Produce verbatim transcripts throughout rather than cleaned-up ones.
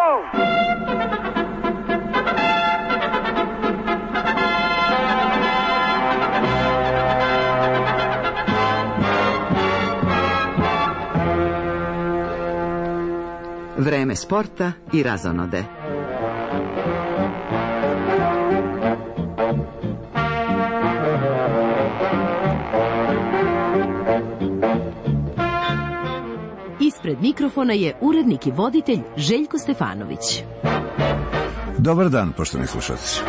Vreme sporta i razonode. Ispred mikrofona je urednik i voditelj Željko Stefanović. Dobar dan, poštovani slušalci.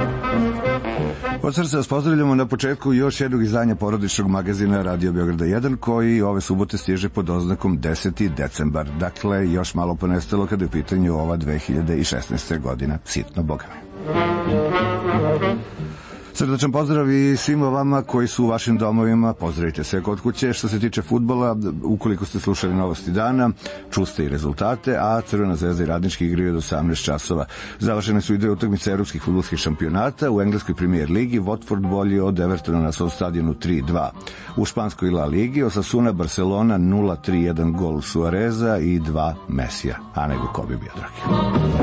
Od srca vas pozdravljamo na početku još jednog izdanja porodičnog magazina Radio Beograda jedan, koji ove subote stiže pod oznakom deseti decembar. Dakle, još malo ponestalo kada je u pitanju ova dve hiljade šesnaesta. godina. Sitno, boga mi. Srdačan pozdrav i svima vama koji su u vašim domovima. Pozdravite se kod kuće. Što se tiče fudbala, ukoliko ste slušali novosti dana, čuste i rezultate, a Crvena zvezda i Radnički igraju od osamnaest časova. Završene su i dve utakmice evropskih fudbalskih šampionata. U engleskoj Premier ligi Watford bolji od Evertona na svom stadionu tri dva. U španskoj La ligi Osasuna Barcelona nula tri, jedan gol Suareza i dva Mesija. A nego ko bi bio, dragi.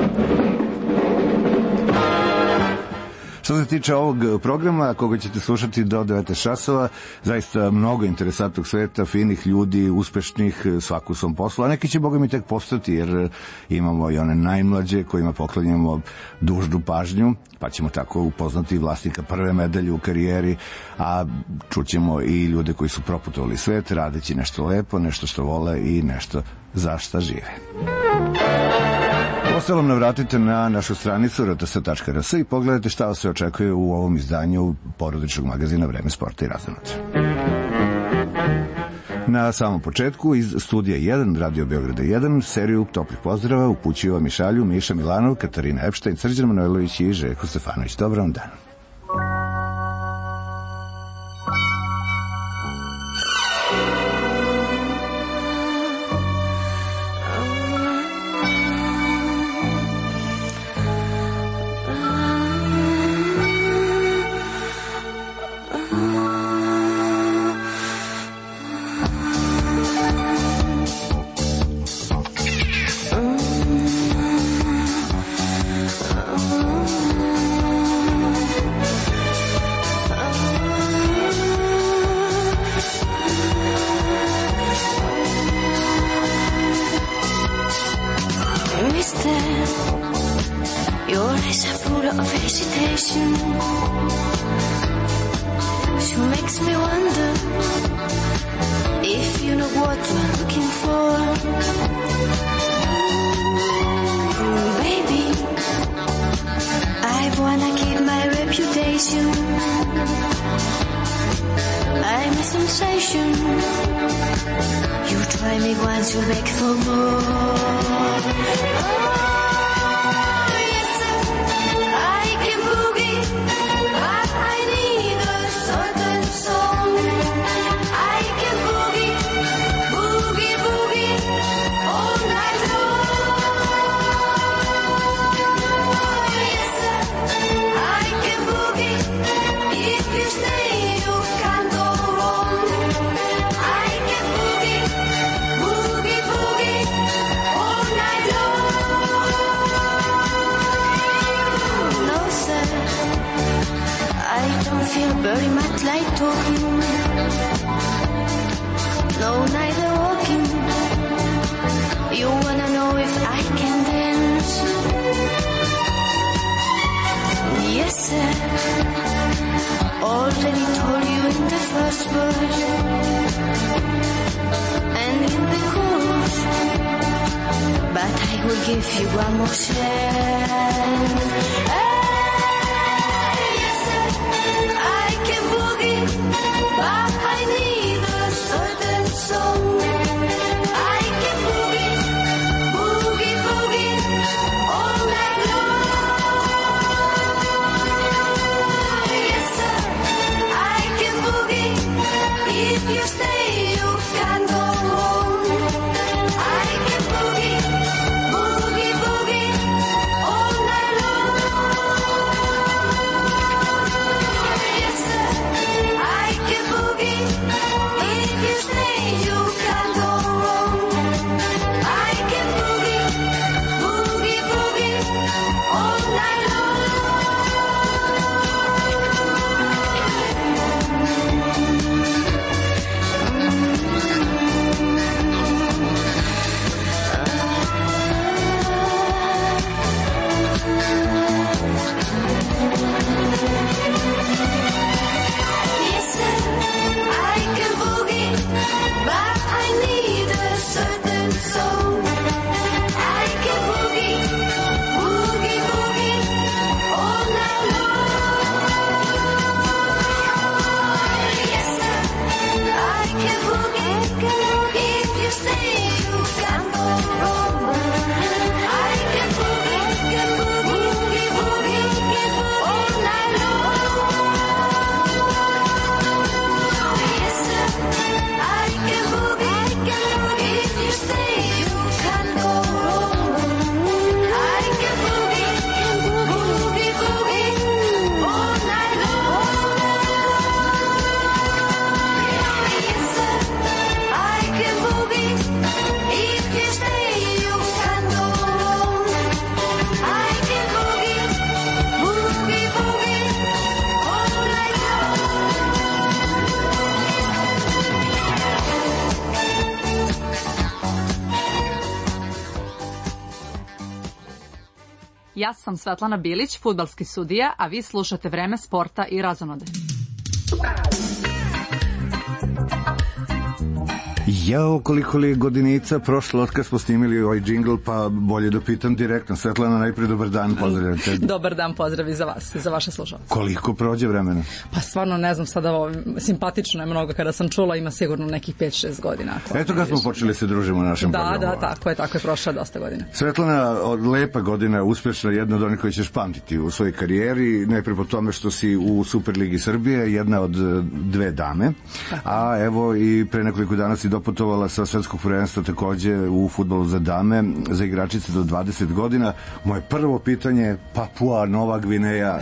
Što se tiče ovog programa, koga ćete slušati do devet časova, zaista mnogo interesantnog sveta, finih ljudi, uspešnih, svaku svom poslu, a neki će, boga mi, tek postati, jer imamo i one najmlađe kojima poklanjamo dužnu pažnju, pa ćemo tako upoznati vlasnika prve medalje u karijeri, a čućemo i ljude koji su proputovali svet, radeći nešto lepo, nešto što vole i nešto za šta žive. Ostalom navratite na našu stranicu r t s tačka r s i pogledajte šta vas se očekuje u ovom izdanju porodičnog magazina Vreme sporta i razonode. Na samom početku iz studija jedan Radio Beograda jedan seriju toplih pozdrava upućuju vam i šalju Miša Milanov, Katarina Epštajn, Srđan Manojlović i Željko Stefanović. Dobar vam dan. Boogie, boogie, all night long. Ja sam Svetlana Bilić, fudbalski sudija, a vi slušate Vreme sporta i razonode. Jao, koliko li je godinica prošlo od kad smo snimili ovaj džingl, pa bolje da pitam direktno. Svetlana, najprije dobar dan, pozdravljam te. Dobar dan, pozdrav i za vas, za vaše slušalce. Koliko prođe vremena? Pa stvarno ne znam, sada ovo, simpatično je mnogo, kada sam čula ima sigurno nekih pet šest godina. Eto kad smo počeli se družimo u našem da, programu. Da, da, tako je, tako je, prošla dosta godina. Svetlana, od lepa godina, uspešna, jedna od onih koji ćeš pamtiti u svojoj karijeri, najprije po tome što si u Superligi Srbije, jedna od dve dame, a evo i pre nekoliko dana si doputovala sa svetskog prvenstva takođe u fudbalu za dame, za igračice do dvadeset godina. Moje prvo pitanje je Papua Nova Gvineja.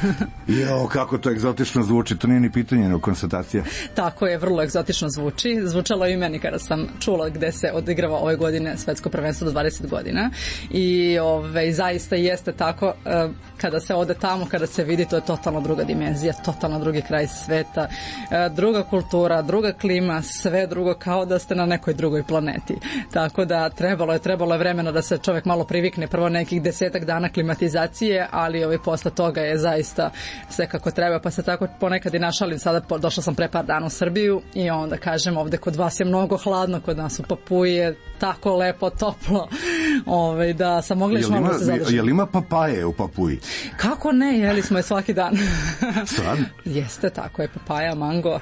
Jo, kako to egzotično zvuči, to nije ni pitanje, nego konstatacija. Tako je, vrlo egzotično zvuči. Zvučalo i meni kada sam čula gde se odigrava ove godine svetsko prvenstvo do dvadeset godina i ove, zaista jeste tako, kada se ode tamo, kada se vidi, to je totalno druga dimenzija, totalno drugi kraj sveta, druga kultura, druga klima, sve drugo, kao da ste na nekoj drugoj planeti. Tako da trebalo je, trebalo je vremena da se čovjek malo privikne, prvo nekih desetak dana klimatizacije, ali ovaj, posle toga je zaista sve kako treba, pa se tako ponekad i našalim. Sada došla sam pre par dana u Srbiju i onda kažem, ovde kod vas je mnogo hladno, kod nas u Papuji je tako lepo, toplo, ovaj, da sam mogla još malo da se zadržim. Je li ima papaje u Papuji? Kako ne, jeli smo je svaki dan. Sad? Jeste, tako je, papaja, mango.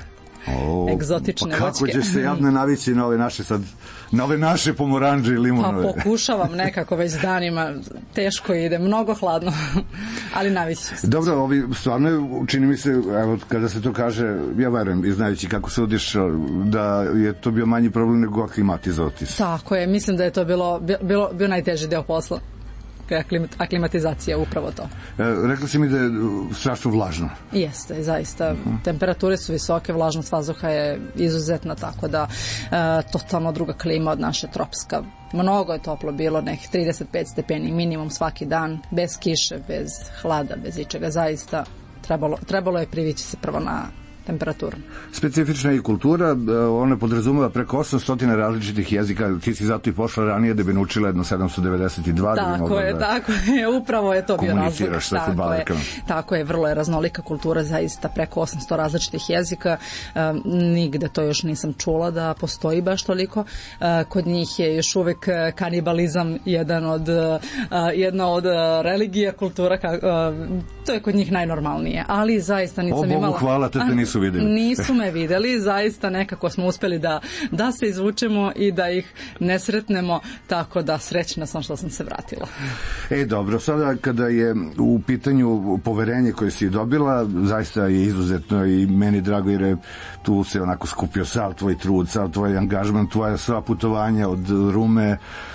O, egzotične pa kako voćke. ćeš se jadno navići na ove naše sad, na ove naše pomoranđe i limonove? Pa pokušavam nekako već danima, teško ide, mnogo hladno, ali navići se. Dobro, ovi, stvarno čini mi se, evo, kada se to kaže, ja verujem, i znajući kako sudiš, da je to bio manji problem nego aklimatizovati se. Tako je, mislim da je to bilo, bilo, bio najteži deo posla. Aklimatizacija, upravo to. E, rekla si mi da je strašno vlažno. Jeste, zaista. Uh-huh. Temperature su visoke, vlažnost vazduha je izuzetna, tako da e, totalno druga klima od naše tropska. Mnogo je toplo bilo, nekih trideset pet stepeni minimum svaki dan, bez kiše, bez hlada, bez ičega. Zaista trebalo, trebalo je privići se prvo na temperaturu. Specifična i kultura, ona podrazumeva preko osamsto različitih jezika, ti si zato i pošla ranije da bi naučila jedno sedamsto devedeset dva. Tako da je, da tako je, upravo je to bio razlog. Komuniciraš sa fudbalerkama. Tako je, vrlo je raznolika kultura, zaista preko osamsto različitih jezika, um, nigde to još nisam čula da postoji baš toliko. Uh, kod njih je još uvek kanibalizam jedan od, uh, jedna od religija, kultura, uh, to je kod njih najnormalnije, ali zaista nisam o, Bogu imala... hvala, te te nisu videli. Nisu me videli, zaista nekako smo uspeli da, da se izvučemo i da ih ne sretnemo, tako da srećna sam što sam se vratila. E, dobro, sada kada je u pitanju poverenje koje si dobila, zaista je izuzetno i meni drago jer je tu se onako skupio sav tvoj trud, sav tvoj angažman, tvoja sva putovanja od Rume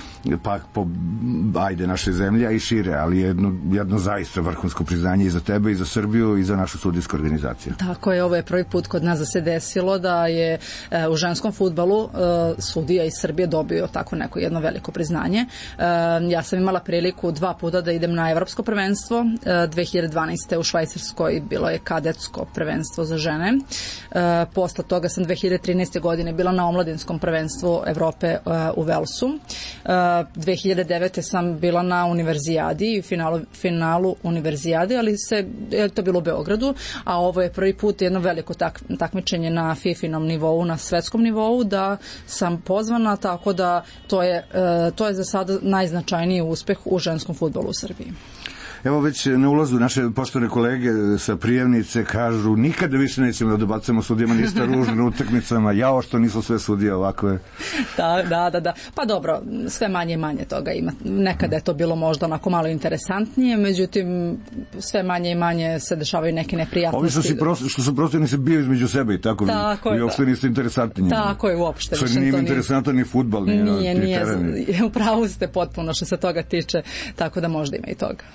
pa po ajde naše zemlje, a i šire, ali jedno, jedno zaista vrhunsko priznanje i za tebe i za Srbiju i za našu sudijsku organizaciju. Tako je, ovo je prvi put kod nas da se desilo da je e, u ženskom fudbalu e, sudija iz Srbije dobio tako neko jedno veliko priznanje. E, ja sam imala priliku dva puta da idem na evropsko prvenstvo, e, dve hiljade dvanaeste. u Švajcarskoj bilo je kadetsko prvenstvo za žene. E, posle toga sam dve hiljade trinaeste. godine bila na omladinskom prvenstvu Evrope e, u Velsu. E, dve hiljade devete. sam bila na univerzijadi i finalu, finalu univerzijade, ali se, je to bilo u Beogradu, a ovo je prvi put jedno veliko tak, takmičenje na fifinom nivou, na svetskom nivou, da sam pozvana, tako da to je, to je za sada najznačajniji uspeh u ženskom fudbalu u Srbiji. Evo već na ulazu naše poštovane kolege sa prijavnice kažu nikada više nećemo da dobacujemo sudijama ništa ružno na utakmicama, jao što nisu sve sudije ovakve. Da, da, da, da. Pa dobro, sve manje i manje toga ima. Nekada je to bilo možda onako malo interesantnije, međutim sve manje i manje se dešavaju neke neprijatnosti. Ovi što, si prosto, što su prosto ni se bio između sebe i tako, tako vi je, uopšte nisu interesantni. Tako je, uopšte. Što nije interesantan ni fudbal, ni nije, nije, nije, upravo ste potpuno što se toga tiče, tako da možda ima i toga.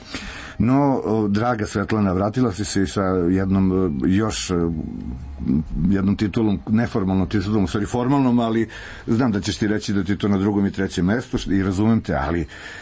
No, draga Svetlana, vratila si se sa jednom još jednom titulom, neformalnom titulom, u stvari formalnom, ali znam da ćeš ti reći da ti to na drugom i trećem mestu i razumem te, ali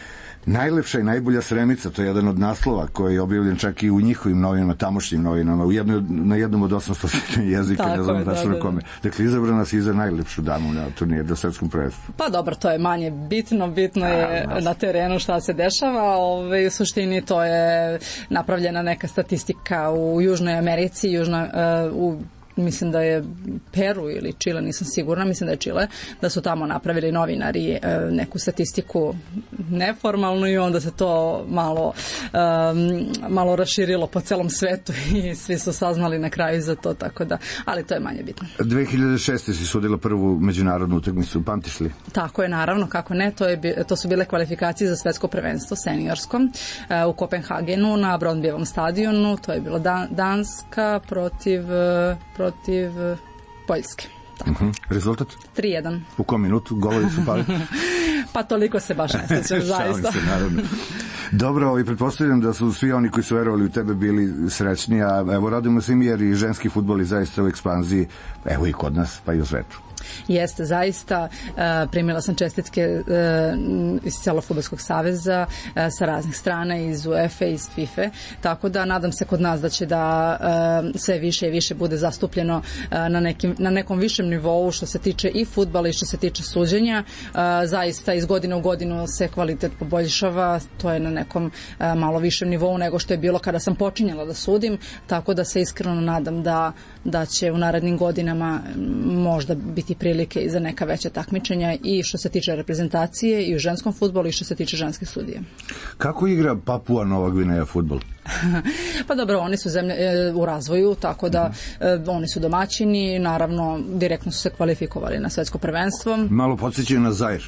Najlepša i najbolja Sremica, to je jedan od naslova koji je objavljen čak i u njihovim novinama, tamošnjim novinama, u jednoj, na jednom od osamsto jezika, tako ne znam je, da, da, na kome. Dakle, izabrana si za najlepšu damu na turniru do svetskom prvenstvu. Pa dobro, to je manje bitno, bitno je A, na terenu šta se dešava, ove, u suštini to je napravljena neka statistika u Južnoj Americi, Južna, uh, u mislim da je Peru ili Čile, nisam sigurna, mislim da je Čile, da su tamo napravili novinari e, neku statistiku neformalnu i onda se to malo um, malo raširilo po celom svetu i svi su saznali na kraju za to, tako da, ali to je manje bitno. dve hiljade šeste si sudila prvu međunarodnu utakmicu, pamtiš li? Tako je, naravno, kako ne, to, je, to su bile kvalifikacije za svetsko prvenstvo seniorskom e, u Kopenhagenu na Brondbjevom stadionu, to je bilo Dan, Danska protiv protiv protiv Poljske. Tako. Uh-huh. Rezultat? tri jedan. U kom minutu? Golovi su pali? Pa toliko se baš ne sjećam, zaista. Se, naravno. Dobro, i pretpostavljam da su svi oni koji su verovali u tebe bili srećni, a evo radimo se mi jer i ženski fudbal je zaista u ekspanziji, evo i kod nas, pa i u svetu. Jeste, zaista primila sam čestitke iz cijelog fudbalskog saveza sa raznih strana, iz UEFA, iz FIFA, tako da nadam se kod nas da će da sve više i više bude zastupljeno na, nekim, na nekom višem nivou što se tiče i fudbala i što se tiče suđenja. Zaista iz godine u godinu se kvalitet poboljšava, to je na nekom malo višem nivou nego što je bilo kada sam počinjala da sudim, tako da se iskreno nadam da, da će u narednim godinama možda biti prilike i za neka veća takmičenja i što se tiče reprezentacije i u ženskom fudbalu i što se tiče ženske sudije. Kako igra Papua Nova Gvineja fudbal? Pa dobro, oni su zemlje e, u razvoju, tako da e, oni su domaćini, naravno direktno su se kvalifikovali na svetsko prvenstvo. Malo podsjećaju na Zair.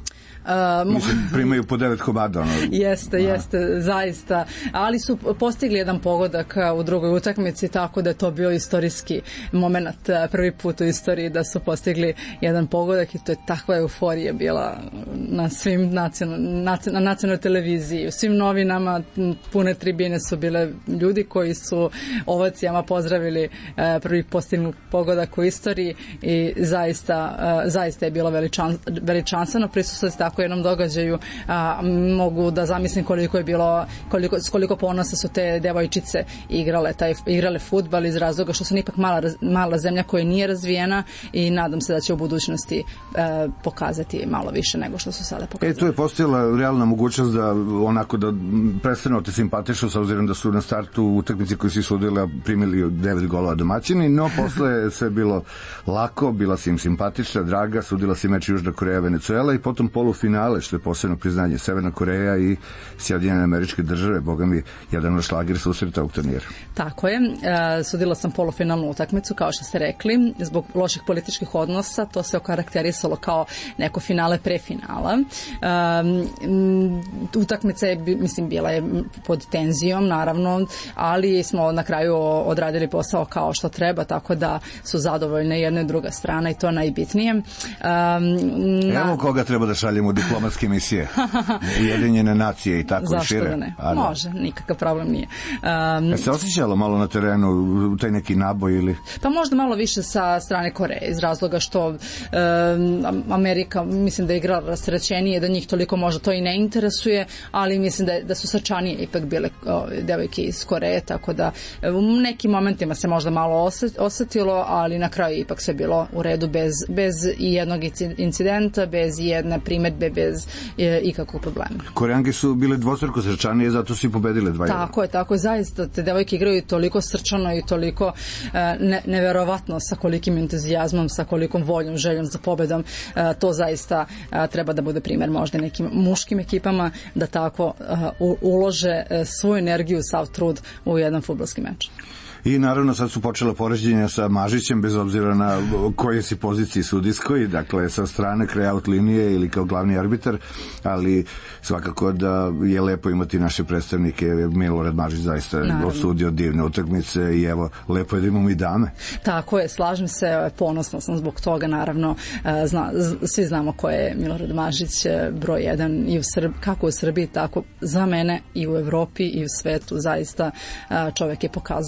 Uh, Mislim, primaju po devet komada. Ono. Jeste, jeste, zaista. Ali su postigli jedan pogodak u drugoj utakmici, tako da je to bio istorijski moment, prvi put u istoriji da su postigli jedan pogodak i to je takva euforija bila na svim nacional, na nacionalnoj televiziji. U svim novinama pune tribine su bile ljudi koji su ovacijama pozdravili prvi postignut pogodak u istoriji i zaista, zaista je bilo veličan, veličanstveno prisustvovati tako jednom događaju. A, mogu da zamislim koliko je bilo, koliko, koliko ponosa su te devojčice igrale, taj, igrale fudbal iz razloga što su ipak mala, mala zemlja koja nije razvijena i nadam se da će u budućnosti e, pokazati malo više nego što su sada pokazali. E, tu je postojala realna mogućnost da onako da prestanu te simpatišu s obzirom da su na startu utakmice koji si sudila primili devet golova domaćini, no posle je sve bilo lako, bila si im simpatična, draga, sudila si meč Južna Koreja, Venecuela i potom polufinale, što je posebno priznanje, Severna Koreja i Sjedinjene Američke Države, boga mi, jedan od šlager susreta ovog turnira. Tako je, e, sudila sam polufinalnu utakmicu, kao što ste rekli, zbog loših političkih odnosa, to se okarakterisalo kao neko finale prefinala. E, utakmica je, mislim, bila je pod tenzijom, naravno, ali smo na kraju odradili posao kao što treba, tako da su zadovoljne jedna i druga strana i to najbitnije. E, na... Evo koga treba da šaljemo u diplomatske misije. Ujedinjene nacije i tako zašto šire. Zašto da ne? A, može, nikakav problem nije. Um, e se osjećalo malo na terenu u taj neki naboj ili? Pa možda malo više sa strane Koreje, iz razloga što um, Amerika, mislim da je igrala rasterećenije, da njih toliko možda to i ne interesuje, ali mislim da, da su srčanije ipak bile o, devojke iz Koreje, tako da u nekim momentima se možda malo osetilo, ali na kraju ipak sve bilo u redu bez, bez i jednog incidenta, bez jedne primetbe, bez e, ikakvog problema. Koreanke su bile dvostruko srčanije, zato su i pobedile dva. Tako je, tako je, zaista te devojke igraju toliko srčano i toliko e, ne, neverovatno sa kolikim entuzijazmom, sa kolikom voljom, željom za pobedom, e, to zaista e, treba da bude primjer možda nekim muškim ekipama da tako e, ulože e, svoju energiju, sav trud u jedan fudbalski meč. I naravno sad su počela poređenja sa Mažićem, bez obzira na koje si poziciji sudijskoj, dakle sa strane kraja-out linije ili kao glavni arbitar, ali svakako da je lepo imati naše predstavnike. Milorad Mažić zaista naravno osudio divne utakmice i evo, lepo je da imamo i dame. Tako je, slažem se, ponosna sam zbog toga, naravno, zna, svi znamo ko je Milorad Mažić, broj jedan i u Srb, kako u Srbiji, tako za mene i u Evropi i u svetu, zaista čovjek je pokazao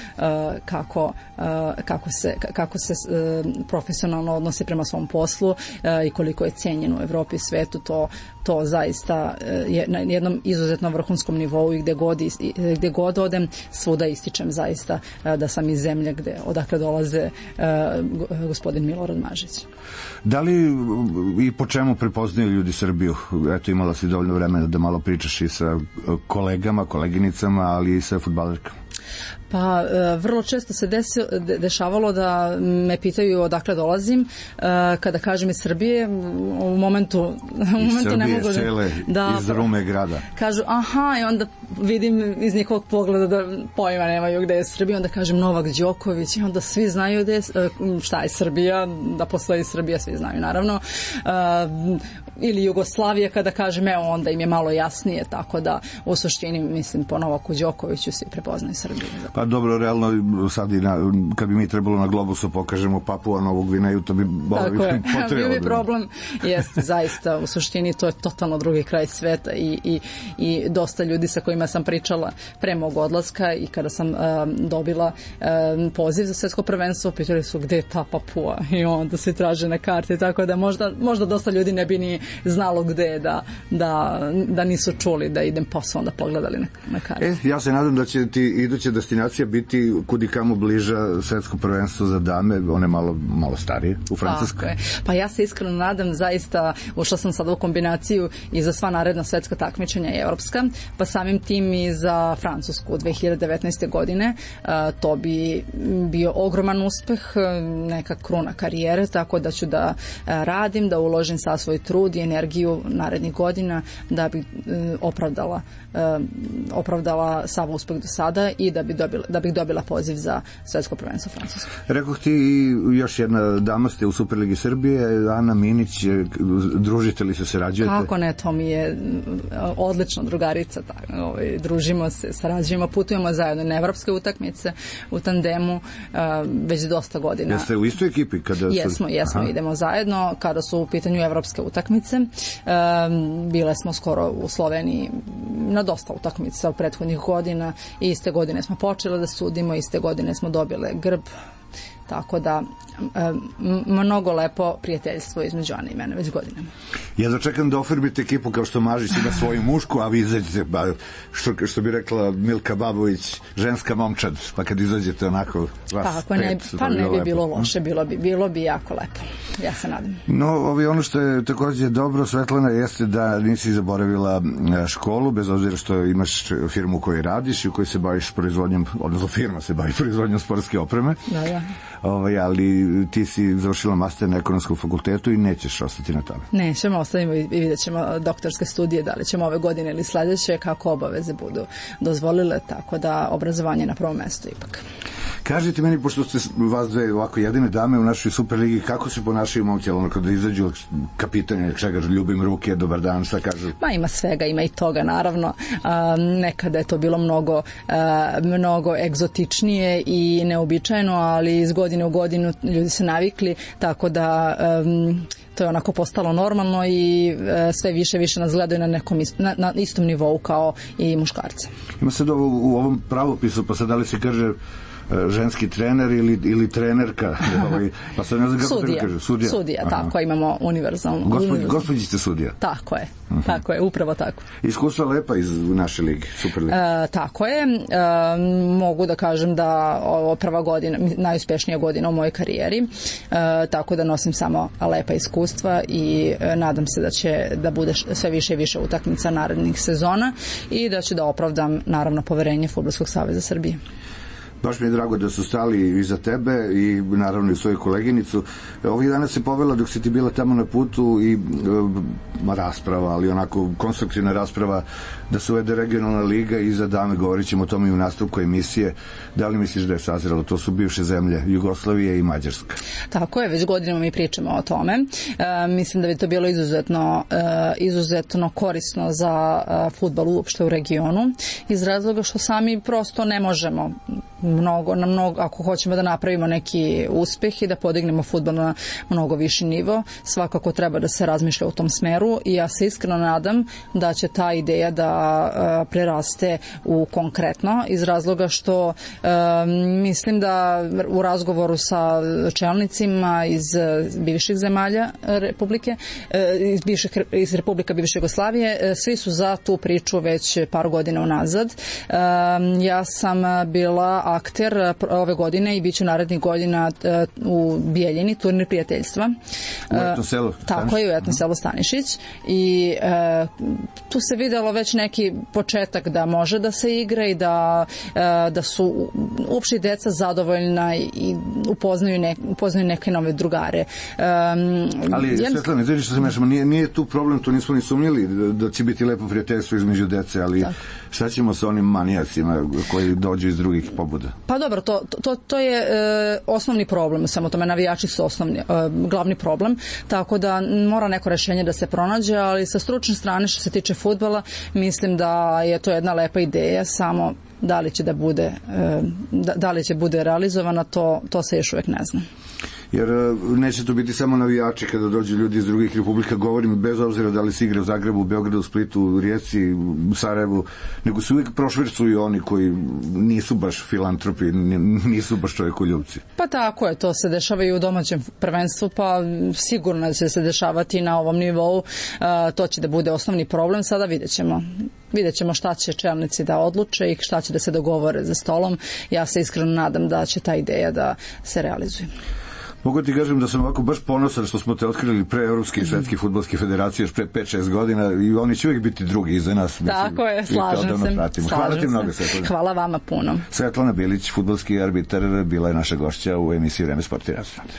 kako, kako se, kako se profesionalno odnosi prema svom poslu i koliko je cenjen u Evropi i svetu. To, to zaista je na jednom izuzetno vrhunskom nivou i gde god, gde god odem, svuda ističem zaista da sam iz zemlje gde, odakle dolaze gospodin Milorad Mažić. Da li i po čemu prepoznaju ljudi Srbiju? Eto, imala si dovoljno vremena da malo pričaš i sa kolegama, koleginicama, ali i sa fudbalerkama. Pa vrlo često se desi, dešavalo da me pitaju odakle dolazim, kada kažem iz Srbije, u momentu, u momentu ne mogu da... Iz Srbije, sele, da, iz Rume grada. Kažu, aha, i onda vidim iz njihovog pogleda da pojma nemaju gde je Srbija, onda kažem Novak Đoković i onda svi znaju gde je, šta je Srbija, da postoji Srbija, svi znaju naravno. Ili Jugoslavija, kada kažem, evo, onda im je malo jasnije, tako da u suštini, mislim, po Novaku Đokoviću svi prepoznaju Srbiju. Pa dobro, realno sad i na, kad bi mi trebalo na Globusu pokažemo Papua Novu Gvineju, to bi potrebno. Bio bi problem, jeste, zaista, u suštini to je totalno drugi kraj sveta i, i, i dosta ljudi sa kojima sam pričala pre mog odlaska i kada sam um, dobila um, poziv za svetsko prvenstvo, pitali su gde je ta Papua i onda se traže na karti, tako da možda, možda dosta ljudi ne bi ni znalo gde je, da, da, da nisu čuli da idem posao onda pogledali na, na karti. E, ja se nadam da će ti iduća destinacija biti kudi kamo bliža svetsko prvenstvo za dame, one malo, malo starije u Francuskoj. Okay. Pa ja se iskreno nadam, zaista ušla sam sad u kombinaciju i za sva naredna svetska takmičenja i evropska, pa samim tim i za Francusku dve hiljade devetnaeste. godine. To bi bio ogroman uspeh, neka kruna karijere, tako da ću da radim, da uložim sa svoj trud i energiju narednih godina da bi opravdala opravdala sav uspeh do sada i da bi dobila, da bih dobila poziv za svetsko prvenstvo Francuske. Rekoh ti i još jedna dama ste u Superligi Srbije, Ana Minić, družite li se, sarađujete? Kako ne, to mi je odlična drugarica, tako, ovaj, družimo se, sarađujemo, putujemo zajedno na evropske utakmice u tandemu već dosta godina. Jeste u istoj ekipi? Kada jesmo, jesmo, aha. Idemo zajedno kada su u pitanju evropske utakmice. Bile smo skoro u Sloveniji na dosta utakmica u prethodnih godina i iste godine smo počeli da sudimo, iste godine smo dobile grb, tako da mnogo lepo prijateljstvo između Ane i mene već godinama. Ja dočekam da ofirbite ekipu kao što Mažić ima svoju mušku, a vi izađete, ba, što, što bi rekla Milka Babović, ženska momčad, pa kad izađete onako vas tako, pet, ne, pa ne bi lepo. Bilo loše, bilo bi, bilo bi jako lepo. Ja se nadam. No, ovi, ono što je takođe dobro, Svetlana, jeste da nisi zaboravila školu, bez obzira što imaš firmu u kojoj radiš i u kojoj se baviš proizvodnjom, odnosno firma se bavi proizvodnjom sportske opreme. Da, da. Ovaj, ali ti si završila master na ekonomskom fakultetu i nećeš ostati na tome. Nećemo, ostavimo i vidjet ćemo doktorske studije, da li ćemo ove godine ili sledeće, kako obaveze budu dozvolile, tako da obrazovanje na prvom mestu ipak. Kažite meni, pošto ste vas dve ovako jedine dame u našoj Superligi, kako se ponašaju momci, ono kada izađu kapitanje, čega, ljubim ruke, dobar dan, šta kažu? Ma ima svega, ima i toga naravno. A, nekada je to bilo mnogo, a, mnogo egzotičnije i neobičajeno, ali iz godine u godinu ljudi se navikli, tako da um, to je onako postalo normalno i uh, sve više više nas gledaju na nekom ist, na, na istom nivou kao i muškarce. Ima sad ovo, u ovom pravopisu, pa sad da li se kaže ženski trener ili, ili trenerka, ovaj, pa sad ne znam kako sudija, se kaže, sudija. Sudija, aha. Tako, imamo univerzalno. Gospod, gospođice sudija. Tako je, uh-huh. Tako je, upravo tako. Iskustva lepa iz naše lige, Superlige. E, tako je, e, mogu da kažem da ovo prva godina, najuspješnija godina u mojoj karijeri, e, tako da nosim samo lepa iskustva i e, nadam se da će da bude sve više i više utakmica narednih sezona i da ću da opravdam naravno poverenje Fudbalskog saveza Srbije. Baš mi je drago da su stali iza tebe i naravno i svoju koleginicu. Ovih dana se povela dok si ti bila tamo na putu i ma, rasprava, ali onako konstruktivna rasprava da se uvede regionalna liga i za dame, govorit ćemo o tome i u nastavku emisije. Da li misliš da je sazrelo? To su bivše zemlje Jugoslavije i Mađarska. Tako je, već godinama mi pričamo o tome. E, mislim da bi to bilo izuzetno, e, izuzetno korisno za e, fudbal uopšte u regionu iz razloga što sami prosto ne možemo mnogo, na mnogo, ako hoćemo da napravimo neki uspeh i da podignemo fudbal na mnogo viši nivo, svakako treba da se razmišlja u tom smeru i ja se iskreno nadam da će ta ideja da uh, preraste u konkretno, iz razloga što uh, mislim da u razgovoru sa čelnicima iz bivših zemalja Republike, uh, iz, bivših, iz Republika bivše Jugoslavije, uh, svi su za tu priču već par godina unazad. Uh, ja sam bila akter ove godine i bit ću narednih godina uh, u Bijeljini, turnir prijateljstva. U etno selu Stanišić. Tako je, u etno selu Stanišić. I uh, tu se videlo već neki početak da može da se igra i da, uh, da su uopšte i deca zadovoljna i upoznaju, ne, upoznaju neke nove drugare. Um, Ali, jen... Svetlana, izvini što se mešamo, nije, nije tu problem, to nismo ni sumnjeli da, da će biti lepo prijateljstvo između dece, ali tako. Šta ćemo sa onim manijacima koji dođu iz drugih pobuda? Pa dobro, to, to, to je e, osnovni problem, samo tome navijači su osnovni, e, glavni problem, tako da mora neko rešenje da se pronađe, ali sa stručne strane što se tiče fudbala, mislim da je to jedna lepa ideja, samo da li će da bude, e, da, da li će bude realizovana, to, to se još uvek ne zna. Jer neće to biti samo navijači kada dođu ljudi iz drugih republika, govorim bez obzira da li se igra u Zagrebu, u Beogradu, u Splitu, u Rijeci, u Sarajevu, nego se uvijek prošvercuju oni koji nisu baš filantropi, nisu baš čovjekoljubci. Pa tako je, to se dešava i u domaćem prvenstvu, pa sigurno će se dešavati na ovom nivou, to će da bude osnovni problem, sada vidjet ćemo. Vidjet ćemo šta će čelnici da odluče i šta će da se dogovore za stolom. Ja se iskreno nadam da će ta ideja da se realizuje. Mogu ti kažem da sam ovako baš ponosan što smo te otkrili pre Evropske i Svetske fudbalske federacije još pre pet šest godina i oni će uvijek biti drugi iza nas. Tako je, slažem se. Hvala ti mnogo, Svetlana. Hvala vama puno. Svetlana Bilić, fudbalski arbitar, bila je naša gošća u emisiji Vreme, sport i razonode.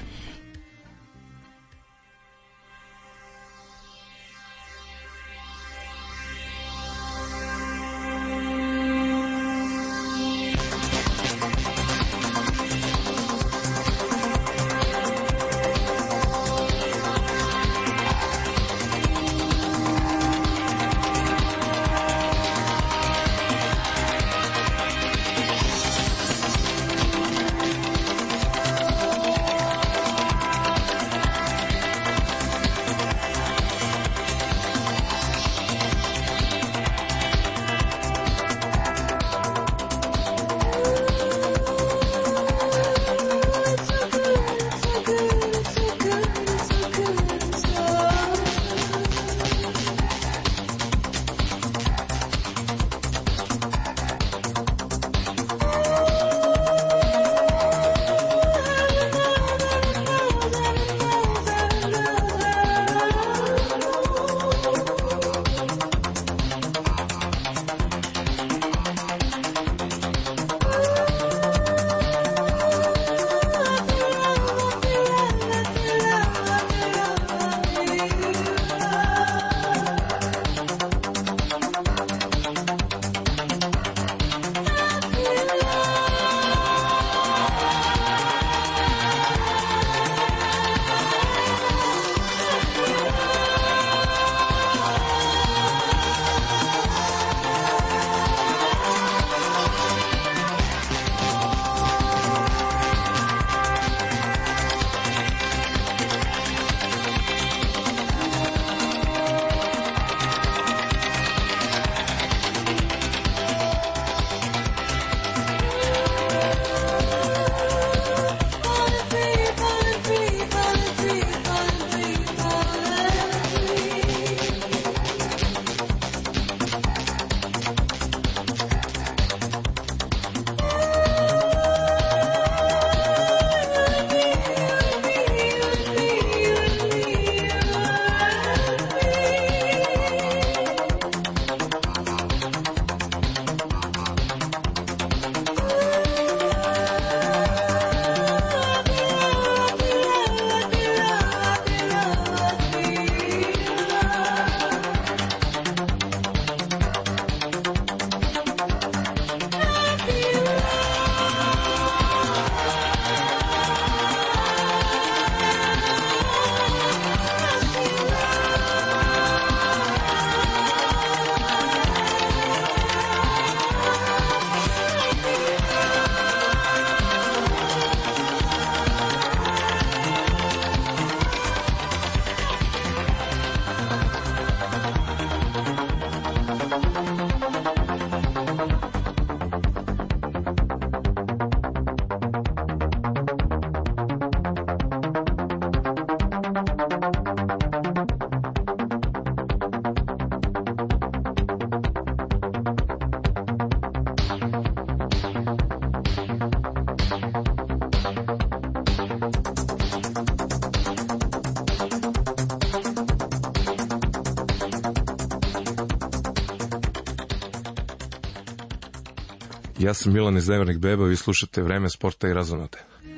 Ja sam Milan iz Nevernih Beba, vi slušate Vreme sporta i razonode.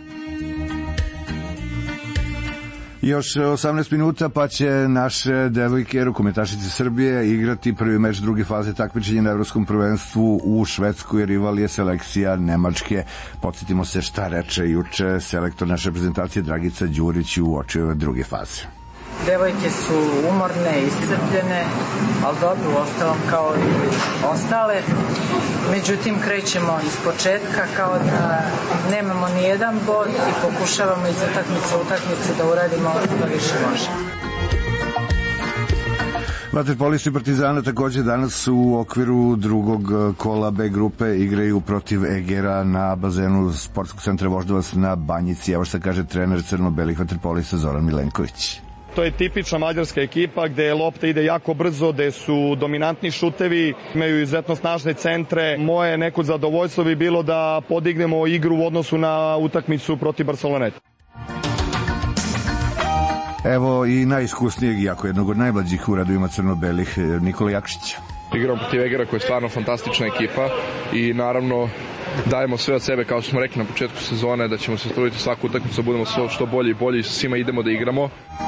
Još osamnaest minuta pa će naše devojke, rukometašice Srbije, igrati prvi meč druge faze takmičenja na Evropskom prvenstvu u Švedskoj, jer rival je selekcija Nemačke. Podsjetimo se šta reče juče selektor naše reprezentacije Dragica Đurić u oči ove druge faze. Devojke su umorne, iscrpljene, ali dobro, uostalom kao i ostale. Međutim, krećemo iz početka kao da nemamo ni jedan bod i pokušavamo iz utakmice u utakmicu da uradimo što više može. Vaterpolisti Partizana takođe danas u okviru drugog kola B grupe igraju protiv Egera na bazenu Sportskog centra Voždovac na Banjici. Evo šta kaže trener crno-belih vaterpolista Zoran Milenković. To je tipična mađarska ekipa gde lopta ide jako brzo, gde su dominantni šutevi, imaju izuzetno snažne centre. Moje neko zadovoljstvo bi bilo da podignemo igru u odnosu na utakmicu protiv Barceloneta. Evo i najiskusnijeg, jako jednog od najmlađih u radovima crno-belih, Nikola Jakšića. Igramo protiv Egera koja je stvarno fantastična ekipa i naravno dajemo sve od sebe, kao što smo rekli na početku sezone, da ćemo se truditi svaku utakmicu da budemo što bolji i bolji i svima idemo da igramo.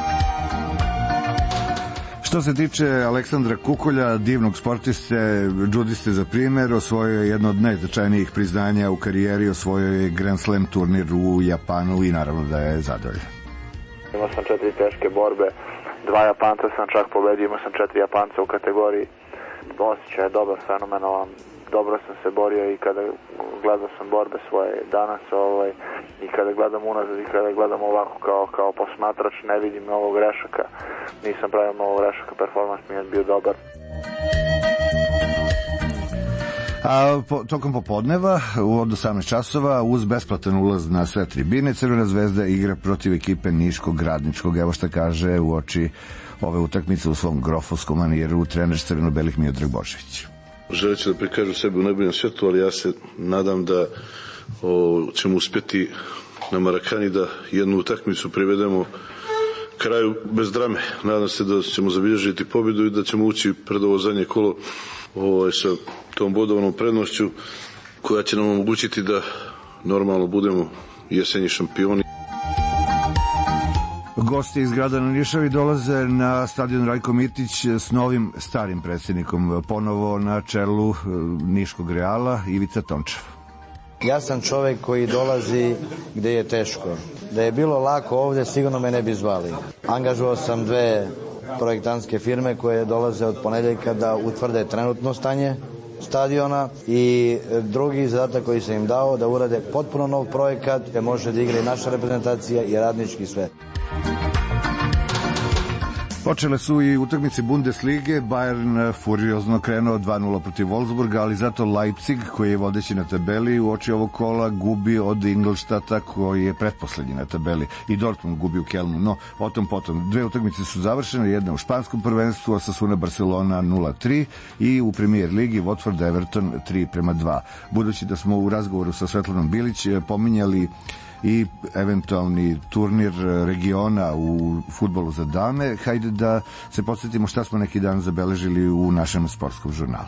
Što se tiče Aleksandra Kukolja, divnog sportiste, džudiste za primjer, osvojio je jedno od najznačajnijih priznanja u karijeri, osvojio je Grand Slam turnir u Japanu i naravno da je zadovoljan. Imao sam četiri teške borbe, dva Japanca sam čak pobedio, imao sam četiri Japanca u kategoriji. Osjećaj je dobar, fenomenalan, dobro sam se borio i kada gledao sam borbe svoje danas ovaj, i kada gledam unazad i kada gledam ovako kao, kao posmatrač, ne vidim mnogo grešaka, nisam pravio mnogo grešaka, performans mi je bio dobar. A po, tokom popodneva od osamnaest časova uz besplatan ulaz na sve tribine Crvena zvezda igra protiv ekipe Niškog radničkog. Evo šta kaže u oči ove utakmice u svom grofovskom manijeru trener crveno-belih Miodrag Božević. Želeći da prikažu sebe u najboljem svetu, ali ja se nadam da o, ćemo uspjeti na Marakani da jednu utakmicu privedemo kraju bez drame. Nadam se da ćemo zabilježiti pobjedu i da ćemo ući pred ovo zadnje kolo ovaj, sa tom bodovnom prednošću koja će nam omogućiti da normalno budemo jesenji šampioni. Gosti iz grada na Nišavi dolaze na stadion Rajko Mitić s novim starim predsjednikom, ponovo na čelu Niškog Reala, Ivica Tončev. Ja sam čovjek koji dolazi gdje je teško. Da je bilo lako ovdje, sigurno me ne bi zvali. Angažovao sam dve projektantske firme koje dolaze od ponedjeljka da utvrde trenutno stanje stadiona i drugi zadatak koji sam im dao da urade potpuno nov projekat gdje može da igra i naša reprezentacija i radnički sve. Počele su i utakmice Bundeslige, Bayern furiozno krenuo dva nula protiv Wolfsburga, ali zato Leipzig, koji je vodeći na tabeli, u oči ovog kola gubi od Ingolstadta, koji je pretposlednji na tabeli, i Dortmund gubi u Kelnu. No, o tom potom. Dve utakmice su završene, jedna u španskom prvenstvu, Osasuna Barcelona nula tri i u Premier ligi Watford Everton tri prema dva. Budući da smo u razgovoru sa Svetlanom Bilić pominjali i eventualni turnir regiona u fudbalu za dame, hajde da se podsjetimo šta smo neki dan zabeležili u našem sportskom žurnalu.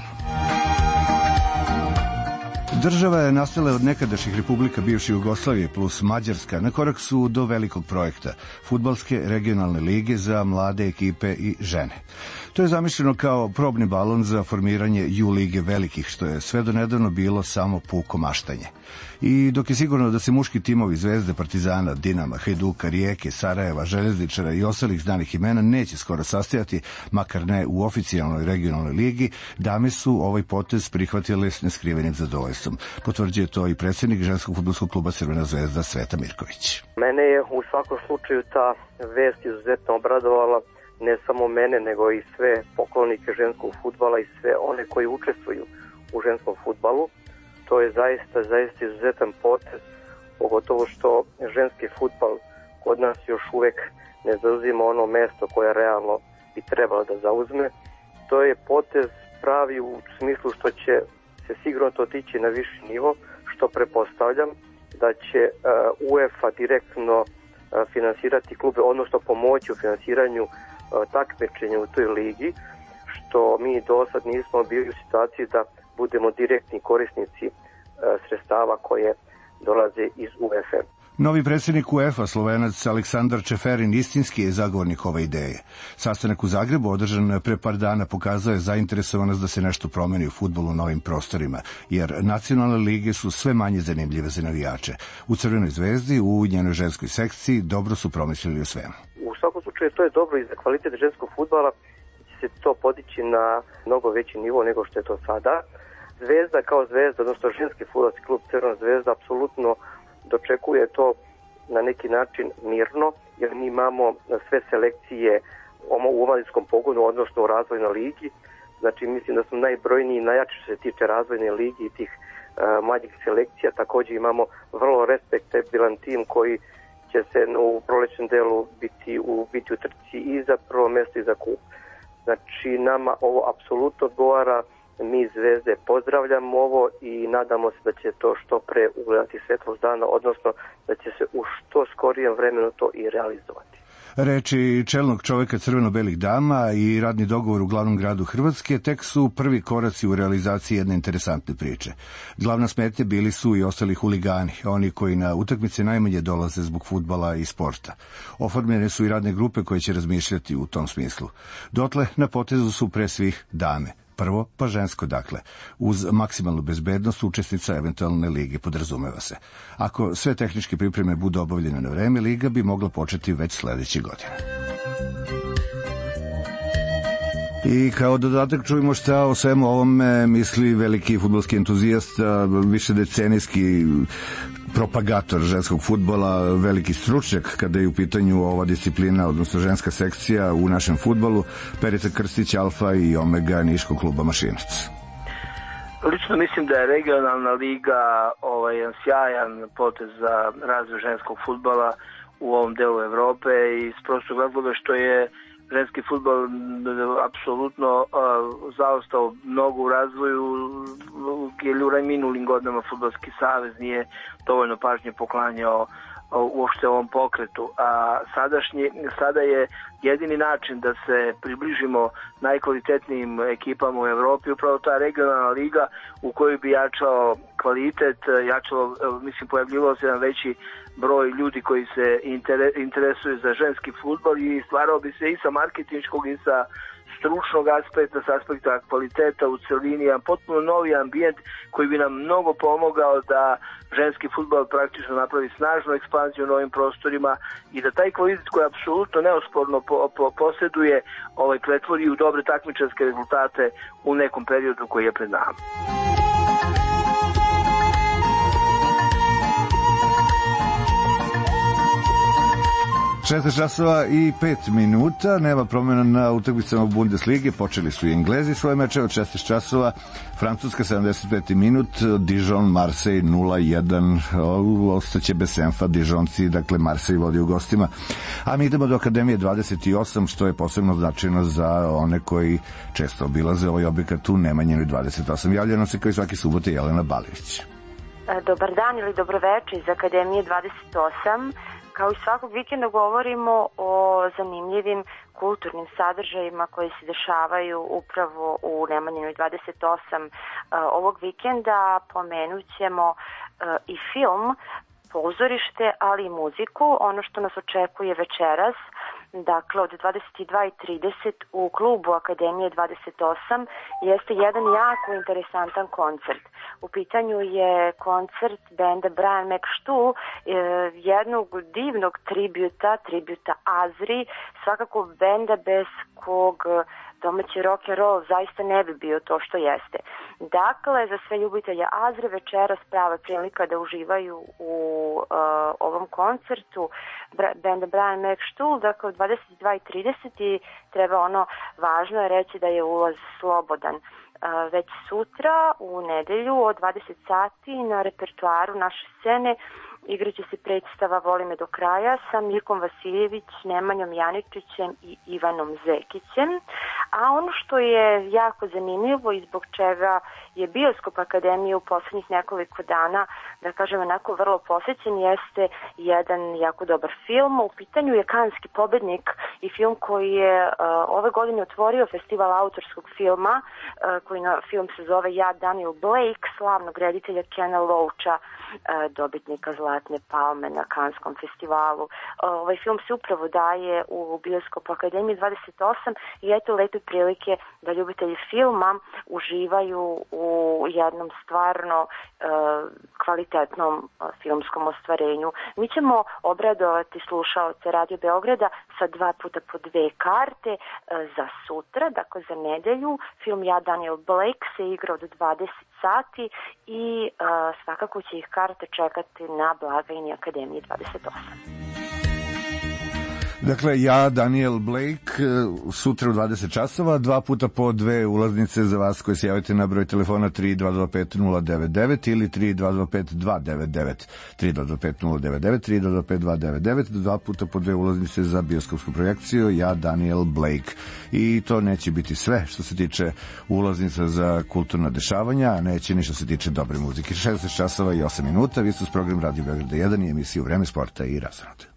Država je nastala od nekadašnjih republika bivše Jugoslavije plus Mađarska na korak su do velikog projekta fudbalske regionalne lige za mlade ekipe i žene. To je zamišljeno kao probni balon za formiranje U lige velikih, što je sve do nedavno bilo samo puko maštanje. I dok je sigurno da se muški timovi Zvezde, Partizana, Dinama, Hajduka, Rijeke, Sarajeva, Željezničara i ostalih znanih imena neće skoro sastajati, makar ne u oficijalnoj regionalnoj ligi, dame su ovaj potez prihvatile s neskrivenim zadovoljstvom. Potvrđuje to i predsjednik ženskog fudbalskog kluba Crvena zvezda Sveta Mirković. Mene je u svakom slučaju ta vest izuzetno obradovala, ne samo mene, nego i sve poklonike ženskog fudbala i sve one koji učestvuju u ženskom fudbalu. To je zaista, zaista izuzetan potez, pogotovo što ženski fudbal kod nas još uvek ne zauzima ono mesto koje realno bi trebalo da zauzme. To je potez pravi u smislu što će se sigurno to otići na viši nivo, što prepostavljam da će uh, UEFA direktno uh, finansirati klube, odnosno pomoći u finansiranju uh, takmičenja u toj ligi, što mi do sad nismo bili u situaciji da budemo direktni korisnici sredstava koje dolaze iz UEFA. Novi predsjednik UEFA, Slovenac Aleksandar Čeferin, istinski je zagovornik ove ideje. Sastanak u Zagrebu, održan pre par dana, pokazao je zainteresovanost da se nešto promeni u fudbalu u novim prostorima, jer nacionalne lige su sve manje zanimljive za navijače. U Crvenoj zvezdi, u njenoj ženskoj sekciji, dobro su promislili o svemu. U svakom slučaju to je dobro i za kvalitet ženskog fudbala će se to podići na mnogo veći nivo nego što je to sada. Zvezda kao zvezda, odnosno ženski fudbalski klub Crvena zvezda, apsolutno dočekuje to na neki način mirno, jer mi imamo sve selekcije u omladinskom pogonu, odnosno u razvojnoj ligi. Znači, mislim da smo najbrojniji i najjači što se tiče razvojne ligi i tih uh, mlađih selekcija. Također imamo vrlo respektabilan tim koji će se u prolećnom delu biti u, biti u trci i za prvo mjesto i za kup. Znači, nama ovo apsolutno odgovara. Mi Zvezde pozdravljamo ovo i nadamo se da će to što pre ugledati svetlost dana, odnosno da će se u što skorijem vremenu to i realizovati. Reči čelnog čoveka crveno-belih dama i radni dogovor u glavnom gradu Hrvatske tek su prvi koraci u realizaciji jedne interesantne priče. Glavna smetnja bili su i ostali huligani, oni koji na utakmice najmanje dolaze zbog fudbala i sporta. Oformljene su i radne grupe koje će razmišljati u tom smislu. Dotle na potezu su pre svih dame. Prvo, pa žensko, dakle, uz maksimalnu bezbednost učesnica eventualne lige, podrazumeva se. Ako sve tehničke pripreme budu obavljene na vreme, liga bi mogla početi već sledeće godine. I kao dodatak čujemo šta o svemu ovome misli veliki fudbalski entuzijast, višedecenijski propagator ženskog fudbala, veliki stručnjak kada je u pitanju ova disciplina, odnosno ženska sekcija u našem fudbalu, Perica Krstić, alfa i omega Niškog kluba Mašinac. Lično mislim da je regionalna liga ovaj, jedan sjajan potez za razvoj ženskog fudbala u ovom delu Evrope i iz prostog razloga što je ženski fudbal apsolutno uh, zaostao mnogo u razvoju, jer u minulim godinama Fudbalski savez nije dovoljno pažnje poklanjao uopšte ovom pokretu, a sadašnji, sada je jedini način da se približimo najkvalitetnijim ekipama u Evropi upravo ta regionalna liga u kojoj bi jačao kvalitet, jačalo, mislim, pojavljivao se jedan veći broj ljudi koji se interesuju za ženski fudbal i stvarao bi se i sa marketinškog i sa stručnog aspekta, s aspekta kvaliteta u celini, jedan potpuno novi ambijent koji bi nam mnogo pomogao da ženski fudbal praktično napravi snažnu ekspanziju u novim prostorima i da taj kvalitet koji apsolutno neosporno po, po, posjeduje ovaj, pretvori u dobre takmičarske rezultate u nekom periodu koji je pred nama. šesnaest časova i pet minuta, nema promjena na utakmicama u Bundeslige, počeli su i Englezi svoje meče od šesnaest časova, Francuska sedamdeset peti minut, Dijon, Marseille nula jedan, ostaće bez senfa Dijonci, dakle Marseille vodi u gostima, a mi idemo do Akademije dvadeset osam, što je posebno značajno za one koji često obilaze ovaj objekat u Nemanjinoj dvadeset osam. Javljeno se kao i svaki subote Jelena Balić. Dobar dan ili dobroveče iz Akademije dvadeset osam. Kao i svakog vikenda govorimo o zanimljivim kulturnim sadržajima koji se dešavaju upravo u Nemanjinoj dvadeset osam. Ovog vikenda pomenut ćemo i film, pozorište, ali i muziku. Ono što nas očekuje večeras, dakle od dvadeset dva i trideset u klubu Akademije dvadeset osam, jeste jedan jako interesantan koncert. U pitanju je koncert benda Brian McStull, jednog divnog tributa, tributa Azri, svakako benda bez kog domaći rock and roll zaista ne bi bio to što jeste. Dakle, za sve ljubitelje Azre večeras prava prilika da uživaju u uh, ovom koncertu benda Brian McStull, dakle od dvadeset dva i trideset i treba ono važno je reći da je ulaz slobodan. Uh, već sutra u nedelju od dvadeset sati na repertoaru naše scene igraće se predstava Voli me do kraja sa Mirkom Vasiljević, Nemanjom Janičićem i Ivanom Zekićem. A ono što je jako zanimljivo i zbog čega je Bioskop Akademije u poslednjih nekoliko dana, da kažem, onako vrlo posjećen, jeste jedan jako dobar film. U pitanju je Kanski pobednik i film koji je uh, ove godine otvorio festival autorskog filma, uh, koji na film se zove Ja, Daniel Blake, slavnog reditelja Kena Loacha, uh, dobitnika Zlatne palme na Kanskom festivalu. Uh, ovaj film se upravo daje u Bioskop Akademiji dvadeset osam i eto lepe prilike da ljubitelji filma uživaju u jednom stvarno uh, kvalitetnom uh, filmskom ostvarenju. Mi ćemo obradovati slušaoce Radio Beograda sa dva puta po dve karte uh, za sutra, dakle za nedelju. Film Ja, Daniel Blake se igra od dvadeset sati i uh, svakako će ih karte čekati na blagajni Akademije dvadeset osam. Dakle, Ja, Daniel Blake, sutra u dvadeset časova, dva puta po dve ulaznice za vas koji se javite na broj telefona tri dva dva pet nula devet devet ili tri dva dva pet dva devet devet, tri dva dva pet nula devet devet, tri dva dva pet dva devet devet, dva puta po dve ulaznice za bioskopsku projekciju Ja, Daniel Blake. I to neće biti sve što se tiče ulaznica za kulturna dešavanja, a neće ni što se tiče dobre muzike. šezdeset časova i osam minuta, vi ste s program Radio Beograda jedan i emisiju Vreme sporta i razonode.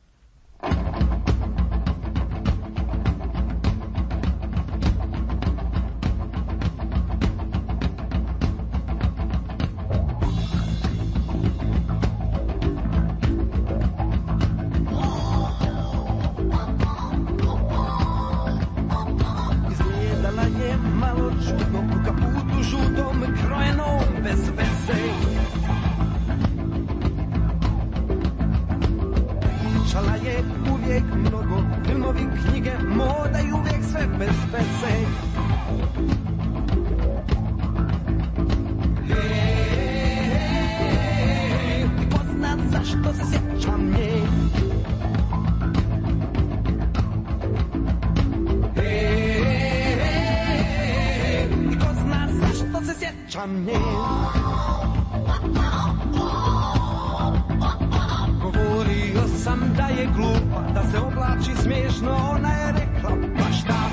Govorio sam da je glupa, da se oblači smiješno, ona je rekla pa šta.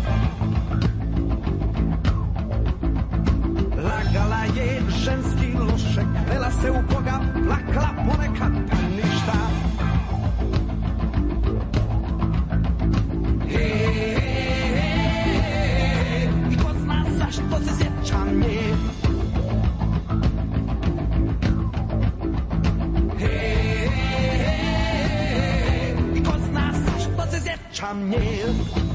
Lagala je ženski loše, kvela se u koga, plakala ponekad pa ništa. Hej, i ko zna zašto se sjećam nje. Sjećam nje.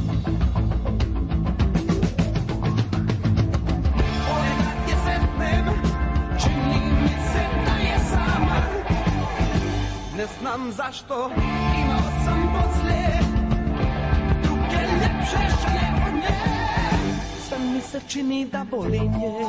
Ponekad je sretnem, čini mi se da je sama. Ne znam zašto, imao sam poslije druge ljepše žene od nje. Sve mi se čini da boli nje.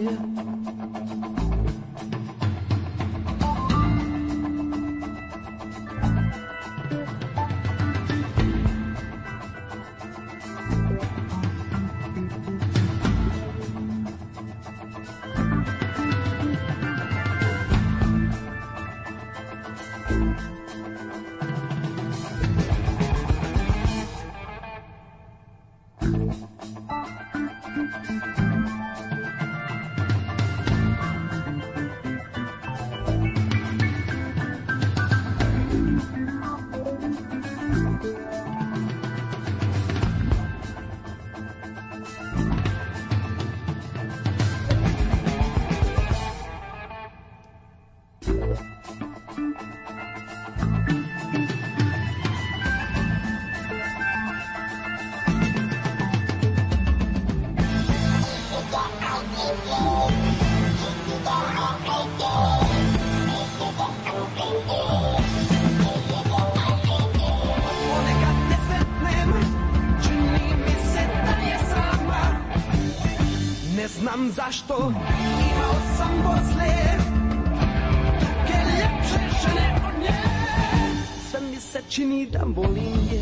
Zašto imao sam poslije druge ljepše žene od nje. Sve mi se čini da volim je.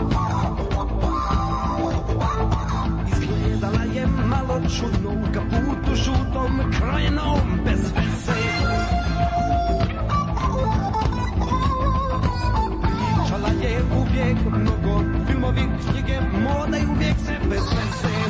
Izgledala je malo čudno u kaputu, krajenom, krajenom bez veze. Čala je uvijek mnogo, filmovi, knjige, moda i uvijek se bez veze.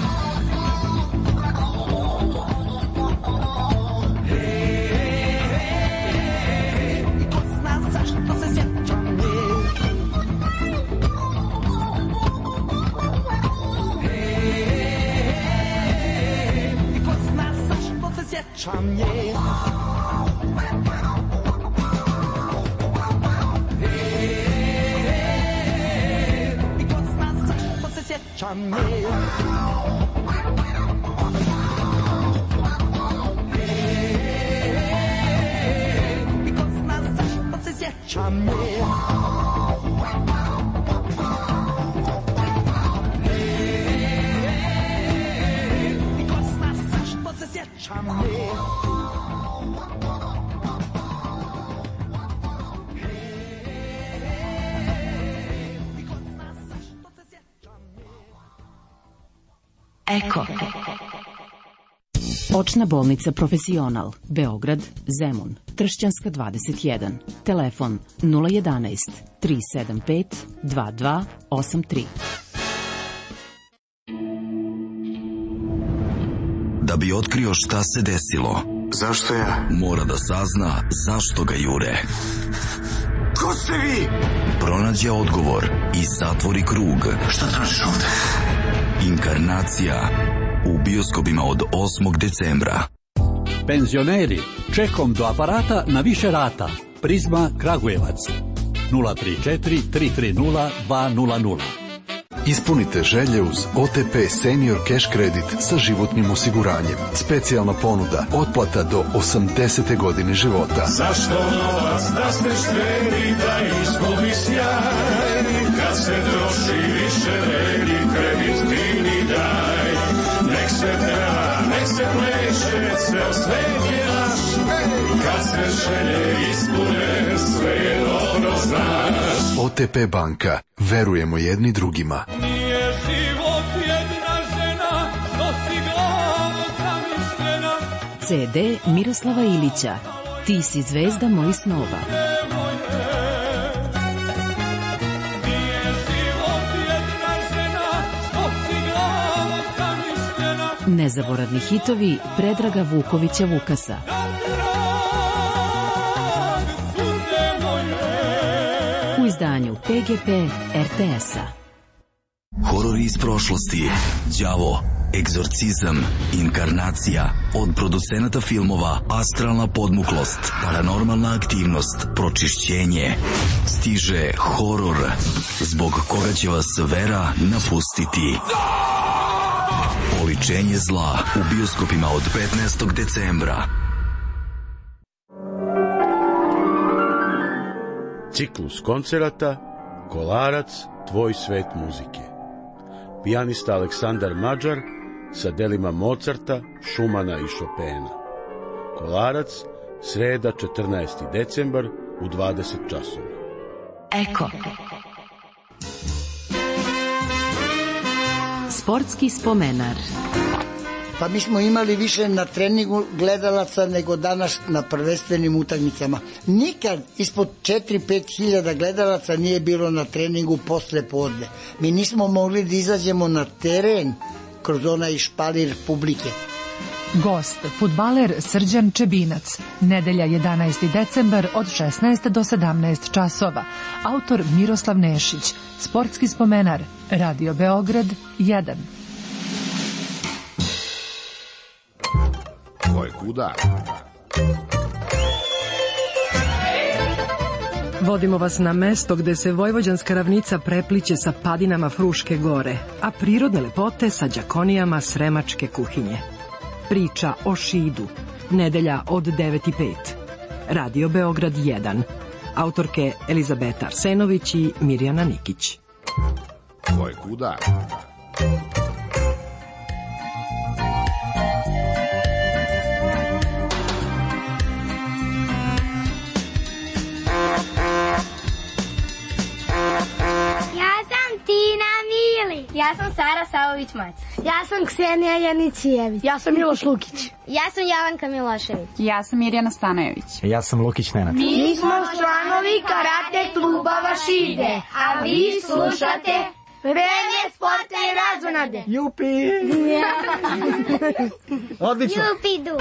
Sjećam je. I ko zna zašto se sjećam je. I ko zna zašto se sjećam je. Eko. Očna bolnica Profesional, Beograd, Zemun, Tršćanska dvadeset jedan. Telefon nula jedanaest, tri sedam pet, dva dva osam tri. Da bi otkrio šta se desilo, zašto ja? Mora da sazna zašto ga jure. Ko ste vi? Pronađe odgovor i zatvori krug. Šta tražiš ovde? Inkarnacija u bioskopima od osmog decembra. Penzioneri, čekom do aparata na više rata. Prizma Kragujevac nula tri četiri tri tri nula dva nula nula. Ispunite želje uz O T P Senior Cash Kredit sa životnim osiguranjem. Specijalna ponuda, otplata do osamdesete godine života. Zašto novac da ste štedi, da izgubi sjaj? Kad se troši više vredi, kredit fini daj. Nek se peva, nek se pleše, ceo svet je naš. Kad se želje ispune, sve je dobro znaš. O T P banka. Verujemo jedni drugima. Nije život jedna žena, nosi glavu zamišljena. C D Miroslava Ilića. Ti si zvezda mojih snova. Nije život jedna žena, nosi glavu zamišljena. Nezaboravni hitovi Predraga Vukovića Vukasa. U izdanju P G P R T S-a. Horori iz prošlosti, đavo, egzorcizam, inkarnacija, od producenata filmova Astralna podmuklost, Paranormalna aktivnost, Pročišćenje. Stiže horor, zbog koga će vas vera napustiti. Oličenje zla u bioskopima od petnaestog decembra. Ciklus koncerata Kolarac, tvoj svet muzike. Pijanista Aleksandar Mađar sa delima Mozarta, Šumana i Šopena. Kolarac, sreda četrnaesti decembar u dvadeset časova. Eko. Sportski spomenar. Pa mi smo imali više na treningu gledalaca nego danas na prvenstvenim utakmicama. Nikad ispod četiri do pet hiljada gledalaca nije bilo na treningu posle podne. Mi nismo mogli da izađemo na teren kroz onaj špalir publike. Gost, fudbaler Srđan Čebinac. Nedelja jedanaesti decembar od šesnaest do sedamnaest časova. Autor Miroslav Nešić. Sportski spomenar. Radio Beograd jedan. Ko je kuda? Vodimo vas na mesto gde se vojvođanska ravnica prepliće sa padinama Fruške gore, a prirodne lepote sa đakonijama sremačke kuhinje. Priča o Šidu. Nedelja od devet i pet. Radio Beograd jedan. Autorke Elizabeta Arsenović i Mirjana Nikić. Ko je kuda? Ja sam Sara Savović-Mac. Ja sam Ksenija Janicijević. Ja sam Miloš Lukić. Ja sam Jovanka Milošević. Ja sam Mirjana Stanojević. Ja sam Lukić Nenad. Mi smo članovi karate kluba Vašide, a vi slušate Vreme sporta i razonade. Jupi! Odlično. Jupidu.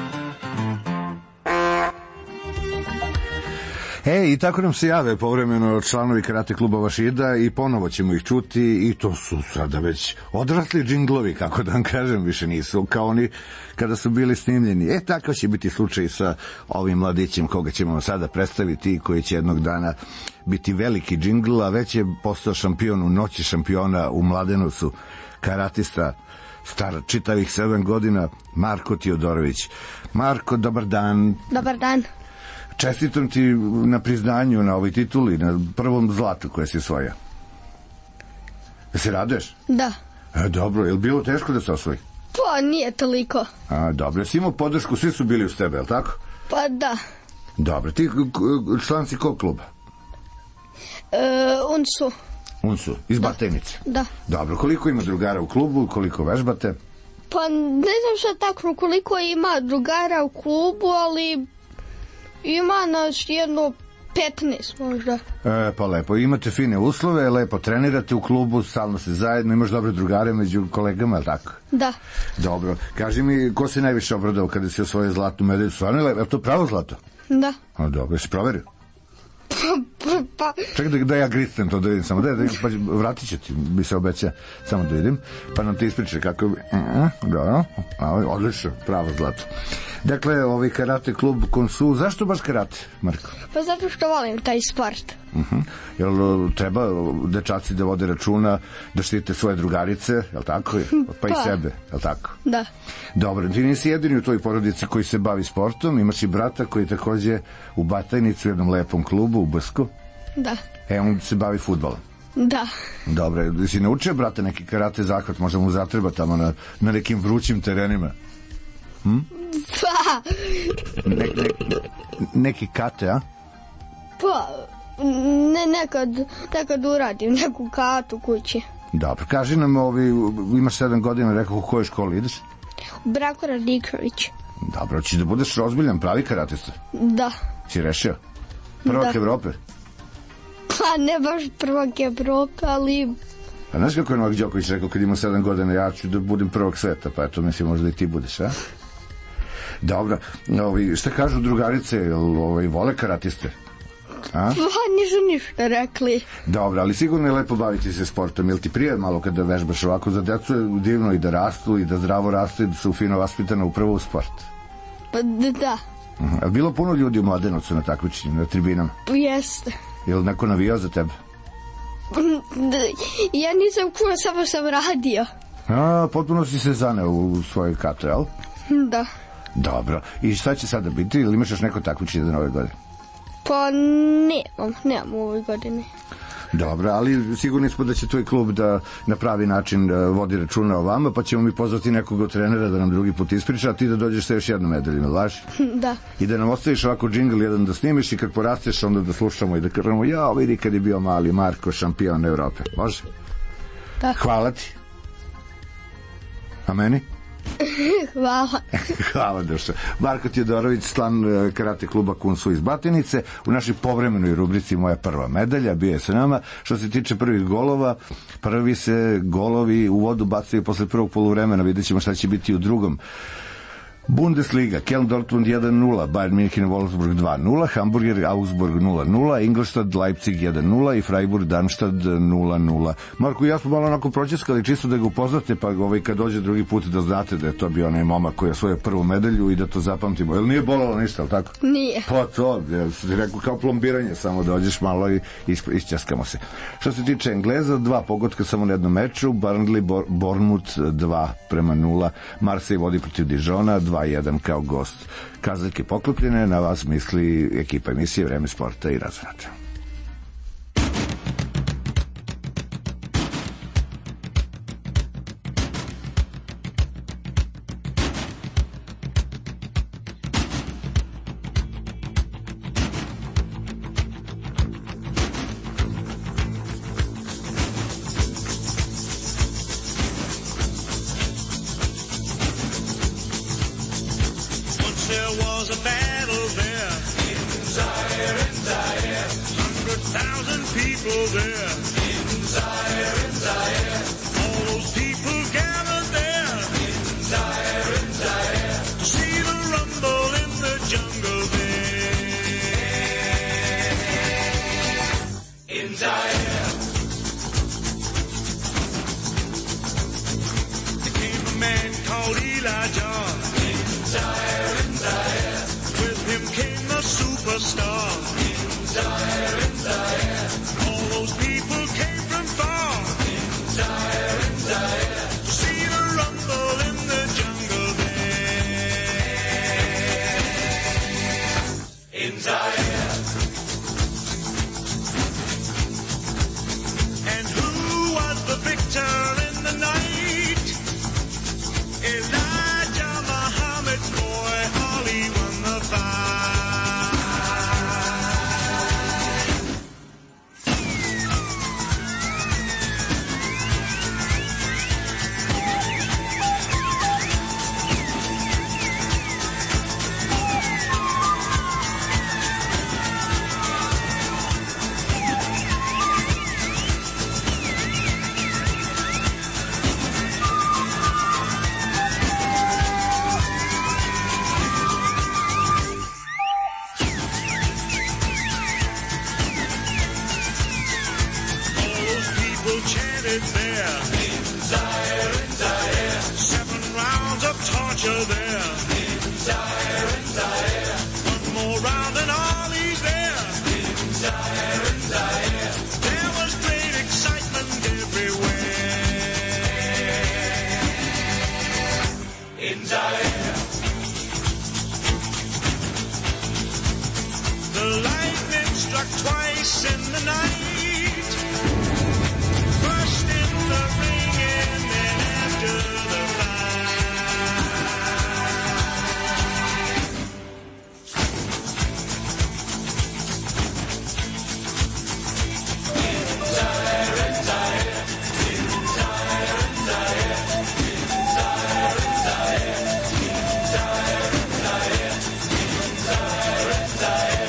E, i tako nam se jave povremeno članovi karate kluba Vašida i ponovo ćemo ih čuti i to su sada već odrasli džinglovi, kako da vam kažem, više nisu kao oni kada su bili snimljeni. E, tako će biti slučaj sa ovim mladićem koga ćemo sada predstaviti i koji će jednog dana biti veliki džingl, a već je postao šampion u noći šampiona u Mladenovcu, karatista star čitavih sedam godina, Marko Tiodorović. Marko, dobar dan. Dobar dan. Čestitam ti na priznanju na ovoj tituli, na prvom zlatu koje si osvojio. Da se raduješ? Da. E, dobro, je li bilo teško da se osvoji? Pa nije toliko. A, dobro, jesi imao podršku, svi su bili uz tebe, je li tako? Pa da. Dobro, ti član si kog kluba? E, Unsu. Unsu, iz Batajnice? Da. Dobro, koliko ima drugara u klubu, koliko vežbate? Pa ne znam šta tako, koliko ima drugara u klubu, ali ima nas jedno petnaest možda. E, pa lepo, imate fine uslove, lepo trenirate u klubu, stalno se zajedno, imaš dobre drugare među kolegama, je li tako? Da. Dobro, kaži mi, ko se najviše obradao kada si osvojio zlatnu medalju? Stvarno, je to pravo zlato? Da. A, dobro, jesi proverio? Pa, pa, pa. Čekaj da, da ja grisnem to da vidim samo, da, da, pa vratit će ti, bi se obeća, samo da vidim, pa nam ti ispričaj kako bi, da, odlično, pravo zlato. Dakle, ovaj karate klub Konsu, zašto baš karate, Marko? Pa zato što volim taj sport. Uh-huh. Jel treba dečaci da vode računa, da štite svoje drugarice, jel tako? Pa, pa i sebe, jel tako? Da. Dobro, ti nisi jedini u tvojoj porodici koji se bavi sportom, imaš i brata koji takođe u Batajnicu, u jednom lepom klubu, u Bsku. Da. E, on se bavi fudbalom. Da. Dobro, si naučio, brate, neki karate zahvat, možda mu zatreba tamo na, na nekim vrućim terenima? Hm? Pa. Ne, ne, neki kate, a? Pa, ne, nekad, nekad uradim neku katu kući. Dobro, kaži nam, ovi, imaš sedam godina, rekao, u kojoj školi ideš? Branko Radiković. Dobro, ćeš da budeš ozbiljan, pravi karatista? Da. Si rešio? Prvak da. Evrope? Pa ne baš prvak Evrope, ali... A znaš kako je Novak Đoković rekao kad ima sedam godina, ja ću da budem prvak sveta, pa eto, mislim, možda i ti budeš, a? Dobro, ovi, šta kažu drugarice, ovi, vole karatiste? A? Pa nisu ništa rekli. Dobro, ali sigurno je lepo baviti se sportom, jel ti prije malo kada vežbaš ovako? Za decu je divno i da rastu i da zdravo rastu i da su fino vaspitane upravo u sport. Pa da. Uh-huh. A bilo puno ljudi u Mladenovcu na takmičenju, na tribinama? Jeste. Je li neko navijao za tebe? Ja nisam kuo, samo sam radio. A, potpuno si se zaneo u svojoj katu, jel? Da. Dobro. I šta će sada biti? Ili imaš još neko takmičenje za nove godine? Pa nemam, nemam u ovoj godini. Dobro, ali sigurni smo da će tvoj klub da na pravi način vodi računa o vama, pa ćemo mi pozvati nekog od trenera da nam drugi put ispriča, a ti da dođeš sa još jednom medaljima, laži? Da. I da nam ostaviš ovako džingl jedan da snimiš i kad porasteš onda da slušamo i da kažemo, ja, vidi kad je bio mali Marko šampion Evrope. Može? Da. Hvala ti. A meni? Hvala. Hvala, Duša. Marko Tiodorović, član karate kluba Kunsu iz Batajnice. U našoj povremenoj rubrici Moja prva medalja bio je sa nama. Što se tiče prvih golova, prvi se golovi u vodu bacaju posle prvog poluvremena. Vidjet ćemo šta će biti u drugom. Bundesliga, Köln Dortmund jedan nula, Bayern München Wolfsburg dva nula, Hamburger Augsburg nula nula, Ingolstadt Leipzig jedan nula i Freiburg Darmstadt nula nula. Marko i ja smo malo onako pročeskali čisto da ga upoznate, pa ovaj, kad dođe drugi put da znate da je to bio onaj momak koji je osvojio prvu medalju i da to zapamtimo. Jel nije bolalo ništa, ali tako? Nije. Pa to, ja sam rekao kao plombiranje, samo dođeš malo i isčeskamo se. Što se tiče Engleza, dva pogotka samo na jednom meču, Burnley Bournemouth dva prema nula, Marseille vodi protiv Dijona dva jedan kao gost. Kazaljke poklopljene, na vas misli ekipa emisije Vreme sporta i razvrata. was a battle there. In Zaire, in Zaire. Hundred thousand people there. In Zaire, in Zaire. All those people gathered there. In Zaire, in Zaire. To see the rumble in the jungle there. In Zaire. There came a man called Elijah. In Zaire, in Zaire. With him came the superstar. In Zaire, in Zaire. All those people came from far. In Zaire, in Zaire. To see the rumble in the jungle there. In Zaire. And who was the victor in the night? Elijah Muhammad's boy, Ali won the fight. Chanted there. In Zaire, in Zaire. Seven rounds of torture there. In Zaire, in Zaire. One more round and all he's there. In Zaire, in Zaire. There was great excitement everywhere. In Zaire. The lightning struck twice in the night. First in the ring and then after the fight. In Zaire, in Zaire. In Zaire, in Zaire. In Zaire, in Zaire. In Zaire, in Zaire. In Zaire, in Zaire.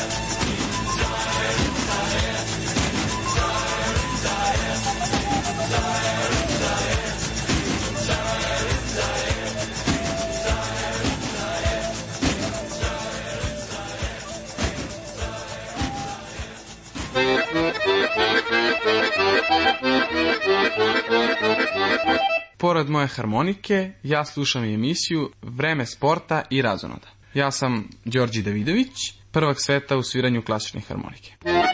Pored moje harmonike, ja slušam i emisiju Vreme sporta i razonoda. Ja sam Đorđe Davidović, prvak sveta u sviranju klasične harmonike.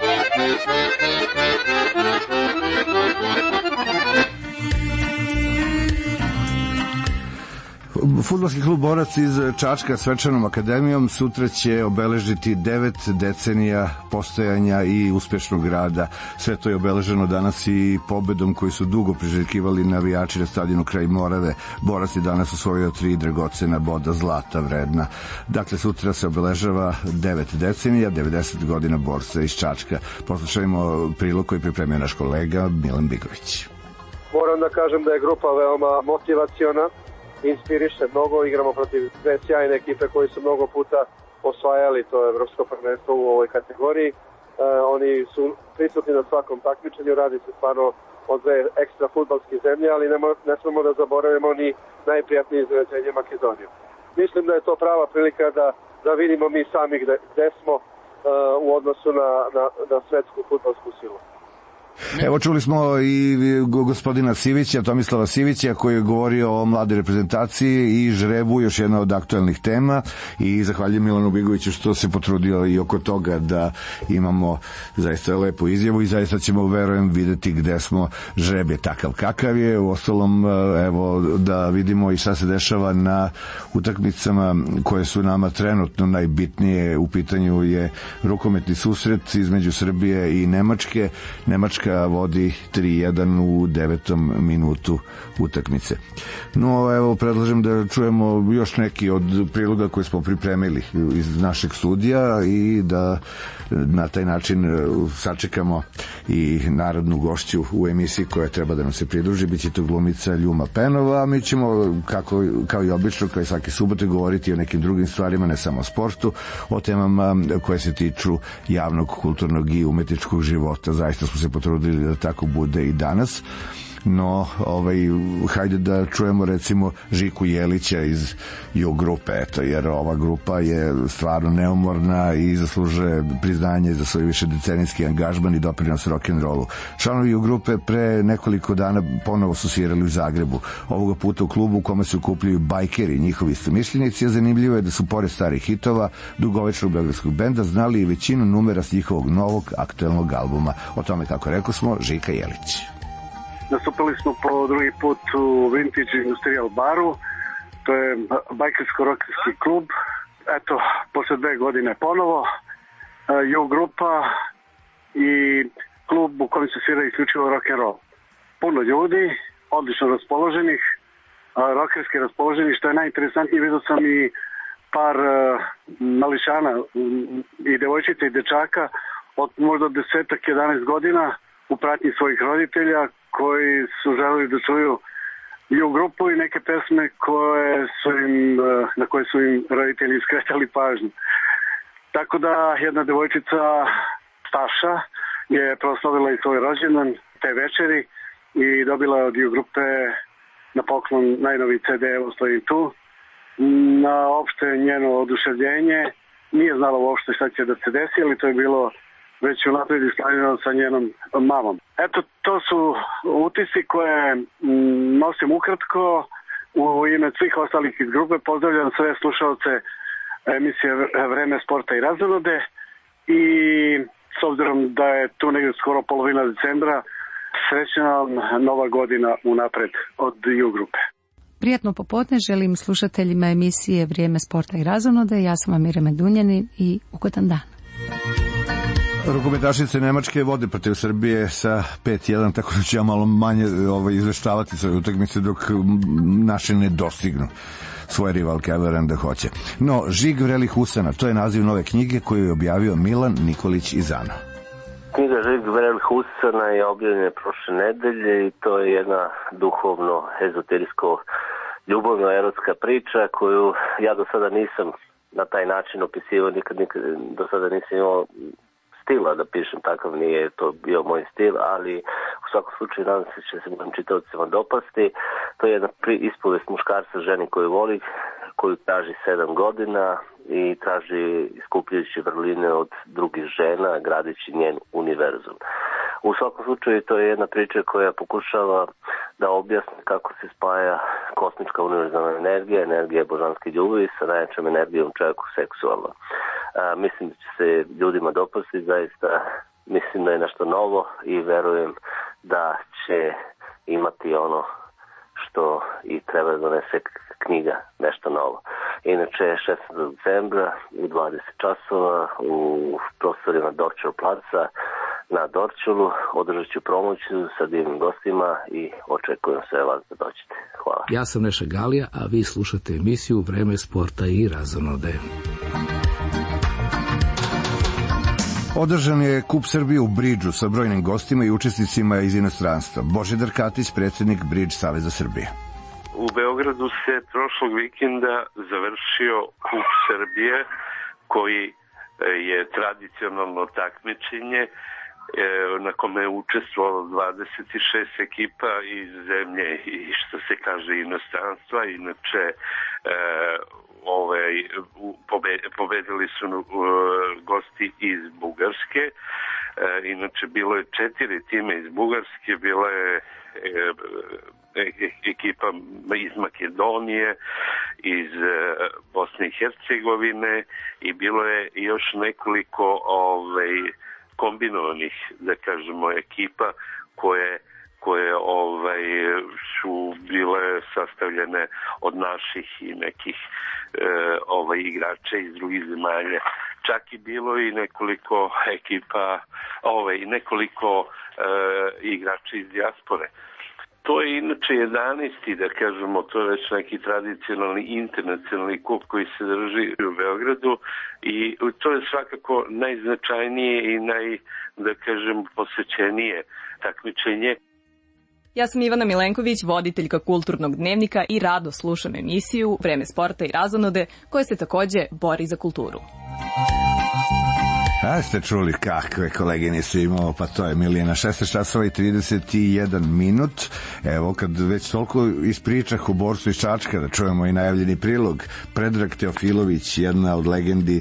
Fudbalski klub Borac iz Čačka svečanom akademijom sutra će obeležiti devet decenija postojanja i uspešnog rada. Sve to je obeleženo danas i pobedom koju su dugo priželjkivali navijači na stadionu kraj Morave. Borac je danas osvojio tri dragocena boda zlata vredna. Dakle, sutra se obeležava devet decenija, devedeset godina borca iz Čačka. Poslušajmo prilog koji pripremio naš kolega Milan Bigović. Moram da kažem da je grupa veoma motivaciona, inspiriše mnogo, igramo protiv dve sjajne ekipe koji su mnogo puta osvajali to evropsko prvenstvo u ovoj kategoriji. E, oni su prisutni na svakom takmičenju, radi se stvarno o dve ekstra fudbalske zemlje, ali ne, ne smemo da zaboravimo ni najprijatnije iznenađenje Makedoniju. Mislim da je to prava prilika da, da vidimo mi sami gde, gde smo uh, u odnosu na, na, na svetsku fudbalsku silu. Evo čuli smo i gospodina Sivića, Tomislava Sivića, koji je govorio o mladoj reprezentaciji i žrebu, još jedna od aktuelnih tema, i zahvaljujem Milanu Bigoviću što se potrudio i oko toga da imamo zaista lepu izjavu i zaista ćemo, verujem, videti gde smo. Žreb je takav kakav je, u ostalom evo da vidimo i šta se dešava na utakmicama koje su nama trenutno najbitnije. U pitanju je rukometni susret između Srbije i Nemačke. Nemačka Nemačka vodi tri jedan u devetom minutu utakmice. No, evo, predlažem da čujemo još neki od priloga koje smo pripremili iz našeg studija i da na taj način sačekamo i narodnu gošću u emisiji koja treba da nam se pridruži. Biće to glumica Ljuma Penova, a mi ćemo, kako, kao i obično, kao i svake subote, govoriti o nekim drugim stvarima, ne samo o sportu, o temama koje se tiču javnog, kulturnog i umetničkog života. Zaista smo se potrudili da tako bude i danas. No, ovaj, hajde da čujemo recimo Žiku Jelića iz Ju grupe, eto, jer ova grupa je stvarno neumorna i zaslužuje priznanje za svoj višedecenijski angažman i doprinos rock'n'rollu. Članovi Ju grupe pre nekoliko dana ponovo su svirali u Zagrebu, ovoga puta u klubu u kome se okupljaju bajkeri, njihovi istomišljenici, a zanimljivo je da su pored starih hitova dugovečnog beogradskog benda znali i većinu numera s njihovog novog aktuelnog albuma. O tome, kako rekao smo, Žika Jelić. Nastupili smo po drugi put u Vintage Industrial baru, to je bajkersko-rokerski klub. Eto, posle dve godine ponovo, Ju grupa i klub u kojem se svira isključivo rock'n'roll. Puno ljudi, odlično raspoloženih, rokerski raspoloženih, što je najinteresantnije, vidio sam i par mališana i devojčica i dečaka od možda desetak, jedanaest godina u pratnji svojih roditelja, koji su želeli da čuju Ju grupu i neke pesme koje su im, na koje su im roditelji skretali pažnju. Tako da jedna devojčica, Staša, je proslavila i svoj rođendan te večeri i dobila od Ju grupe na poklon najnoviji ce de, evo stojim tu. Na opšte njeno oduševljenje nije znala uopšte šta će da se desi, ali to je bilo već unaprijed isplanirano sa njenom mamom. Eto, to su utisci koje nosim ukratko. U ime svih ostalih iz grupe pozdravljam sve slušalce emisije Vreme sporta i razonode i s obzirom da je tu negdje skoro polovina decembra, srećna vam nova godina unapred od Ju grupe. Prijatno popodne želim slušateljima emisije Vrijeme sporta i razonode. Ja sam Amira Medunjanin i ugodan dan. Rukometašice Nemačke vode protiv Srbije sa pet jedan, tako da ću ja malo manje ovaj, izveštavati svoje utakmice dok naše ne dostignu svoje rivalke, a verujem da hoće. No, Žig vrelih usana, to je naziv nove knjige koju je objavio Milan Nikolić iz Ana. Knjiga Žig vrelih usana je objavljena prošle nedelje i to je jedna duhovno, ezoterijsko, ljubavno erotska priča koju ja do sada nisam na taj način opisivao, nikad, nikad do sada nisam imao stila da pišem, takav nije to bio moj stil, ali u svakom slučaju nadam se će se mojim čitaocima dopasti. To je jedna ispovest muškarca ženi koju voli, koju traži sedam godina i traži iskupljujući vrline od drugih žena, gradići njen univerzum. U svakom slučaju to je jedna priča koja pokušava da objasni kako se spaja kosmička univerzalna energija, energija božanske ljubavi sa najjačom energijom čovjeku seksualno. A, mislim da će se ljudima dopasti, zaista mislim da je nešto novo i verujem da će imati ono što i treba da donese knjiga, nešto novo. Inače, šesnaestog decembra u dvadeset časova u prostorima Dorčel placa na Dorčelu održat ću promociju sa divnim gostima i očekujem sve vas da dođete. Hvala. Ja sam Neša Galija, a vi slušate emisiju Vreme sporta i razonode. Održan je Kup Srbije u Bridžu sa brojnim gostima i učesnicima iz inostranstva. Božidar Katić, predsjednik Bridž Saveza Srbije. U Beogradu se prošlog vikenda završio Kup Srbije, koji je tradicionalno takmičenje na kome je učestvovalo dvadeset šest ekipa iz zemlje i što se kaže inostranstva. Inače, Ove, pobedili su uh, gosti iz Bugarske. E, inače bilo je četiri time iz Bugarske, bila je e, e, ekipa iz Makedonije, iz e, Bosne i Hercegovine i bilo je još nekoliko ove, kombinovanih, da kažemo, ekipa koje koje ovaj, su bile sastavljene od naših i nekih e, ovaj, igrača iz drugih zemalja čak i bilo i nekoliko ekipa, ove, i nekoliko e, igrača iz dijaspore. To je inače jedanaesti, da kažemo, to je već neki tradicionalni internacionalni kup koji se drži u Beogradu i to je svakako najznačajnije i naj, da kažem, posvećenije takmičenje. Ja sam Ivana Milenković, voditeljka Kulturnog dnevnika i rado slušam emisiju Vreme sporta i razonode, koja se takođe bori za kulturu. A ste čuli kakve koleginice imamo, pa to je Milijana, šesnaest časova i trideset jedan minut. Evo, kad već toliko ispričah u borcu iz Čačka, da čujemo i najavljeni prilog. Predrag Teofilović, jedna od legendi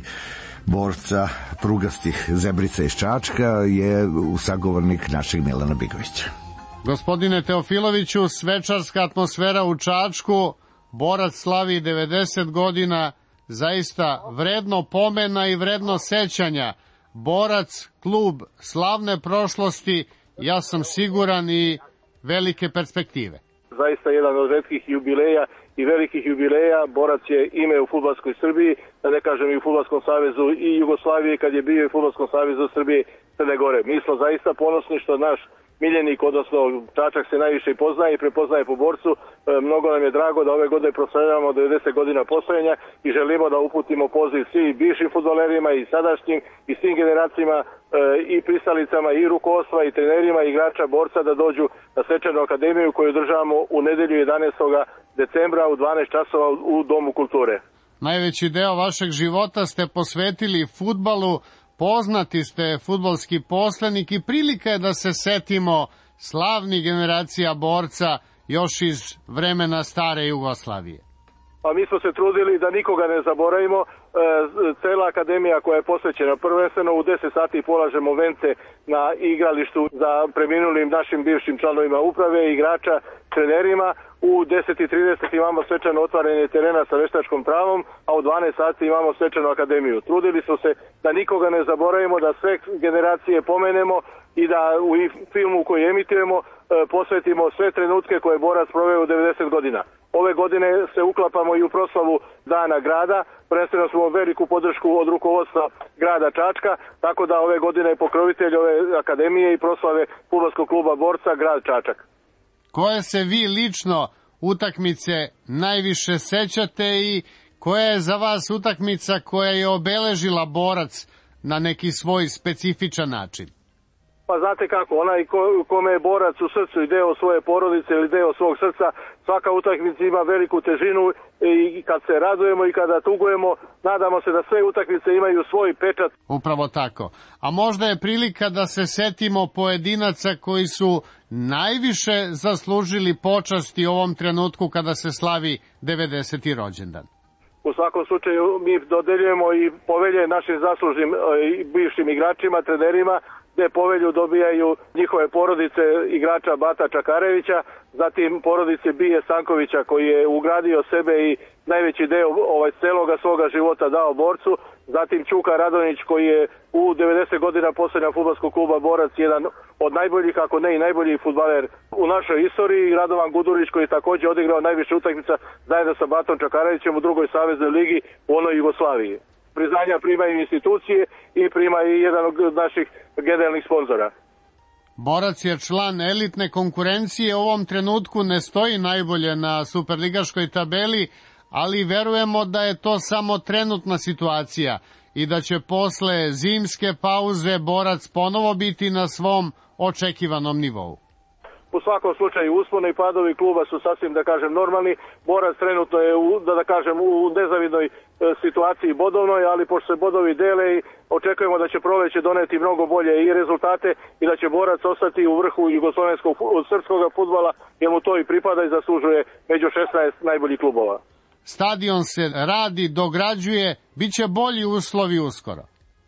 borca prugastih zebrica iz Čačka, je sagovornik našeg Milana Bigovića. Gospodine Teofiloviću, svečarska atmosfera u Čačku, borac slavi devedeset godina, zaista vredno pomena i vredno sećanja. Borac, klub slavne prošlosti, ja sam siguran i velike perspektive. Zaista jedan od retkih jubileja i velikih jubileja. Borac je ime u fudbalskoj Srbiji, da ne kažem i u Fudbalskom savezu i Jugoslavije, kad je bio i u Fudbalskom savezu Srbije Crne Gore. Mi smo zaista ponosni što naš miljenik, odnosno Čačak se najviše i poznaje i prepoznaje po borcu. E, mnogo nam je drago da ove godine proslavljamo devedeset godina postojanja i želimo da uputimo poziv svim bivšim fudbalerima i sadašnjim i svim generacijama e, i pristalicama i rukovodstva i trenerima i igrača borca da dođu na svečanu akademiju koju državamo u nedelju jedanaestog decembra u dvanaest časova u Domu kulture. Najveći deo vašeg života ste posvetili fudbalu. Poznati ste fudbalski poslanik i prilika je da se setimo slavnih generacija borca još iz vremena stare Jugoslavije. Pa mi smo se trudili da nikoga ne zaboravimo. E, cela akademija koja je posvećena prvenstveno u deset sati polažemo vence na igralištu za preminulim našim bivšim članovima uprave, igrača, trenerima. U deset i trideset imamo svečano otvaranje terena sa veštačkom travom, a u dvanaest sati imamo svečanu akademiju. Trudili smo se da nikoga ne zaboravimo, da sve generacije pomenemo i da u filmu koji emitujemo e, posvetimo sve trenutke koje borac proveo u devedeset godina. Ove godine se uklapamo i u proslavu Dana grada, prvenstveno smo veliku podršku od rukovodstva grada Čačka, tako da ove godine je pokrovitelj ove akademije i proslave fudbalskog kluba borca grad Čačak. Koje se vi lično utakmice najviše sećate i koja je za vas utakmica koja je obeležila borac na neki svoj specifičan način? Pa znate kako, onaj ko, kome je borac u srcu i deo svoje porodice ili deo svog srca, svaka utakmica ima veliku težinu i kad se radujemo i kada tugujemo, nadamo se da sve utakmice imaju svoj pečat. Upravo tako. A možda je prilika da se setimo pojedinaca koji su najviše zaslužili počasti u ovom trenutku kada se slavi devedeseti rođendan. U svakom slučaju mi dodeljujemo i povelje našim zaslužnim bivšim igračima, trenerima, gde povelju dobijaju njihove porodice igrača Bata Čakarevića, zatim porodice Bije Sankovića koji je ugradio sebe i najveći deo ovaj celoga svoga života dao borcu, zatim Čuka Radonić koji je u devedeset godina posljednja fudbalskog kluba Borac, jedan od najboljih, ako ne i najbolji fudbaler u našoj istoriji, i Radovan Gudurić koji je također odigrao najviše utakmica zajedno sa Batom Čakarevićem u drugoj saveznoj ligi u onoj Jugoslaviji. Priznanja primaju institucije i prima i jedan od naših generalnih sponzora. Borac je član elitne konkurencije, u ovom trenutku ne stoji najbolje na superligaškoj tabeli, ali verujemo da je to samo trenutna situacija i da će posle zimske pauze Borac ponovo biti na svom očekivanom nivou. U svakom slučaju usponi i padovi kluba su sasvim, da kažem, normalni. Borac trenutno je u, da, da kažem, u nezavidnoj e, situaciji bodovnoj, ali pošto se bodovi dele i očekujemo da će proleće doneti mnogo bolje i rezultate i da će Borac ostati u vrhu jugoslovenskog srpskog fudbala, jer mu to i pripada i zaslužuje među šesnaest najboljih klubova. Stadion se radi, dograđuje, bit će bolji uslovi uskoro.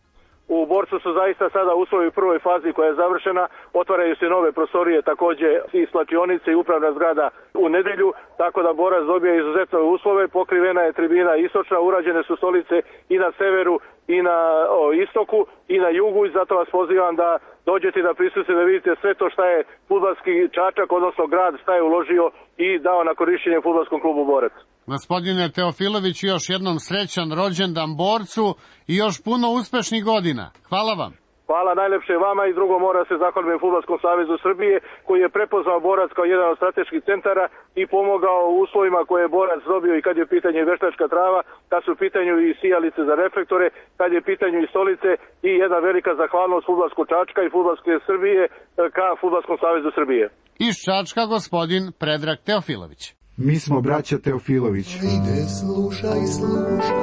U Borcu su zaista sada uslovi u prvoj fazi koja je završena, otvaraju se nove prostorije, također i slačionice i upravna zgrada u nedelju, tako da Borac dobije izuzetne uslove, pokrivena je tribina istočna, urađene su stolice i na severu i na o, istoku i na jugu, i zato vas pozivam da dođete da prisustite, da vidite sve to šta je fudbalski Čačak, odnosno grad, šta je uložio i dao na korišćenje fudbalskom klubu Borac. Gospodine Teofilović, još jednom srećan rođendan Borcu i još puno uspešnih godina. Hvala vam. Hvala najlepše vama, i drugo mora se zahvalim Fudbalskom savezu Srbije koji je prepoznao Borac kao jedan od strateških centara i pomogao u uslovima koje je Borac dobio, i kad je u pitanju veštačka trava, kad su u pitanju i sijalice za reflektore, kad je u pitanju i stolice, i jedna velika zahvalnost Fudbalskog Čačka i Fudbalske Srbije ka Fudbalskom savezu Srbije. Iz Čačka gospodin Predrag Teofilović. Mi smo braća Teofilović. Vide, slušaj, slušaj,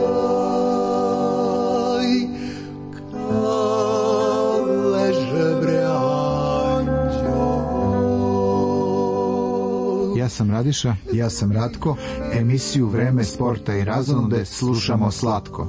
Ja sam Radiša, ja sam Ratko, emisiju Vreme sporta i razonode slušamo slatko.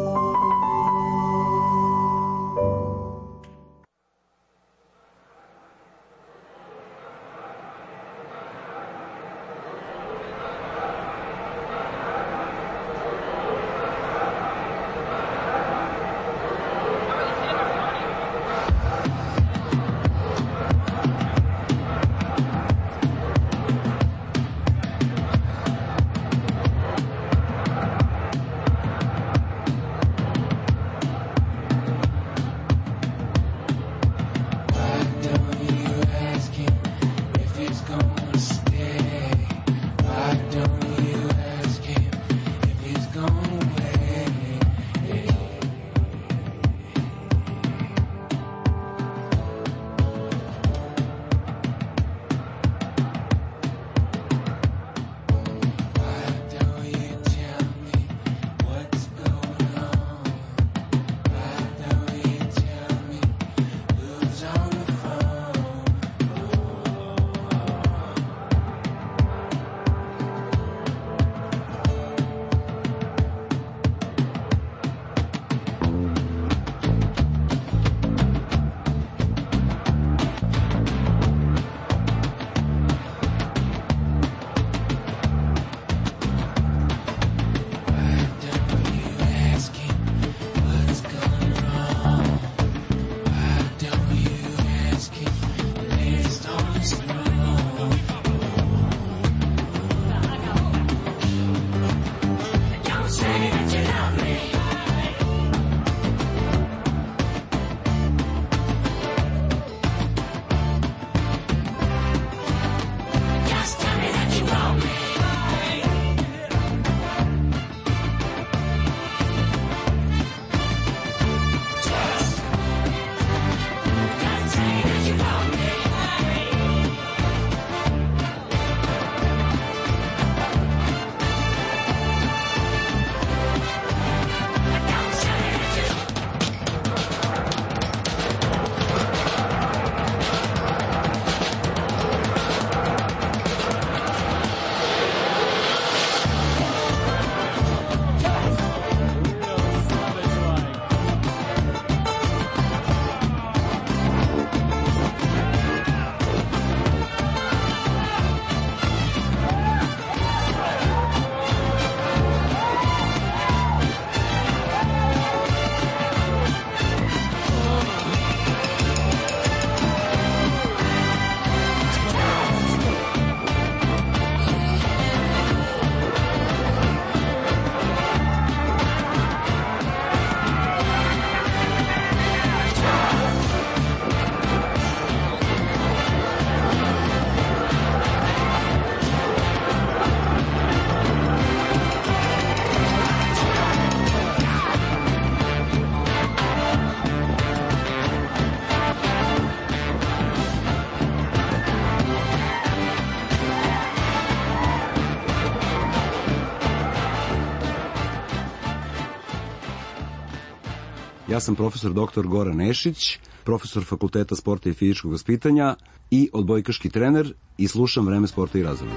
Ja sam profesor doktor Goran Nešić, profesor Fakulteta sporta i fizičkog vaspitanja i odbojkaški trener i slušam Vreme sporta i razonode.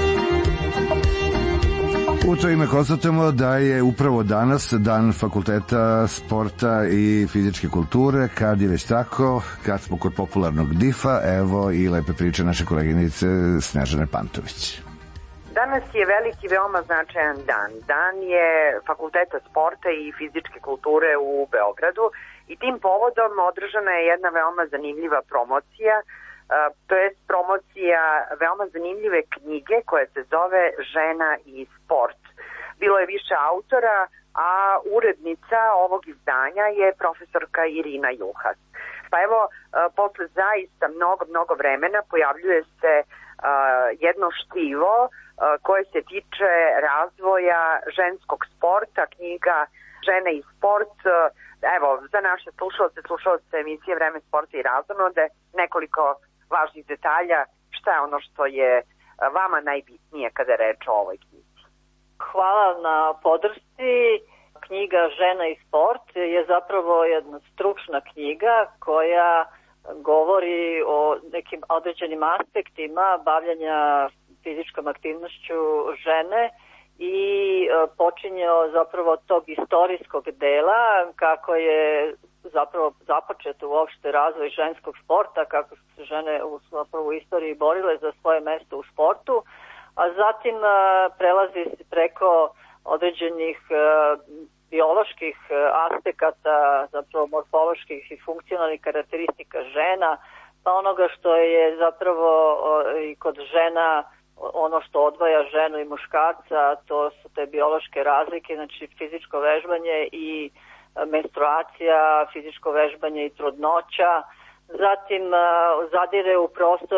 U to ime konstatujemo da je upravo danas dan Fakulteta sporta i fizičke kulture. Kad je već tako, kad smo kod popularnog difa, evo i lepe priče naše koleginice Snežane Pantović. Danas je veliki, veoma značajan dan. Dan je Fakulteta sporta i fizičke kulture u Beogradu i tim povodom održana je jedna veoma zanimljiva promocija, to je promocija veoma zanimljive knjige koja se zove Žena i sport. Bilo je više autora, a urednica ovog izdanja je profesorka Irina Juhas. Pa evo, posle zaista mnogo, mnogo vremena pojavljuje se jedno štivo koje se tiče razvoja ženskog sporta, knjiga Žene i sport. Evo, za naše slušalce, slušalce emisije Vreme sporta i razonode, nekoliko važnih detalja, šta je ono što je vama najbitnije kada je reč o ovoj knjizi. Hvala na podršci. Knjiga Žena i sport je zapravo jedna stručna knjiga koja govori o nekim određenim aspektima bavljanja fizičkom aktivnošću žene i počinje zapravo od tog istorijskog dela kako je zapravo započeto uopšte razvoj ženskog sporta, kako su se žene u, zapravo u istoriji borile za svoje mesto u sportu, a zatim prelazi se preko određenih bioloških aspekata, zapravo morfoloških i funkcionalnih karakteristika žena, pa onoga što je zapravo i kod žena ono što odvaja ženu i muškarca, to su te biološke razlike, znači fizičko vežbanje i menstruacija, fizičko vežbanje i trudnoća. Zatim zadire u prostor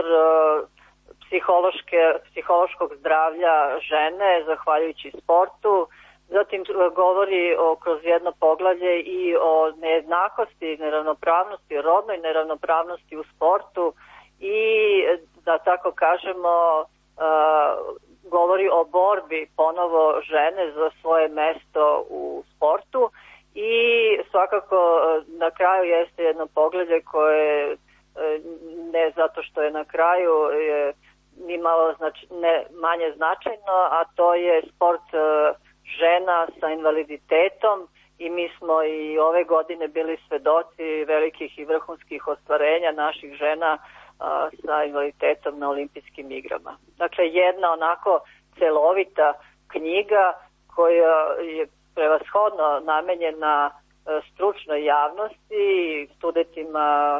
psihološke, psihološkog zdravlja žene, zahvaljujući sportu. Zatim govori o, kroz jedno poglavlje i o nejednakosti, neravnopravnosti, rodnoj neravnopravnosti u sportu i, da tako kažemo, Uh, govori o borbi ponovo žene za svoje mesto u sportu i svakako na kraju jeste jedno poglavlje koje ne zato što je na kraju je ni malo znači, ne manje značajno, a to je sport uh, žena sa invaliditetom i mi smo i ove godine bili svedoci velikih i vrhunskih ostvarenja naših žena sa invaliditetom na olimpijskim igrama. Dakle, jedna onako celovita knjiga koja je prevashodno namenjena stručnoj javnosti, studentima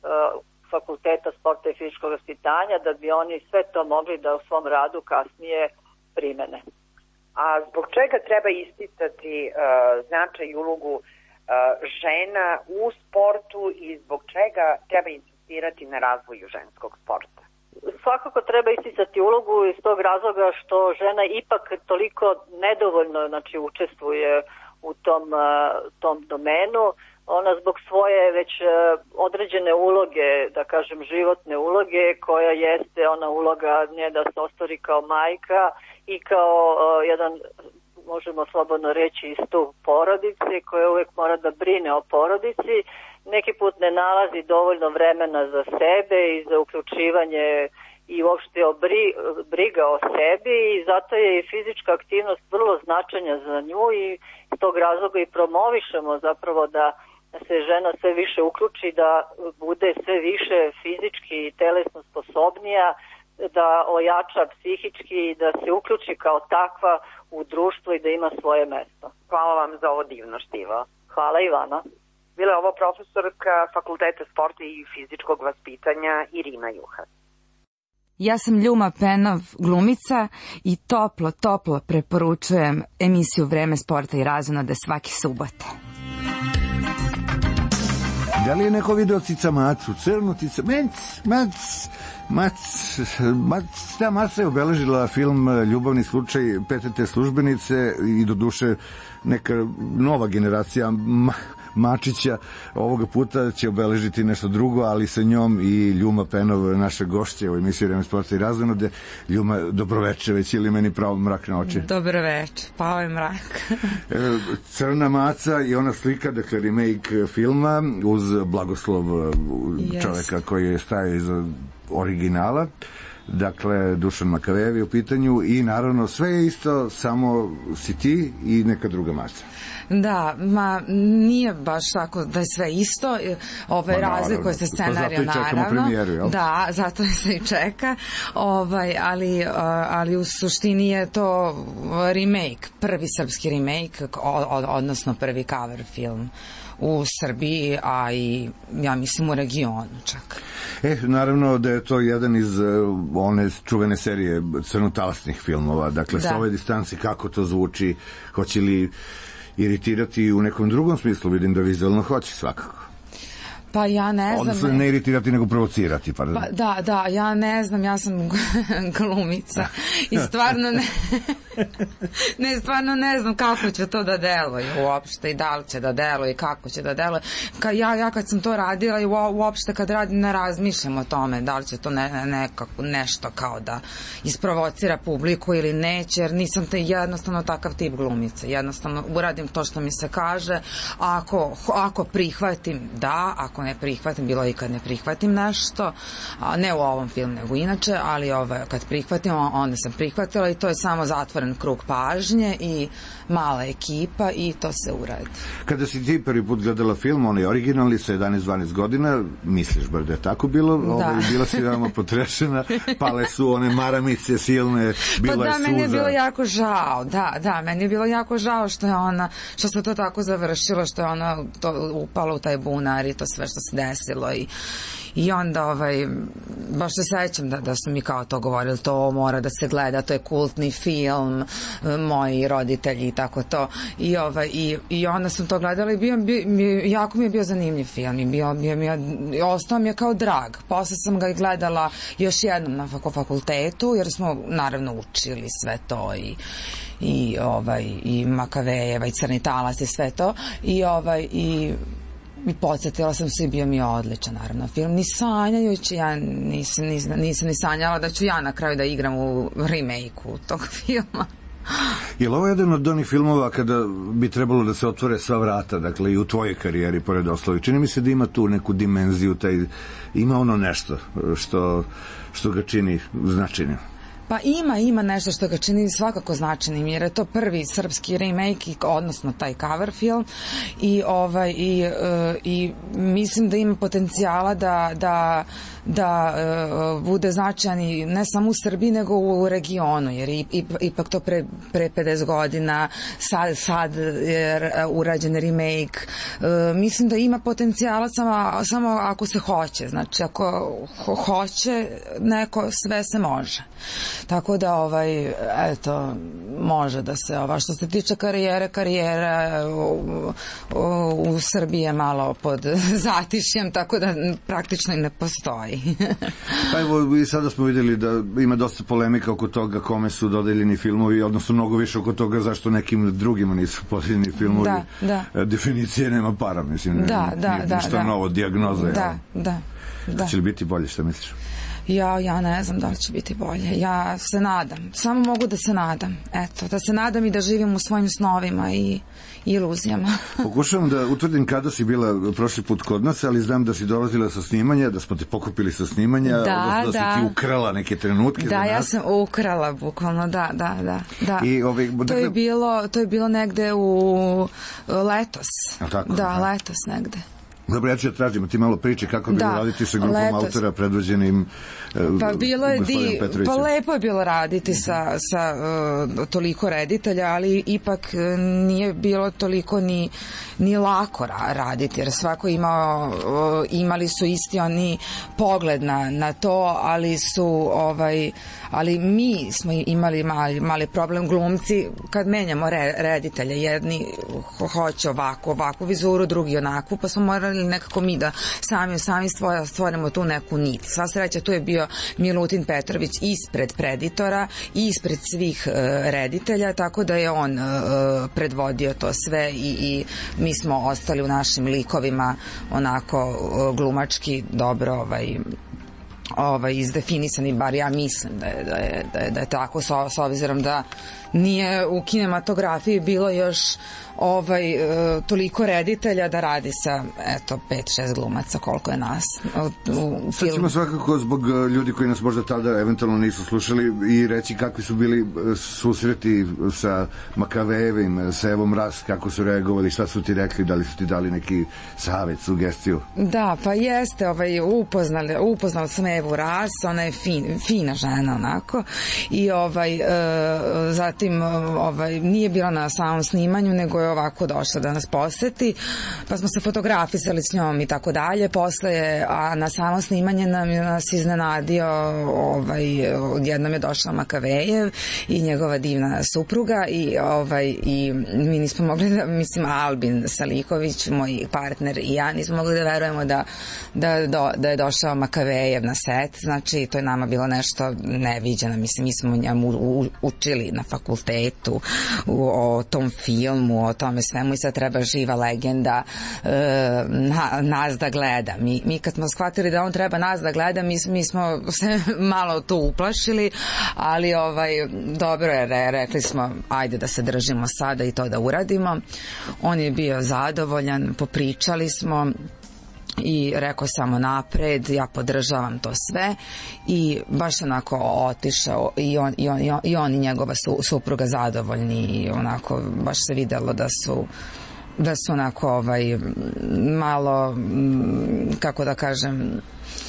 Fakulteta sporta i fizičkog vaspitanja, da bi oni sve to mogli da u svom radu kasnije primene. A zbog čega treba isticati uh, značaj i ulogu uh, žena u sportu i zbog čega treba insistirati na razvoju ženskog sporta? Svakako treba isticati ulogu iz tog razloga što žena ipak toliko nedovoljno znači, učestvuje u tom, tom domenu. Ona zbog svoje već određene uloge, da kažem životne uloge, koja jeste ona uloga nje da se ostvari kao majka i kao jedan, možemo slobodno reći, stup porodice koja uvek mora da brine o porodici, neki put ne nalazi dovoljno vremena za sebe i za uključivanje i uopšte obri, briga o sebi i zato je i fizička aktivnost vrlo značajna za nju i iz tog razloga i promovišemo zapravo da se žena sve više uključi, da bude sve više fizički i telesno sposobnija, da ojača psihički i da se uključi kao takva u društvo i da ima svoje mesto. Hvala vam za ovo divno štivo. Hvala i vama. Bila je ovo profesorka Fakulteta sporta i fizičkog vaspitanja Irina Juhas. Ja sam Ljuma Penov, glumica i toplo, toplo preporučujem emisiju Vreme sporta i razonode svake subote. Da li je neko video Cica Macu? Crnu Cica... Mac, Mac, Mac, Mac, ta Maca je obeležila film Ljubavni slučaj Petete službenice i do duše neka nova generacija ma, Mačića ovoga puta će obeležiti nešto drugo, ali sa njom i Ljuma Penov, naša gošća u emisiji Vreme sporta i razonode. Ljuma, dobroveče, već ili meni pravo mrak na oči? Dobroveče, pao je mrak. Crna Maca i ona slika, dakle remake filma uz blagoslov čoveka koji je stajao iza originala. dakle Dušan Makavejev u pitanju i naravno sve je isto, samo si ti i neka druga masa. Da, ma nije baš tako da je sve isto, ovaj, razlikuje se scenariju, naravno. Premijeru, jel? Da, zato se i čeka, ovaj, ali, ali u suštini je to remake, prvi srpski remake, odnosno prvi cover film u Srbiji, a i ja mislim u regionu čak. E, naravno da je to jedan iz uh, one čuvene serije crnotalasnih filmova, dakle da. Sa ove distanci kako to zvuči, hoće li iritirati u nekom drugom smislu, vidim da vizualno hoće svakako. Pa ja ne znam... Odnosno ne iritirati, nego provocirati. Pa... Pa, da, da, ja ne znam, ja sam glumica i stvarno ne... ne, stvarno ne znam kako će to da deluje uopšte i da li će da deluje i kako će da deluje. Ka, ja, ja kad sam to radila i uopšte kad radim ne razmišljam o tome da li će to ne, nekako nešto kao da isprovocira publiku ili neće, jer nisam te jednostavno takav tip glumice. Jednostavno uradim to što mi se kaže, a ako, ako prihvatim, da, ako ne prihvatim, bilo i kad ne prihvatim nešto, a ne u ovom filmu nego inače, ali ovaj, kad prihvatim, onda sam prihvatila i to je samo zatvoren krug pažnje i mala ekipa i to se uradi. Kada si ti prvi put gledala film, on je originalni sa jedanaest dvanaest godina, misliš bar da je tako bilo? Da. Ovaj, bila si veoma potrešena, pale su one maramice silne, bila pa da, je suza. meni je bilo jako žao, da, da, meni je bilo jako žao što je ona, što se to tako završilo, što je ona to upala u taj bunar i to sve što se desilo i I onda, ovaj, baš se sećam da, da su mi kao to govorili, to mora da se gleda, to je kultni film, moji roditelji i tako to. I, ovaj, i, i onda sam to gledala i bio, bio, jako mi je bio zanimljiv film i bio, bio, bio, ostao mi je kao drag. Posle sam ga i gledala još jednom na fakultetu, jer smo naravno učili sve to i i ovaj i Makavejeva i Crni talas i sve to i ovaj i i podsjetila sam se i bio mi je odličan naravno film, ni sanjajući ja nisam, nisam, nisam ni sanjala da ću ja na kraju da igram u remake-u tog filma. Je li ovo jedan od onih filmova kada bi trebalo da se otvore sva vrata, dakle i u tvojoj karijeri pored oslovi? Čini mi se da ima tu neku dimenziju, taj, ima ono nešto što, što ga čini značajnim. Pa ima, ima nešto što ga čini svakako značajnim, jer je to prvi srpski remake, odnosno taj cover film i, ovaj, i, uh, i mislim da ima potencijala da, da, da uh, bude značajan i ne samo u Srbiji, nego u regionu, jer ip, ipak to pre, pre pedeset godina, sad, sad je urađen remake. Uh, mislim da ima potencijala samo, samo ako se hoće, znači ako ho, hoće neko, sve se može. Tako da, ovaj, eto, može da se, ova, što se tiče karijere, karijera u, u, u Srbiji je malo pod zatišjem, tako da praktično i ne postoji. Pa evo, i sada smo vidjeli da ima dosta polemika oko toga kome su dodeljeni filmovi, odnosno mnogo više oko toga zašto nekim drugima nisu podeljeni filmovi. Da, da. Definicije nema para, mislim. Da, da, nije da. Ništa da. novo, dijagnoza. Da, da, da. Će li biti bolje, šta misliš? Ja, ja ne znam da li će biti bolje. Ja se nadam. Samo mogu da se nadam. Eto, da se nadam i da živim u svojim snovima i iluzijama. Pokušavam da utvrdim kada si bila prošli put kod nas, ali znam da si dolazila sa snimanja, da smo te pokupili sa snimanja, da, da, da si ti ukrala neke trenutke da, za nas. Da, ja sam ukrala, bukvalno, da, da, da. da. I, ovaj, dakle... to, je bilo, to je bilo negde u letos. Tako, da, aha. letos negde. Dobro, ja ću da tražim, ti malo priče kako bi da, raditi sa grupom letos. autora predvođenim pa bilo je di, Petrovićem. pa lepo je bilo raditi sa, sa uh, toliko reditelja, ali ipak nije bilo toliko ni, ni lako raditi, jer svako imao, uh, imali su isti oni pogled na, na to, ali su ovaj, ali mi smo imali mali, mali problem glumci kad menjamo re, reditelja, jedni hoće ovako, ovakvu vizuru, drugi onakvu, pa smo morali nekako mi da sami, sami stvorimo tu neku nit. Sva sreća, tu je bio Milutin Petrović ispred preditora i ispred svih uh, reditelja, tako da je on uh, predvodio to sve i, i mi smo ostali u našim likovima onako uh, glumački dobro ovaj ovaj, izdefinisani, bar ja mislim da je, da je, da je, da je tako, s, s obzirom da nije u kinematografiji bilo još ovaj, e, toliko reditelja da radi sa, eto, pet šest glumaca, koliko je nas u, u Sad ćemo svakako zbog ljudi koji nas možda tada eventualno nisu slušali i reći kakvi su bili susreti sa Makavejevim, sa Evom Ras, kako su reagovali, šta su ti rekli, da li su ti dali neki savet, sugestiju? Da, pa jeste, ovaj, upoznali, upoznala sam Evu Ras, ona je fin, fina žena onako i ovaj, e, zatim ovaj, nije bila na samom snimanju, nego je ovako došla da nas poseti, pa smo se fotografisali s njom i tako dalje. Posle je, a na samo snimanje nam nas iznenadio, ovaj, odjednom je došla Makavejev i njegova divna supruga i, ovaj, i mi nismo mogli da, mislim, Albin Saliković, moj partner i ja, nismo mogli da verujemo da, da, da, da je došao Makavejev na set, znači to je nama bilo nešto neviđeno, mislim, mi smo njemu učili na fakultetu u, o tom filmu, o tome svemu i sad treba živa legenda e, na, nas da gleda. Mi, mi kad smo shvatili da on treba nas da gleda, mi, mi smo se malo tu uplašili, ali ovaj, dobro je, rekli smo ajde da se držimo sada i to da uradimo. On je bio zadovoljan, popričali smo i rekao samo napred, ja podržavam to sve i baš onako otišao i on i, on, i, on, i njegova su, supruga zadovoljni i onako baš se videlo da su da su onako ovaj, malo, kako da kažem,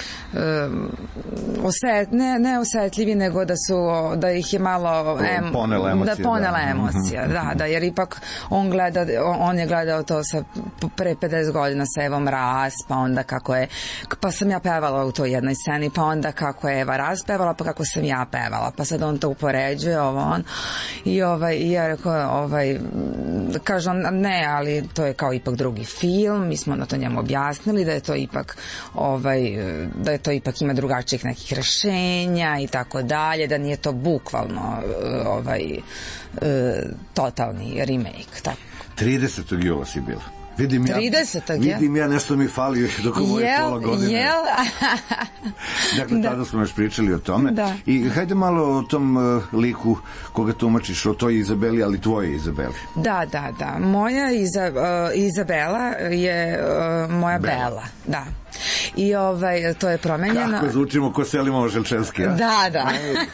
oset, ne, ne osetljivi, nego da su, da ih je malo em, ponela emocija, da ponela da. emocija, da, da, jer ipak on gleda, on je gledao to sa pre pedeset godina sa Evom Ras, pa onda kako je, pa sam ja pevala u toj jednoj sceni, pa onda kako je Eva Ras pevala, pa kako sam ja pevala, pa sad on to upoređuje, ovo on, i ovaj, i ja rekao, ovaj, kaže on, ne, ali to je kao ipak drugi film, mi smo na to njemu objasnili da je to ipak, ovaj, da je to ipak ima drugačijih nekih rešenja i tako dalje, da nije to bukvalno ovaj, totalni remake. Tako. tridesetog jula si bila. Vidim ja, tridesetog vidim ja nešto mi fali dok ovo je pola godine. Jel? Dakle, da. Tada smo još pričali o tome. Da. I hajde malo o tom uh, liku koga tumačiš, o toj Izabeli, ali tvoje Izabeli. Da, da, da. Moja Iza, uh, Izabela je uh, moja Bela. Bela. Da. I ovaj, to je promenjeno. Kako zvučimo ko Selima Želčevski, a? Da, da.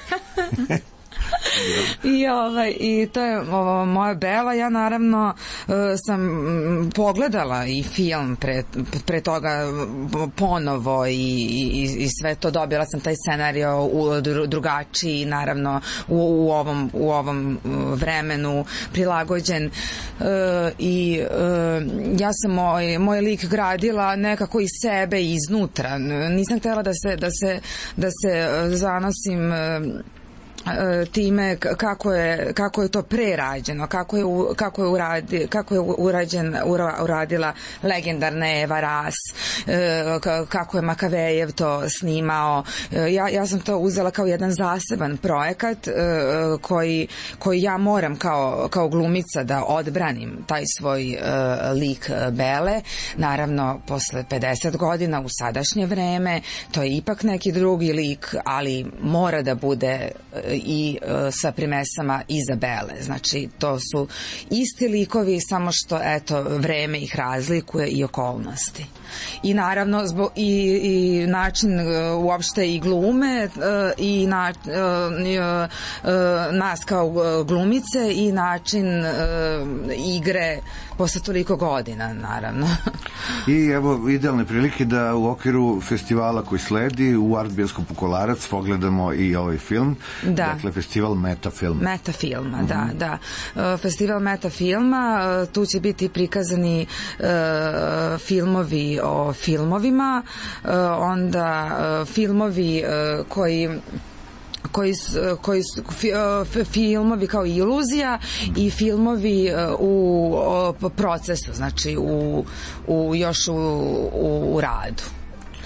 I, ovaj, i to je ovo, moja Bela. Ja naravno sam pogledala i film pre, pre toga ponovo i, i, i sve to, dobila sam taj scenario u drugačiji, naravno u, u, ovom, u ovom vremenu prilagođen e, i e, ja sam moj, moj lik gradila nekako iz sebe, iznutra. Nisam htjela da se, da se, da se zanosim time kako je, kako je to prerađeno, kako je, kako je, uradi, kako je urađen, ura, uradila legendarna Eva Ras, kako je Makavejev to snimao. Ja, ja sam to uzela kao jedan zaseban projekat koji, koji ja moram kao, kao glumica da odbranim taj svoj lik Bele. Naravno, posle pedeset godina u sadašnje vreme, to je ipak neki drugi lik, ali mora da bude i uh, sa primesama Izabele. Znači, to su isti likovi, samo što, eto, vreme ih razlikuje i okolnosti. I naravno, zbog, i, i način uh, uopšte i glume uh, i na, uh, uh, nas kao glumice i način uh, igre posle toliko godina, naravno. I evo idealne prilike da u okviru festivala koji sledi u Art Bioskopu Kolarac pogledamo i ovaj film. Da. Dakle, festival Metafilm. Metafilma, mm-hmm. da, da. Uh, festival Metafilma, uh, tu će biti prikazani uh, filmovi o filmovima, uh, onda uh, filmovi uh, koji koji koji filmovi kao iluzija i filmovi u procesu, znači u, u još u, u, u radu.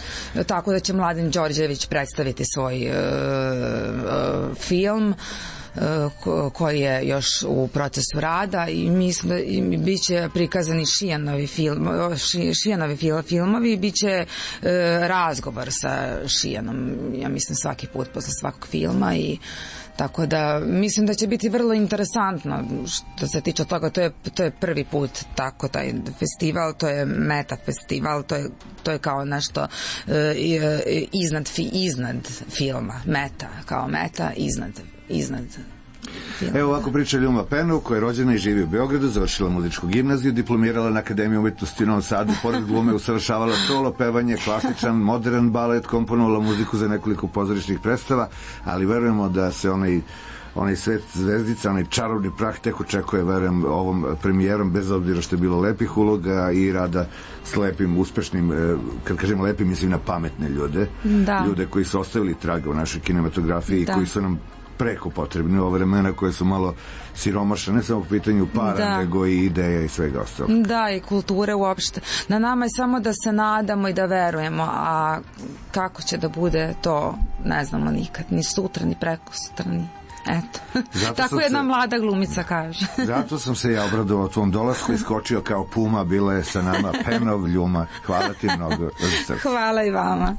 Tako da će Mladen Đorđević predstaviti svoj uh, uh, film. koji je još u procesu rada i mislim da bit će prikazani Šijanovi, film, Šijanovi filmovi i bit će razgovor sa Šijanom, ja mislim svaki put posle svakog filma i tako da mislim da će biti vrlo interesantno što se tiče toga. To je, to je prvi put tako taj festival, to je meta festival, to je, to je kao nešto e, iznad, fi, iznad filma, meta, kao meta iznad, iznad filma. Evo ovako priča Ljuma Penu, koja je rođena i živi u Beogradu, završila muzičku gimnaziju, diplomirala na Akademiji umetnosti u Novom Sadu, pored glume usavršavala solo, pevanje, klasičan, modern balet, komponovala muziku za nekoliko pozorišnih predstava, ali verujemo da se onaj onaj svet zvezdica, onaj čarobni prah tek očekuje, verujem, ovom premijerom, bez obzira što je bilo lepih uloga i rada s lepim, uspešnim, kad kažem lepim, mislim na pametne ljude, da. Ljude koji su ostavili traga u našoj kinematografiji da. I koji su nam preko potrebni ove vremena koje su malo siromašne, ne samo u pitanju para, da. Nego i ideja i svega ostalog. Da, i kulture uopšte. Na nama je samo da se nadamo i da verujemo, a kako će da bude to, ne znamo nikad, ni sutra, ni preko sutra, ni... Eto, tako jedna se, mlada glumica kaže. Zato sam se ja obradovao tvom dolasku, iskočio kao puma, bila je sa nama Penov, Ljuma. Hvala ti mnogo. Hvala i vama.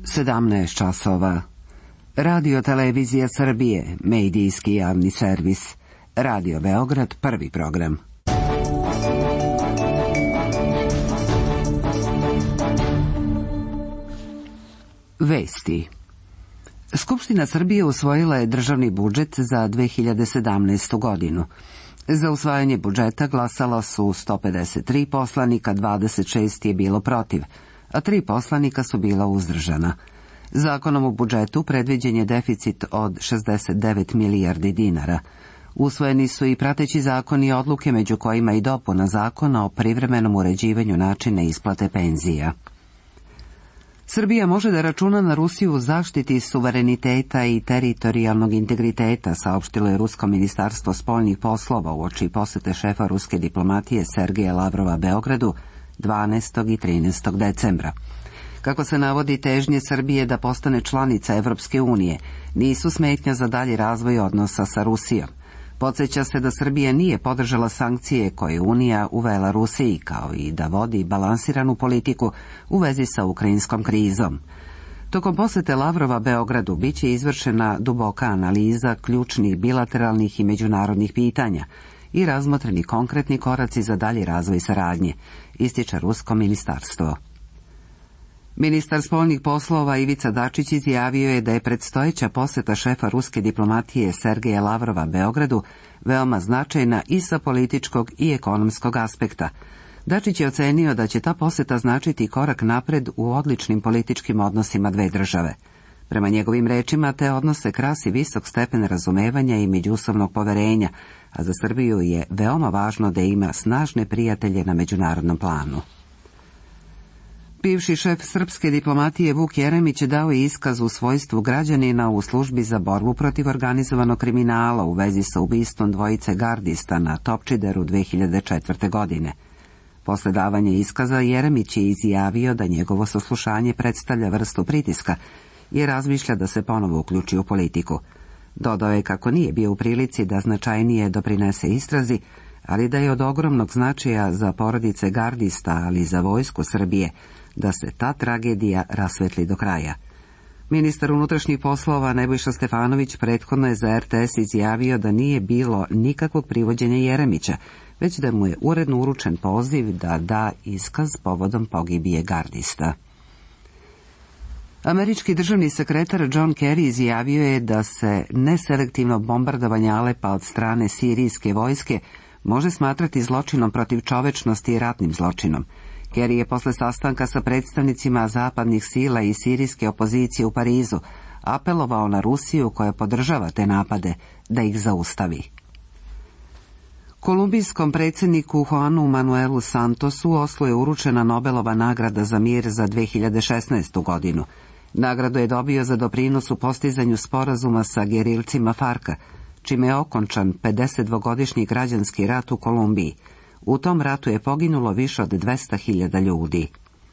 sedamnaest časova. Radio Televizija Srbije, medijski javni servis. Radio Beograd, prvi program. Vesti. Skupština Srbije usvojila je državni budžet za dve hiljade sedamnaestu. godinu. Za usvajanje budžeta glasala su sto pedeset tri poslanika, dvadeset šest je bilo protiv, a tri poslanika su bila uzdržana. Zakonom o budžetu predviđen je deficit od šezdeset devet milijardi dinara. Usvojeni su i prateći zakoni i odluke, među kojima i dopuna zakona o privremenom uređivanju načina isplate penzija. Srbija može da računa na Rusiju u zaštiti suvereniteta i teritorijalnog integriteta, saopštilo je Rusko ministarstvo spoljnih poslova uoči posete šefa ruske diplomatije Sergeja Lavrova Beogradu dvanaestog i trinaestog decembra. Kako se navodi, težnje Srbije da postane članica Evropske unije nisu smetnja za dalji razvoj odnosa sa Rusijom. Podsjeća se da Srbija nije podržala sankcije koje je Unija uvela Rusiji, kao i da vodi balansiranu politiku u vezi sa ukrajinskom krizom. Tokom posete Lavrova Beogradu biće izvršena duboka analiza ključnih bilateralnih i međunarodnih pitanja i razmotreni konkretni koraci za dalji razvoj saradnje, ističe Rusko ministarstvo. Ministar spoljnih poslova Ivica Dačić izjavio je da je predstojeća poseta šefa ruske diplomatije Sergeja Lavrova Beogradu veoma značajna i sa političkog i ekonomskog aspekta. Dačić je ocenio da će ta poseta značiti korak napred u odličnim političkim odnosima dve države. Prema njegovim rečima, te odnose krasi visok stepen razumevanja i međusobnog poverenja, a za Srbiju je veoma važno da ima snažne prijatelje na međunarodnom planu. Bivši šef srpske diplomatije Vuk Jeremić dao je iskaz u svojstvu građanina u službi za borbu protiv organizovanog kriminala u vezi sa ubistvom dvojice gardista na Topčideru dve hiljade četvrte. godine. Posle davanja iskaza, Jeremić je izjavio da njegovo saslušanje predstavlja vrstu pritiska i razmišlja da se ponovo uključi u politiku. Dodao je kako nije bio u prilici da značajnije doprinese istrazi, ali da je od ogromnog značaja za porodice gardista, ali i za vojsku Srbije, da se ta tragedija rasvetli do kraja. Ministar unutrašnjih poslova Nebojša Stefanović prethodno je za er te es izjavio da nije bilo nikakvog privođenja Jeremića, već da mu je uredno uručen poziv da da iskaz povodom pogibije gardista. Američki državni sekretar John Kerry izjavio je da se neselektivno bombardovanje Alepa od strane sirijske vojske može smatrati zločinom protiv čovečnosti i ratnim zločinom. Kerry je posle sastanka sa predstavnicima zapadnih sila i sirijske opozicije u Parizu apelovao na Rusiju, koja podržava te napade, da ih zaustavi. Kolumbijskom predsjedniku Juanu Manuelu Santosu u Oslu je uručena Nobelova nagrada za mir za dve hiljade šesnaestu. godinu. Nagradu je dobio za doprinos u postizanju sporazuma sa gerilcima Farka, čime je okončan pedesetdvogodišnji građanski rat u Kolumbiji. U tom ratu je poginulo više od dvesta hiljada ljudi.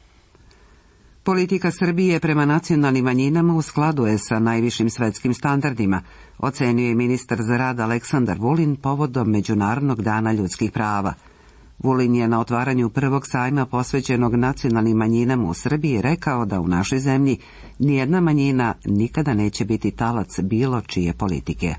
Politika Srbije prema nacionalnim manjinama u skladu je sa najvišim svetskim standardima, ocenio je ministar za rad Aleksandar Vulin povodom Međunarodnog dana ljudskih prava. Vulin je na otvaranju prvog sajma posvećenog nacionalnim manjinama u Srbiji rekao da u našoj zemlji nijedna manjina nikada neće biti talac bilo čije politike.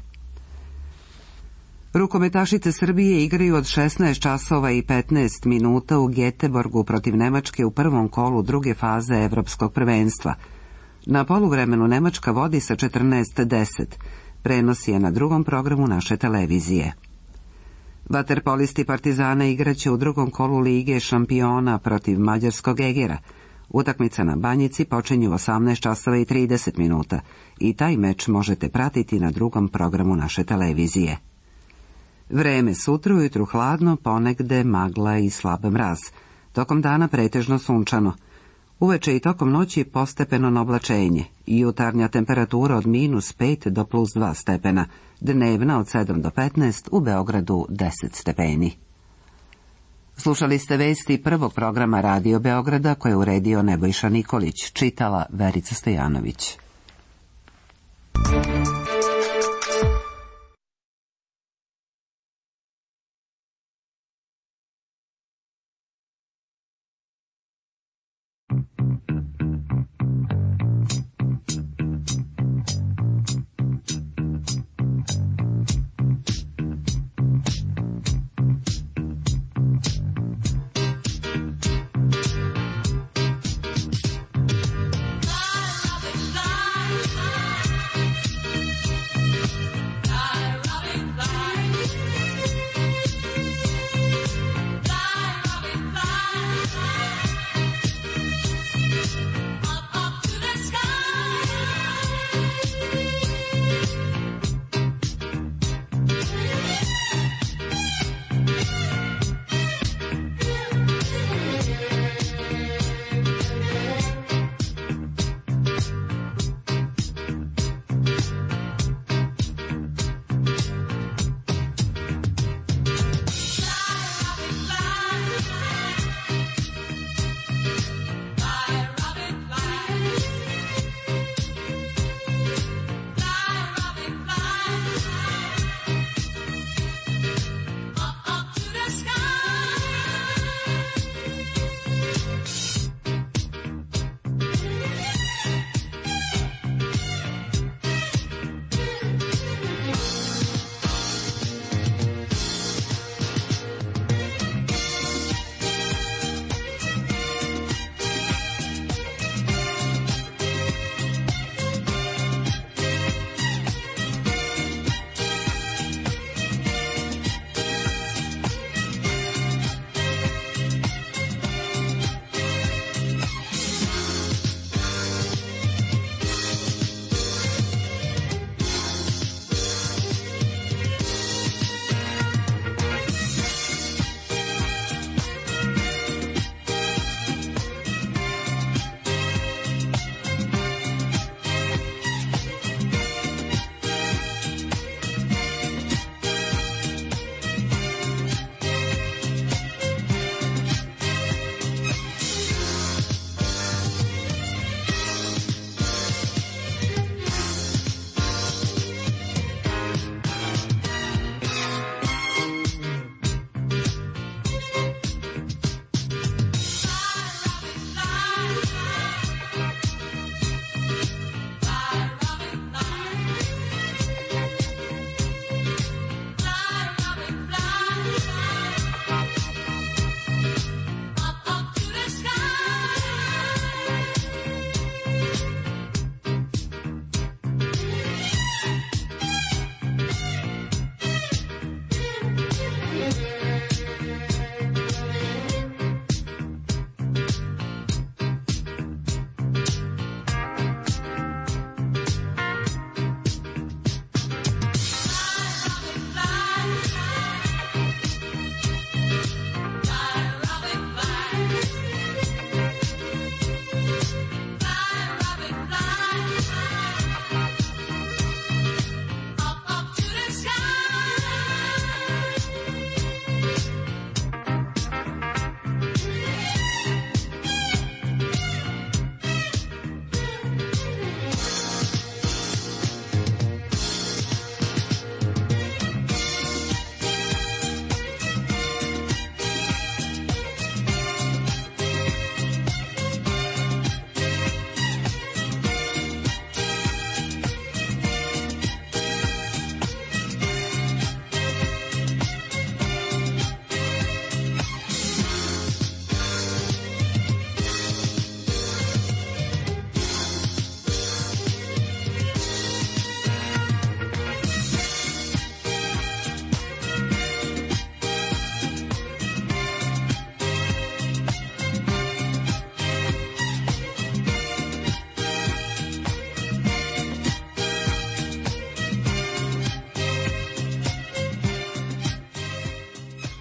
Rukometašice Srbije igraju od šesnaest časova i petnaest minuta u Geteborgu protiv Nemačke u prvom kolu druge faze evropskog prvenstva. Na poluvremenu Nemačka vodi sa četrnaest deset. Prenos je na drugom programu naše televizije. Vaterpolisti Partizana igraće u drugom kolu Lige šampiona protiv mađarskog Egera. Utakmica na Banjici počinje u osamnaest časova i trideset minuta i taj meč možete pratiti na drugom programu naše televizije. Vreme sutra ujutru hladno, ponegde magla i slab mraz. Tokom dana pretežno sunčano. Uveče i tokom noći postepeno oblačenje. Jutarnja temperatura od minus pet do plus dva stepena. Dnevna od sedam do petnaest, u Beogradu deset stepeni. Slušali ste vesti prvog programa Radio Beograda koje je uredio Nebojša Nikolić, čitala Verica Stojanović.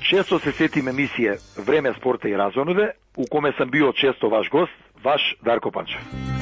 Često se sjetim emisije Vreme sporta i razonode, u kome sam bio često vaš gost, vaš Darko Pančev.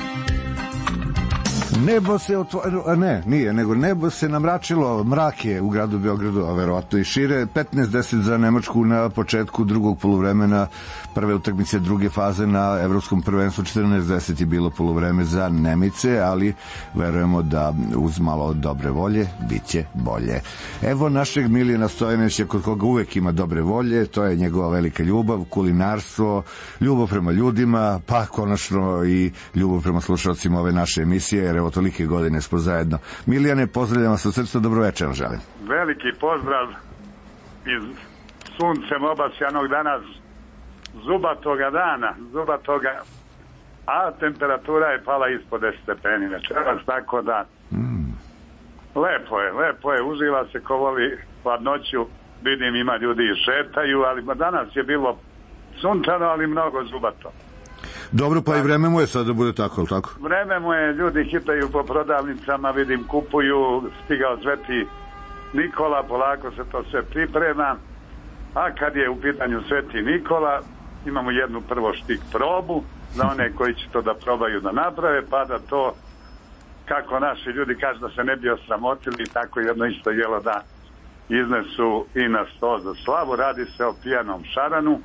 Nebo se otvorilo, ne, nije, nego nebo se namračilo, mrak je u gradu Beogradu, a verovatno i šire. petnaest deset za Nemačku na početku drugog poluvremena, prve utakmice druge faze na evropskom prvenstvu. Četrnaest deset je bilo poluvreme za Nemice, ali verujemo da uz malo dobre volje bit će bolje. Evo našeg Milijana Stojanovića, kod koga uvek ima dobre volje, to je njegova velika ljubav, kulinarstvo, ljubav prema ljudima, pa konačno i ljubav prema slušalcima ove naše emisije, jer evo tolike godine smo zajedno. Milijane, pozdravljam vas od srca, dobro večer želim. Veliki pozdrav iz suncem obasjanog danas, zubatoga dana, zubatoga, a temperatura je pala ispod deset stepeni večeras, tako da mm. lepo je, lepo je, uživa se ko voli hladnoću, vidim ima ljudi i šetaju, ali danas je bilo sunčano, ali mnogo zubato. Dobro, pa i vreme mu je sad da bude tako, ali tako? Vreme mu je, ljudi hitaju po prodavnicama, vidim, kupuju, stigao Sveti Nikola, polako se to sve priprema, a kad je u pitanju Sveti Nikola, imamo jednu prvo štik probu, za one koji će to da probaju da naprave, pa da to, kako naši ljudi kažu, da se ne bi osramotili, tako jedno isto jelo da iznesu i na sto za slavu. Radi se o pijanom šaranu,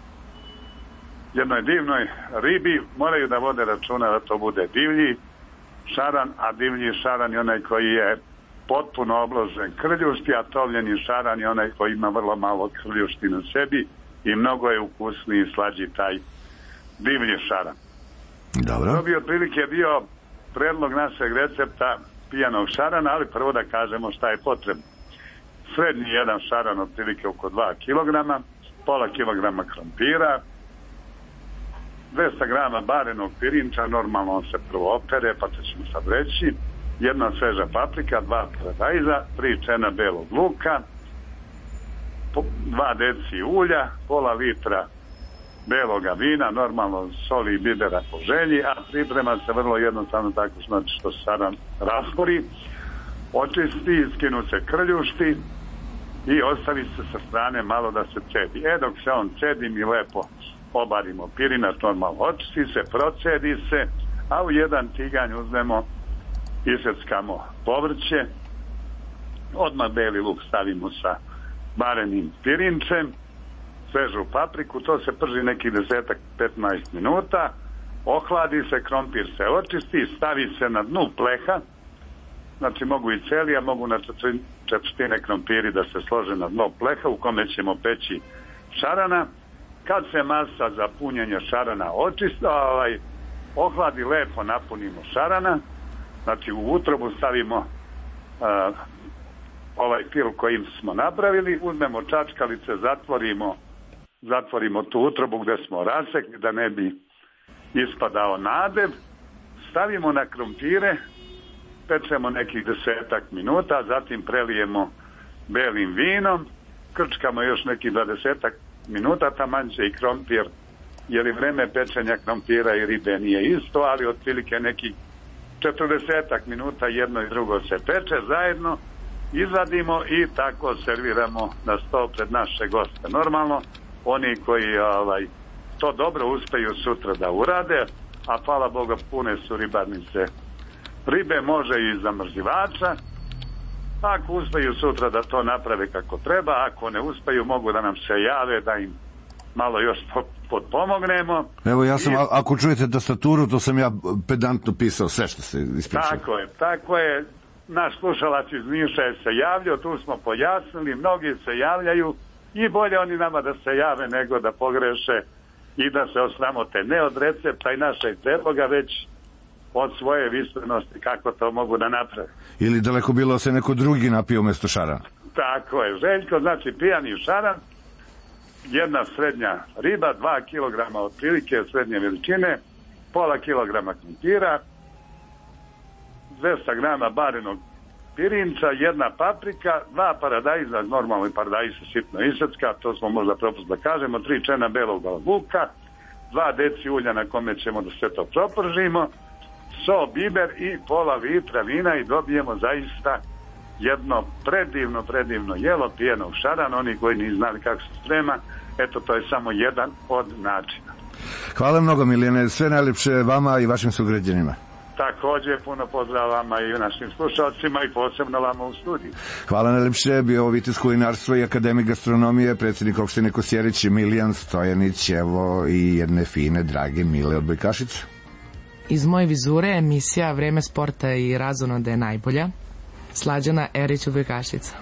jednoj divnoj ribi, moraju da vode računa da to bude divlji šaran, a divlji šaran je onaj koji je potpuno obložen krljušti, a tovljeni šaran je onaj koji ima vrlo malo krljušti na sebi i mnogo je ukusniji i slađi taj divlji šaran. Dobro. To bi otprilike bio predlog našeg recepta pijanog šarana, ali prvo da kažemo šta je potrebno. Srednji jedan šaran otprilike oko dva kilograma, pola kilograma krompira, dvesta grama barenog pirinča, normalno on se prvo opere, pa to ćemo sad reći, jedna sveža paprika, dva paradajza, tri čena belog luka, dva deci ulja, pola litra beloga vina, normalno soli i bibera po želji, a priprema se vrlo jednostavno tako znači što se šaran raspori, očisti, skinu se krljušti i ostavi se sa strane malo da se cedi. E dok se on cedi, mi lepo obarimo pirinac, normalno očisti se, procedi se, a u jedan tiganj uzmemo, iseckamo povrće, odmah beli luk stavimo sa barenim pirinčem, svežu papriku, to se prži nekih desetak petnaest minuta, ohladi se, krompir se očisti, stavi se na dnu pleha, znači mogu i celi, a mogu na četvrtine krompiri da se slože na dno pleha u kome ćemo peći šarana. Kad se masa za punjenje šarana očista, ovaj, ohladi, lepo napunimo šarana, znači u utrobu stavimo uh, ovaj fil kojim smo napravili, uzmemo čačkalice, zatvorimo zatvorimo tu utrobu gde smo rasekli da ne bi ispadao nadev, stavimo na krompire, pečemo nekih desetak minuta, zatim prelijemo belim vinom, krčkamo još nekih dvadesetak minuta, taman će i krompir, jer i vreme pečenja krompira i ribe nije isto, ali otprilike nekih četrdesetak minuta jedno i drugo se peče zajedno, izvadimo i tako serviramo na sto pred naše goste. Normalno, oni koji ovaj, to dobro uspeju sutra da urade, a hvala Boga pune su ribarnice ribe, može i zamrzivača, ako uspeju sutra da to naprave kako treba, ako ne uspeju mogu da nam se jave da im malo još potpomognemo. Evo ja sam, I, ako čujete tastaturu, to sam ja pedantno pisao sve što se ispričao. Tako je, tako je. Naš slušalac iz Niša je se javljao, tu smo pojasnili, mnogi se javljaju i bolje oni nama da se jave nego da pogreše i da se osramote ne od recepta i našeg predloga, već od svoje visprenosti kako to mogu da naprave. Ili daleko bilo se neko drugi napio umjesto šarana. Tako je, Željko, znači pijani šaran, jedna srednja riba, dva kilograma otprilike srednje veličine, pola kilograma krompira, dvesta grama barenog pirinča, jedna paprika, dva paradajza, normalno paradajz se sitno isecka, to smo možda propust da kažemo, tri čena belog luka, dva deci ulja na kome ćemo da sve to propržimo, so, biber i pola litra vina i dobijemo zaista jedno predivno, predivno jelo, pijeno u šaran, oni koji nisu znali kako se sprema, eto to je samo jedan od načina. Hvala mnogo, Milijane, sve najljepše vama i vašim sugrađanima. Također puno pozdrav vama i našim slušalcima i posebno vama u studiju. Hvala najljepše, bio ovo Vitez kulinarstvo i akademik gastronomije, predsjednik opštine Kosjerić Milijan Stojanić, evo i jedne fine, drage Mile od Bojkašica. Iz moje vizure emisija Vreme sporta i razonode je najbolja. Slađana Erić od Bojkašica.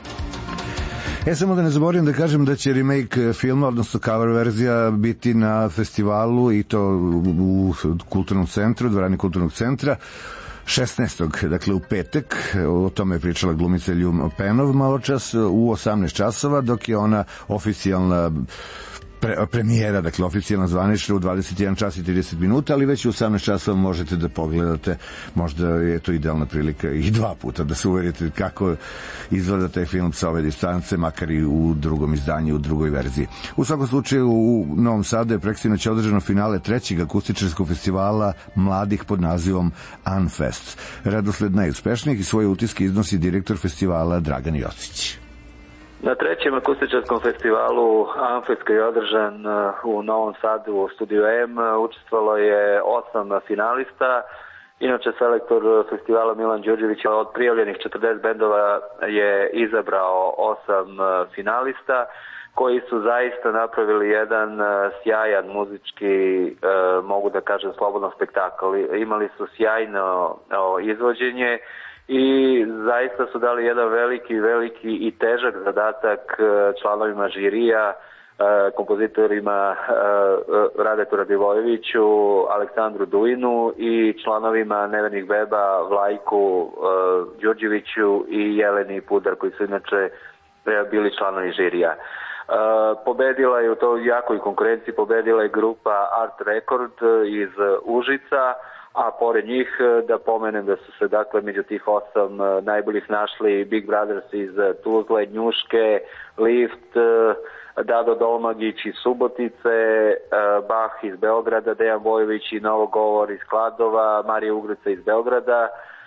E, samo da ne zaboravim da kažem da će remake filma, odnosno cover verzija, biti na festivalu i to u kulturnom centru, dvorani kulturnog centra, šesnaestog dakle u petak. O tome je pričala glumica Ljum Penov malo čas, u osamnaest časova, dok je ona oficijalna Pre, premijera, dakle oficijalno zvanična u dvadeset jedan čas i trideset minuta, ali već u osamnaest časova možete da pogledate, možda je to idealna prilika i dva puta da se uverite kako izgleda taj film sa ove distance, makar i u drugom izdanju, u drugoj verziji. U svakom slučaju u Novom Sadu je preksinoć održano finale trećeg akustičarskog festivala mladih pod nazivom Unfest. Redosled najuspešnijih i svoje utiske iznosi direktor festivala Dragan Jocić. Na trećem akustičarskom festivalu Unfest koji je održan u Novom Sadu u studiju M učestvovalo je osam finalista. Inače, selektor festivala Milan Đurđević od prijavljenih četrdeset bendova je izabrao osam finalista koji su zaista napravili jedan sjajan muzički, mogu da kažem, slobodno spektakl. Imali su sjajno izvođenje i zaista su dali jedan veliki, veliki i težak zadatak članovima žirija, kompozitorima Radetu Radivojeviću, Aleksandru Duinu i članovima Nevenih beba Vlajku Đurđeviću i Jeleni Pudar, koji su inače bili članovi žirija. Pobedila je u toj jakoj konkurenciji, pobedila je grupa Art Record iz Užica, a pored njih da pomenem da su se dakle među tih osam najboljih našli Big Brothers iz Tuzle, Njuške, Lift, Dado Dolmagić iz Subotice, Bach iz Beograda, Dejan Bojović i Novogovor iz Kladova, Marija Ugrica iz Beograda.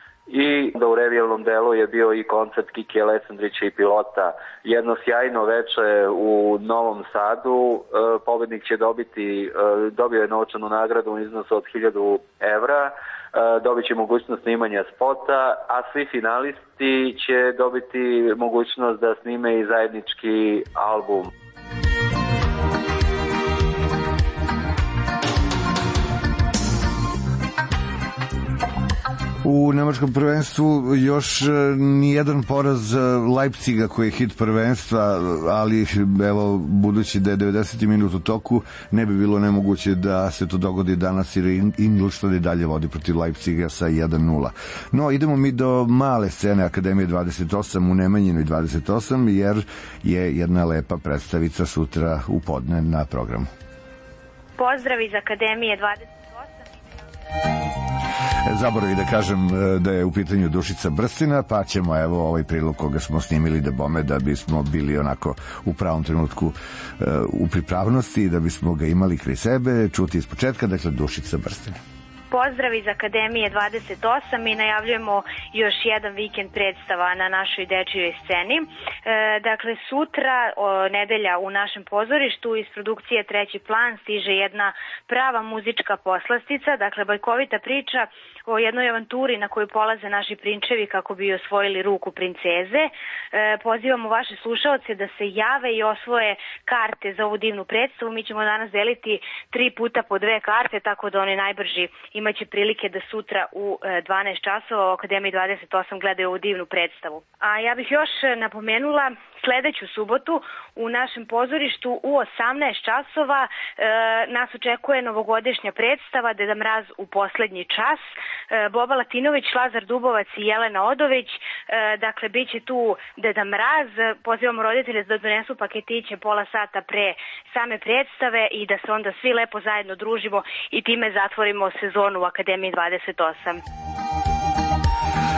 I da u revijalnom delu je bio i koncert Kiki Alessandrića i Pilota. Jedno sjajno veče u Novom Sadu. Pobednik će dobiti, dobio je novčanu nagradu u iznosu od hiljadu evra, dobit će mogućnost snimanja spota, a svi finalisti će dobiti mogućnost da snime i zajednički album. U nemačkom prvenstvu još nijedan poraz Leipziga koji je hit prvenstva, ali evo, budući da je devedeseti minut u toku, ne bi bilo nemoguće da se to dogodi danas, jer Ingolstadt i dalje vodi protiv Leipziga sa jedan nula. No, idemo mi do male scene Akademije dvadeset osam u Nemanjinoj dvadeset osam, jer je jedna lepa predstavica sutra u podne na programu. Pozdrav iz Akademije dvadeset osam. Zaboravi da kažem da je u pitanju Dušica Brstina, pa ćemo evo ovaj prilog koga smo snimili da bome da bismo bili onako u pravom trenutku u pripravnosti i da bismo ga imali kraj sebe, čuti iz početka, dakle Dušica Brstina. Pozdrav iz Akademije dvadeset osam i najavljujemo još jedan vikend predstava na našoj dečijoj sceni. E, dakle, sutra, o, nedelja u našem pozorištu iz produkcije Treći plan stiže jedna prava muzička poslastica, dakle bajkovita priča o jednoj avanturi na koju polaze naši prinčevi kako bi osvojili ruku princeze. E, pozivamo vaše slušaoce da se jave i osvoje karte za ovu divnu predstavu. Mi ćemo danas deliti tri puta po dve karte, tako da oni najbrži imaće prilike da sutra u dvanaest časova u Akademiji dvadeset osam gledaju ovu divnu predstavu. A ja bih još napomenula sledeću subotu u našem pozorištu u osamnaest časova e, nas očekuje novogodišnja predstava Deda Mraz u poslednji čas. E, Boba Latinović, Lazar Dubovac i Jelena Odović. E, dakle, bit će tu Deda Mraz. Pozivamo roditelje da donesu paketiće pola sata pre same predstave i da se onda svi lepo zajedno družimo i time zatvorimo sezonu u Akademiji dvadeset osam.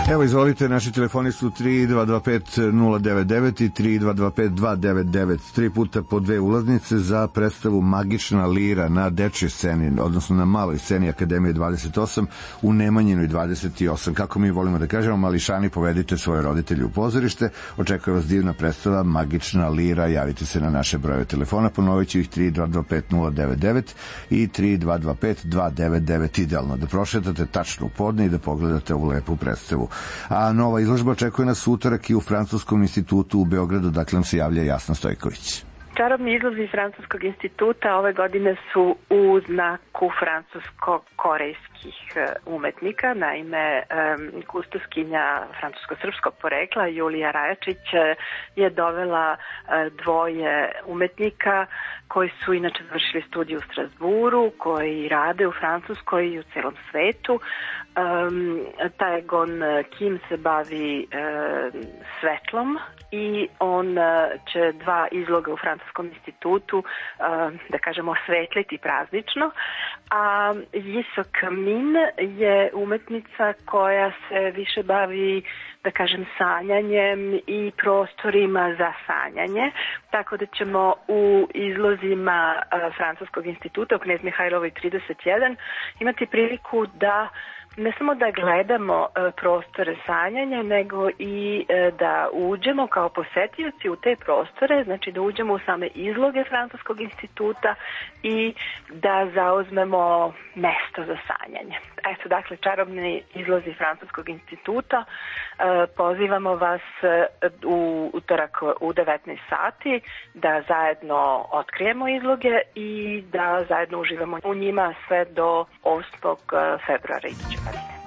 Evo, izvolite, naši telefoni su tri dva dva pet nula devet devet i tri dva dva pet dva devet devet. Tri puta po dve ulaznice za predstavu Magična lira na dečjoj sceni, odnosno na maloj sceni Akademije dvadeset osam u Nemanjinoj dvadeset osam. Kako mi volimo da kažemo, mališani, povedite svoje roditelje u pozorište. Očekuje vas divna predstava Magična lira. Javite se na naše brojeve telefona. Ponovit ću ih tri dva dva pet nula devet devet i tri dva dva pet dva devet devet. Idealno da prošetate tačno u podne i da pogledate ovu lepu predstavu. A nova izložba očekuje nas utorak i u Francuskom institutu u Beogradu, dakle nam se javlja Jasna Stojković. Čarobni izlozi Francuskog instituta ove godine su u znaku francusko-korejskih umetnika. Naime, kustoskinja francusko-srpskog porekla Julija Rajačić je dovela dvoje umetnika koji su inače završili studiju u Strasburu, koji rade u Francuskoj i u celom svetu. Um, Taegon Kim se bavi um, svetlom i on će dva izloga u Francuskom institutu, da kažemo, osvetliti praznično. A Jisok Min je umetnica koja se više bavi, da kažem, sanjanjem i prostorima za sanjanje. Tako da ćemo u izlozima Francuskog instituta u Knez Mihajlovoj trideset jedan imati priliku da ne samo da gledamo e, prostore sanjanja, nego i e, da uđemo kao posetioci u te prostore, znači da uđemo u same izloge Francuskog instituta i da zauzmemo mesto za sanjanje. Eto, dakle, čarobni izlozi Francuskog instituta. E, pozivamo vas u utorak u devetnaest sati da zajedno otkrijemo izloge i da zajedno uživamo u njima sve do osmog februara iduće godine.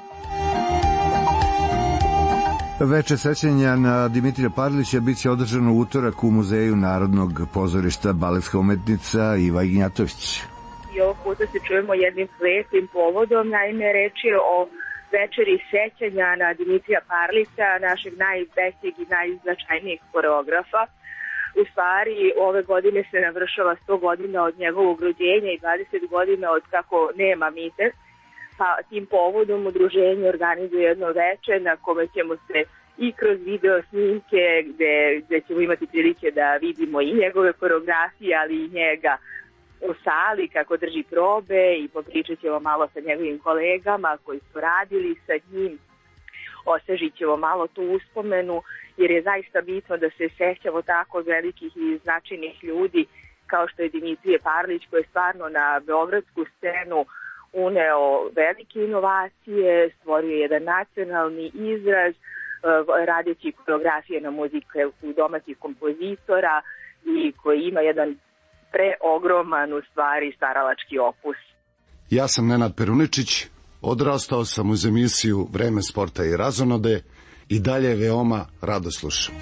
Veče sećanja na Dimitrija Parlića bit će održano u utorak u Muzeju Narodnog pozorišta baletska umetnica Iva Ignjatović. I ovog puta se čujemo jednim lepim povodom, naime reč je o večeri sećanja na Dimitrija Parlića, našeg najvećeg i najznačajnijeg koreografa. U stvari, ove godine se navršava sto godina od njegovog rođenja i dvadeset godina od kako nema mite. Pa tim povodom udruženje organizuje jedno veče na kome ćemo se i kroz video snimke gde, gde ćemo imati prilike da vidimo i njegove koreografije, ali i njega u sali kako drži probe i popričat ćemo malo sa njegovim kolegama koji su radili sa njim. Osvežit ćemo malo tu uspomenu jer je zaista bitno da se sećamo tako velikih i značajnih ljudi kao što je Dimitrije Parlić, koji je stvarno na beogradsku scenu uneo velike inovacije, stvorio jedan nacionalni izraz, radeći koreografije na muzike u domaćih kompozitora i koji ima jedan preogroman, u stvari, stvaralački opus. Ja sam Nenad Peruničić, odrastao sam uz emisiju Vreme sporta i razonode i dalje veoma rado slušam.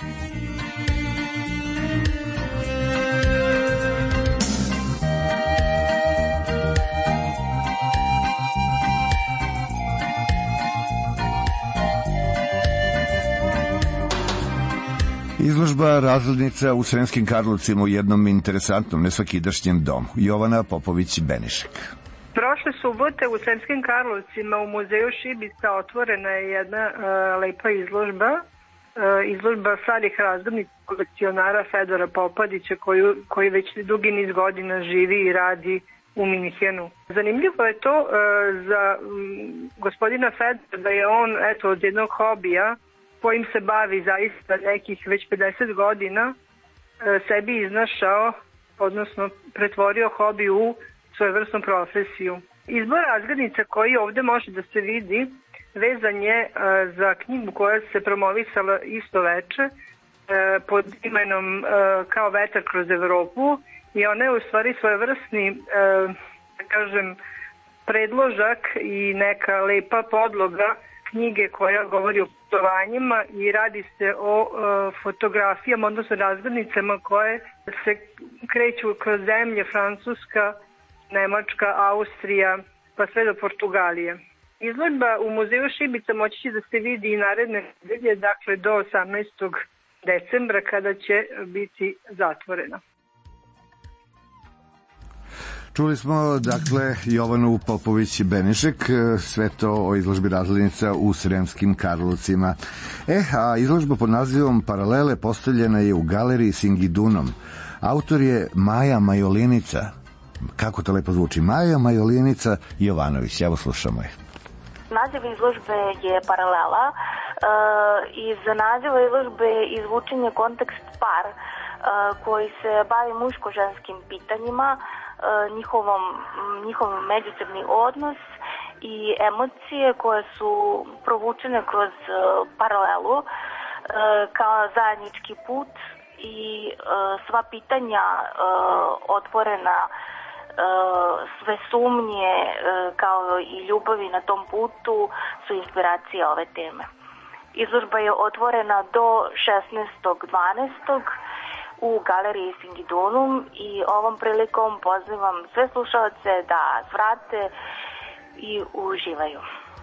Izložba razglednica u Sremskim Karlovcima u jednom interesantnom, nesvakidašnjem domu. Jovana Popović-Benišek. Prošle subote u Sremskim Karlovcima u muzeju Šibica otvorena je jedna uh, lepa izložba. Uh, izložba starih razglednica kolekcionara Fedora Popadića koju, koji već dugi niz godina živi i radi u Minhenu. Zanimljivo je to uh, za um, gospodina Fedora da je on, eto, od jednog hobija kojim se bavi zaista nekih već pedeset godina, sebi iznašao, odnosno pretvorio hobi u svojevrsnu profesiju. Izbor razglednica koji ovde može da se vidi vezan je za knjigu koja se promovisala isto veče pod imenom Kao vetar kroz Evropu i ona je u stvari svojevrsni, da kažem, predložak i neka lepa podloga knjige koja govori o putovanjima i radi se o e, fotografijama, odnosno razglednicama koje se kreću kroz zemlje Francuska, Nemačka, Austrija, pa sve do Portugalije. Izložba u muzeju Šibica moći će da se vidi i naredne nedelje, dakle do osamnaestog decembra kada će biti zatvorena. Čuli smo, dakle, Jovanu Popović-Benišek, sve to o izložbi razglednica u Sremskim Karlovcima. E, a izložba pod nazivom Paralele postavljena je u galeriji Singidunom. Autor je Maja Majolinica. Kako to lepo zvuči? Maja Majolinica Jovanović. Evo slušamo je. Naziv izložbe je Paralela. E, iz naziva izložbe izvučen je kontekst par e, koji se bavi muško-ženskim pitanjima, njihovom, njihov međusobni odnos i emocije koje su provučene kroz paralelu kao zajednički put i sva pitanja otvorena, sve sumnje kao i ljubavi na tom putu su inspiracija ove teme. Izložba je otvorena do šesnaestog dvanaestog u galeriji Singidunum i ovom prilikom pozivam sve slušalce da svrate i uživaju.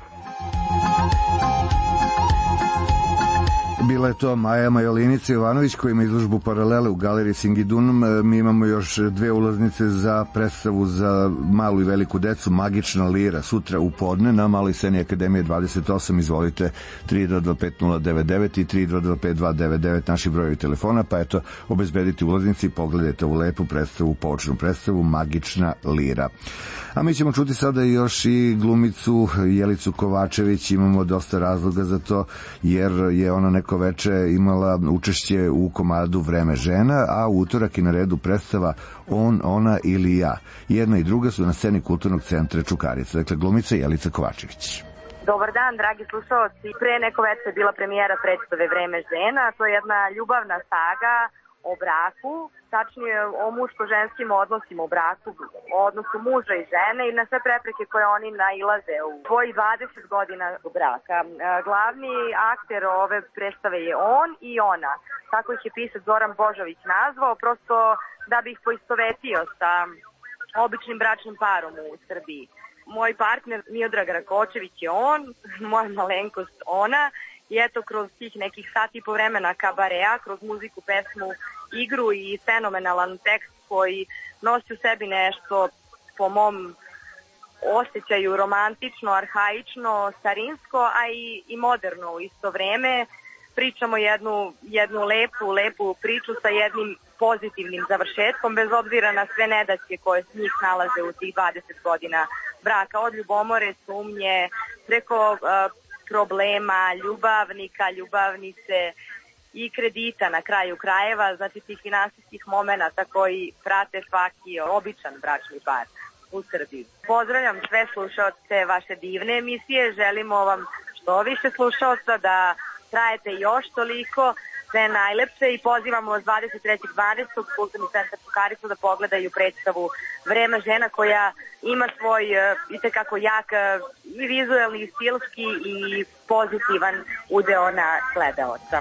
Bila je to Maja Majolinica Jovanović koja ima izložbu Paralele u galeriji Singidunum. Mi imamo još dve ulaznice za predstavu za malu i veliku decu Magična lira sutra u podne na Maloj sceni Akademije dvadeset osam. Izvolite tri dva dva pet nula devet devet i tri dva dva pet dva devet devet naši brojevi telefona, pa eto obezbedite ulaznici i pogledajte ovu lepu predstavu, poučnu predstavu Magična lira. A mi ćemo čuti sada još i glumicu Jelicu Kovačević. Imamo dosta razloga za to jer je ona neko veče imala učešće u komadu Vreme žena, a u utorak je na redu predstava On, ona ili ja. Jedna i druga su na sceni Kulturnog centra Čukarica. Dakle, glumica Jelica Kovačević. Dobar dan, dragi slušalci. Pre neko veče je bila premijera predstave Vreme žena. To je jedna ljubavna saga o braku, tačnije o muško-ženskim odnosima u braku, o odnosu muža i žene i na sve prepreke koje oni nailaze u svojih dvadeset godina braka. Glavni akter ove predstave je on i ona. Tako ih je pisac Zoran Božović nazvao, prosto da bi ih poistovetio sa običnim bračnim parom u Srbiji. Moj partner Miodrag Rakočević je on, moja malenkost ona. I eto, kroz tih nekih sati i po vremena kabareja, kroz muziku, pesmu, igru i fenomenalan tekst koji nosi u sebi nešto po mom osjećaju romantično, arhaično, starinsko, a i, i moderno u isto vreme. Pričamo jednu, jednu lepu, lepu priču sa jednim pozitivnim završetkom, bez obzira na sve nedaće koje s njih nalaze u tih dvadeset godina braka, od ljubomore, sumnje, preko uh, problema, ljubavnika, ljubavnice i kredita na kraju krajeva, znači tih finansijskih momenata koji prate svaki običan bračni par u Srbiji. Pozdravljam sve slušaoce vaše divne emisije, želimo vam što više slušaoca, da trajete još toliko, sve najlepše i pozivamo vas dvadeset trećeg dvanaestog u Kulturni centar Čukarica da pogledaju predstavu Vreme žena koja ima svoj uh, itekako jak uh, i vizuelni, i stilski i pozitivan udeo na gledaoca.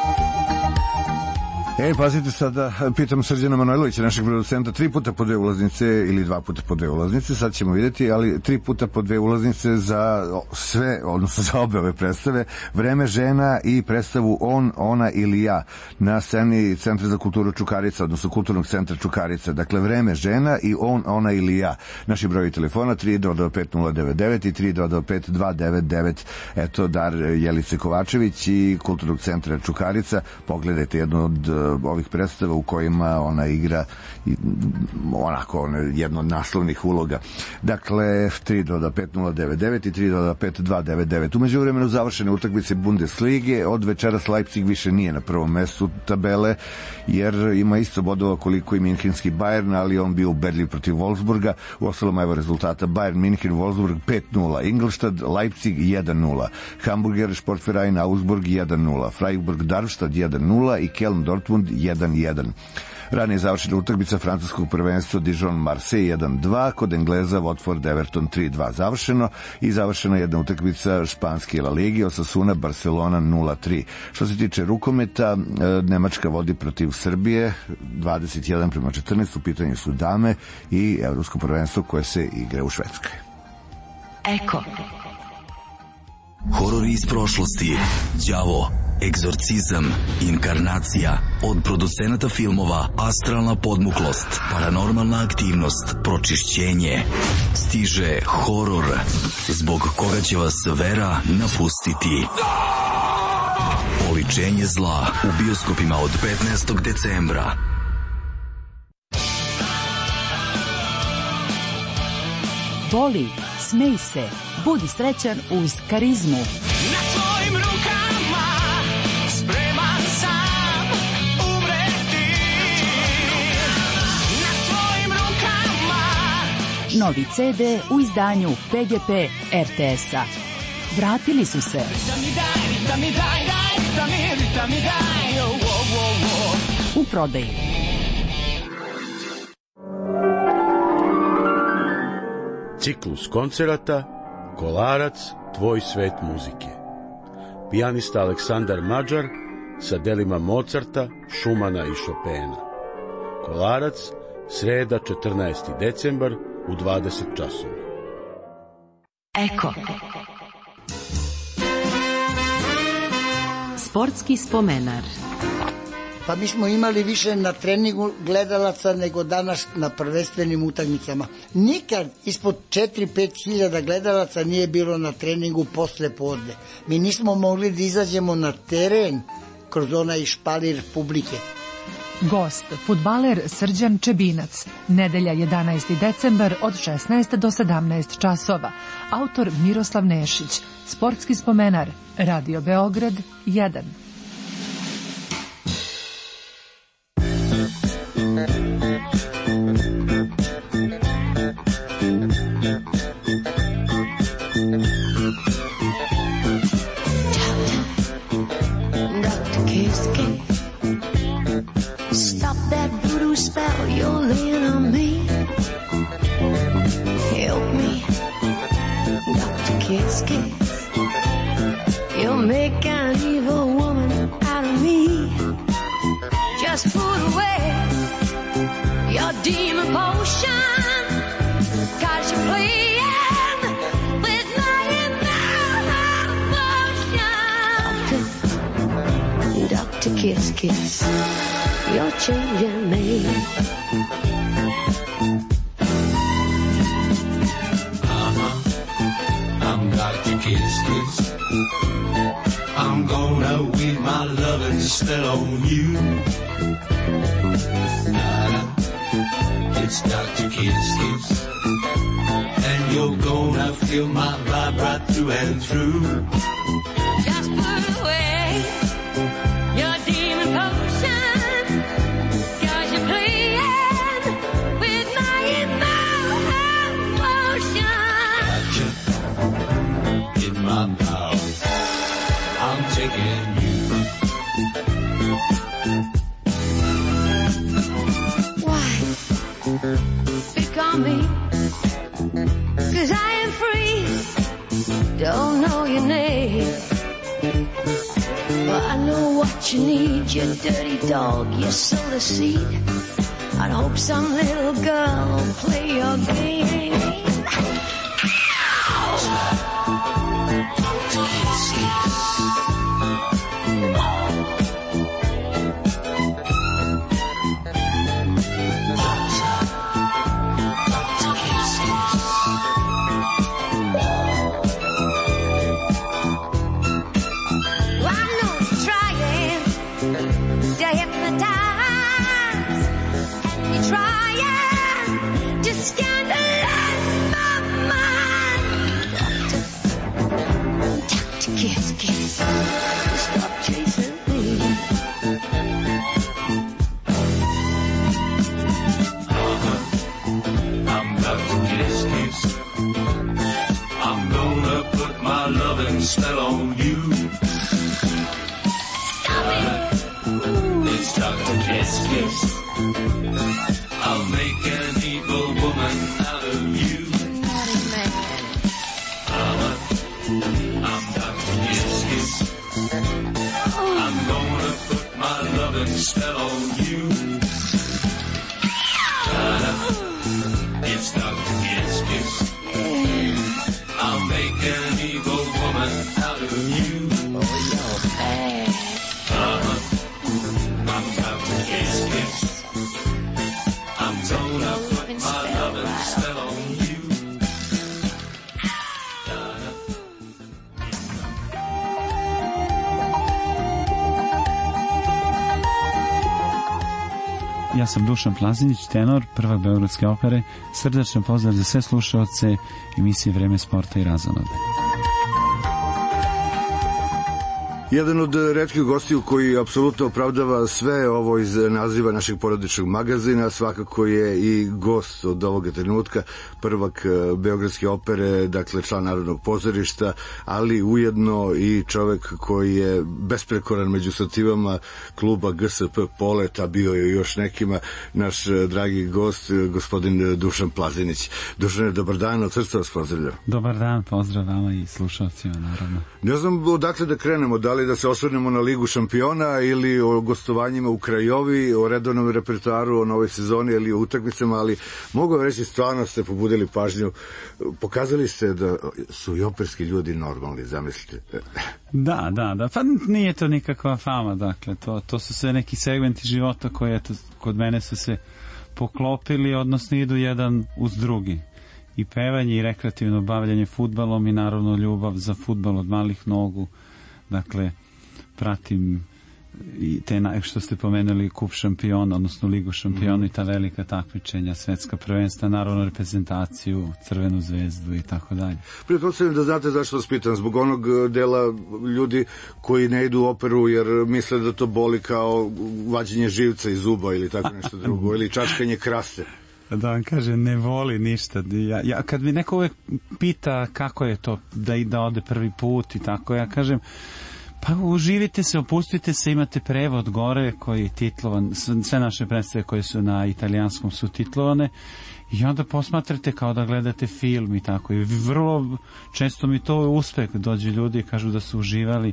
E, pazite sada, pitam Srđana Manojlovića, našeg producenta, tri puta po dve ulaznice ili dva puta po dve ulaznice, sad ćemo vidjeti, ali tri puta po dve ulaznice za sve, odnosno za obe ove predstave, Vreme žena i predstavu On, ona ili ja na sceni Centra za kulturu Čukarica, odnosno Kulturnog centra Čukarica. Dakle, Vreme žena i On, ona ili ja. Naši brojevi telefona tri dva dva pet nula devet devet i tri dva dva pet dva devet devet. Eto, dar Jelice Kovačević i Kulturnog centra Čukarica. Pogledajte jednu od ovih predstava u kojima ona igra onako jedno od naslovnih uloga. Dakle, tri dva dva pet nula devet devet i tri dva dva pet dva devet devet. Umeđu vremenu završene utakmice Bundeslige. Od večeras Leipzig više nije na prvom mestu tabele, jer ima isto bodova koliko i Minhenski Bayern, ali on bio ubedljiv protiv Wolfsburga. U ostalom, evo rezultata: Bayern Minhen, Wolfsburg pet nula, Ingolstadt, Leipzig jedan nula, Hamburger Sportverein Augsburg jedan nula, Freiburg Darmstadt jedan nula i Köln Dortmund jedan jedan. Ranije završena utakmica francuskog prvenstva Dijon Marseille jedan dva, kod Engleza Watford Everton tri dva završeno i završena jedna utakmica španske La Lige Osasuna Barcelona nula tri. Što se tiče rukometa, Nemačka vodi protiv Srbije dvadeset jedan prema četrnaest, u pitanju su dame i evropsko prvenstvo koje se igra u Švedskoj. Eko. Horori iz prošlosti, đavo Egzorcizam, Inkarnacija, od producenata filmova Astralna podmuklost, Paranormalna aktivnost, Pročišćenje. Stiže horor, zbog koga će vas vera napustiti. Oličenje zla u bioskopima od petnaestog decembra. Voli, smej se, budi srećan uz Karizmu. Na tvojim rukama spreman sam umreti. Na tvojim rukama. Novi ce de u izdanju pe ge pe er te es-a. Vratili su se. Da mi daj, da mi daj, daj, da mi, da mi daj, oh, oh, oh, oh. U prodaji. Ciklus koncerata Kolarac, tvoj svet muzike. Pijanista Aleksandar Mađar sa delima Mozarta, Šumana i Šopena. Kolarac, sreda četrnaesti decembar u dvadeset časova. Eko. Sportski spomenar. Pa mi smo imali više na treningu gledalaca nego danas na prvenstvenim utakmicama. Nikad ispod četiri do pet hiljada gledalaca nije bilo na treningu posle podne. Mi nismo mogli da izađemo na teren kroz onaj špalir publike. Gost, fudbaler Srđan Čebinac. Nedelja jedanaesti decembar od šesnaest do sedamnaest časova. Autor Miroslav Nešić. Sportski spomenar. Radio Beograd jedan. Stop that voodoo spell you're laying on me. Help me, Doctor Kiss Kiss. You'll make an evil woman out of me. Just put away your demon potion, 'cause you're playing with my emotion. Doctor, Doctor Kiss Kiss. You're changing me. Uh-huh. I'm Doctor Kiss Kiss. I'm gonna weave my loving spell on you. Uh, it's Doctor Kiss Kiss. And you're gonna feel my vibe right through and through. Just put away your demon potion. My power, I'm taking you. Why pick on me? 'Cause I am free. Don't know your name, but I know what you need. You dirty dog, you sow the seed. I'd hope some little girl will play your game. Kiss, kiss, stop chasing me. Uh-huh. I'm Doctor Kiss Kiss. I'm gonna put my loving spell on you. Uh, it's Doctor Kiss Kiss. I'll make an evil woman out of you. Uh-huh. I'm Doctor Kiss Kiss. I'm gonna put my loving spell on you. Uh, it's Doctor Kiss Kiss. I'll make an evil woman out of you. Oh, you're bad. Ja sam Dušan Plazinić, tenor prvak Beogradske opere. Srdačan pozdrav za sve slušaoce emisije Vreme sporta i razonode. Jedan od retkih gostiju koji apsolutno opravdava sve ovo iz naziva našeg porodičnog magazina, svakako je i gost od ovoga trenutka, prvak Beogradske opere, dakle član Narodnog pozorišta, ali ujedno i čovek koji je besprekoran među stativama kluba G S P Polet, a bio je još nekima, naš dragi gost, gospodin Dušan Plazinić. Dušane, dobar dan, od srca vas pozdravljam. Dobar dan, pozdrav vama i slušalcima, naravno. Ne znam odakle da krenemo, da li da se osvrnemo na Ligu šampiona ili o gostovanjima u Krajovi, o redovnom repertoaru, o novoj sezoni ili o utakmicama, ali mogu vam reći, stvarno ste pobudili pažnju, pokazali ste da su i operski ljudi normalni, zamislite. Da, da, da, pa nije to nikakva fama, dakle, to, to su sve neki segmenti života koji, eto, kod mene su se poklopili, odnosno idu jedan uz drugi. I pevanje i rekreativno bavljanje fudbalom i naravno ljubav za fudbal od malih nogu. Dakle, pratim i te, što ste pomenuli, kup šampiona, odnosno Ligu šampiona mm. i ta velika takmičenja, svetska prvenstva, naravno reprezentaciju, Crvenu zvezdu i tako dalje. Pretpostavljam da znate zašto vas pitam, zbog onog dela ljudi koji ne idu u operu jer misle da to boli kao vađenje živca iz zuba ili tako nešto drugo, ili čačkanje kraste. Da vam kažem, ne voli ništa. Ja, ja, kad mi neko uvek pita kako je to da, da ode prvi put i tako, ja kažem, pa uživite se, opustite se, imate prevod gore koji je titlovan, sve naše predstave koje su na italijanskom su titlovane i onda posmatrate kao da gledate film i tako. I vrlo često mi to uspeh, dođe ljudi i kažu da su uživali.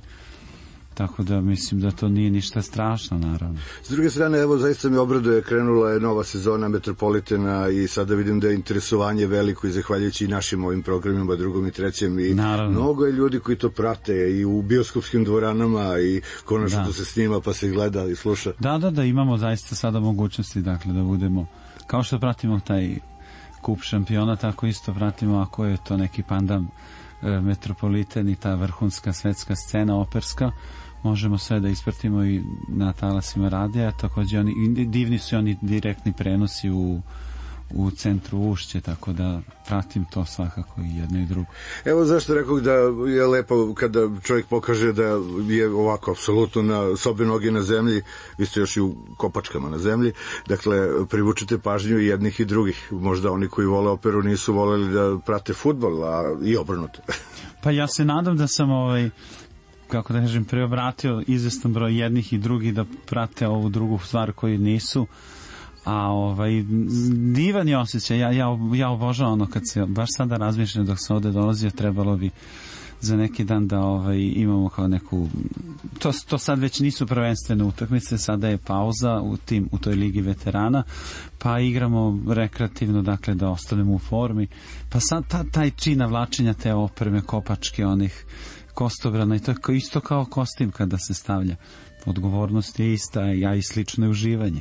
Tako da mislim da to nije ništa strašno, naravno. S druge strane, evo, zaista mi obraduje, krenula je nova sezona Metropolitana i sada vidim da je interesovanje veliko i zahvaljujući i našim ovim programima, drugom i trećem, i naravno, mnogo je ljudi koji to prate i u bioskopskim dvoranama i konačno to se snima pa se gleda i sluša. Da, da, da, imamo zaista sada mogućnosti, dakle, da budemo, kao što pratimo taj kup šampiona, tako isto pratimo ako je to neki pandam e, Metropolitan i ta vrhunska svetska scena operska, možemo sve da ispratimo i na talasima radija, takođe oni, divni su oni direktni prenosi u, u centru Ušće, tako da pratim to svakako i jedno i drugo. Evo zašto rekao da je lepo kada čovjek pokaže da je ovako apsolutno na sobe noge na zemlji, vi ste još i u kopačkama na zemlji, dakle privučete pažnju jednih i drugih, možda oni koji vole operu nisu voleli da prate fudbal, a i obrnuto. Pa ja se nadam da sam ovaj kako da kažem, preobratio izvestan broj jednih i drugih da prate ovu drugu stvar koju nisu, a ovaj, divan je osjećaj, ja, ja, ja obožavam ono kad se, baš sada razmišljam dok sam ovde dolazio, trebalo bi za neki dan da ovaj, imamo kao neku, to, to sad već nisu prvenstvene utakmice, sada je pauza u, tim, u toj ligi veterana, pa igramo rekreativno, dakle da ostanemo u formi, pa sad ta, taj čin navlačenja te opreme, kopačke, onih kostobrana i to je isto kao kostim kada se stavlja. Odgovornost je ista, a i slično je uživanje.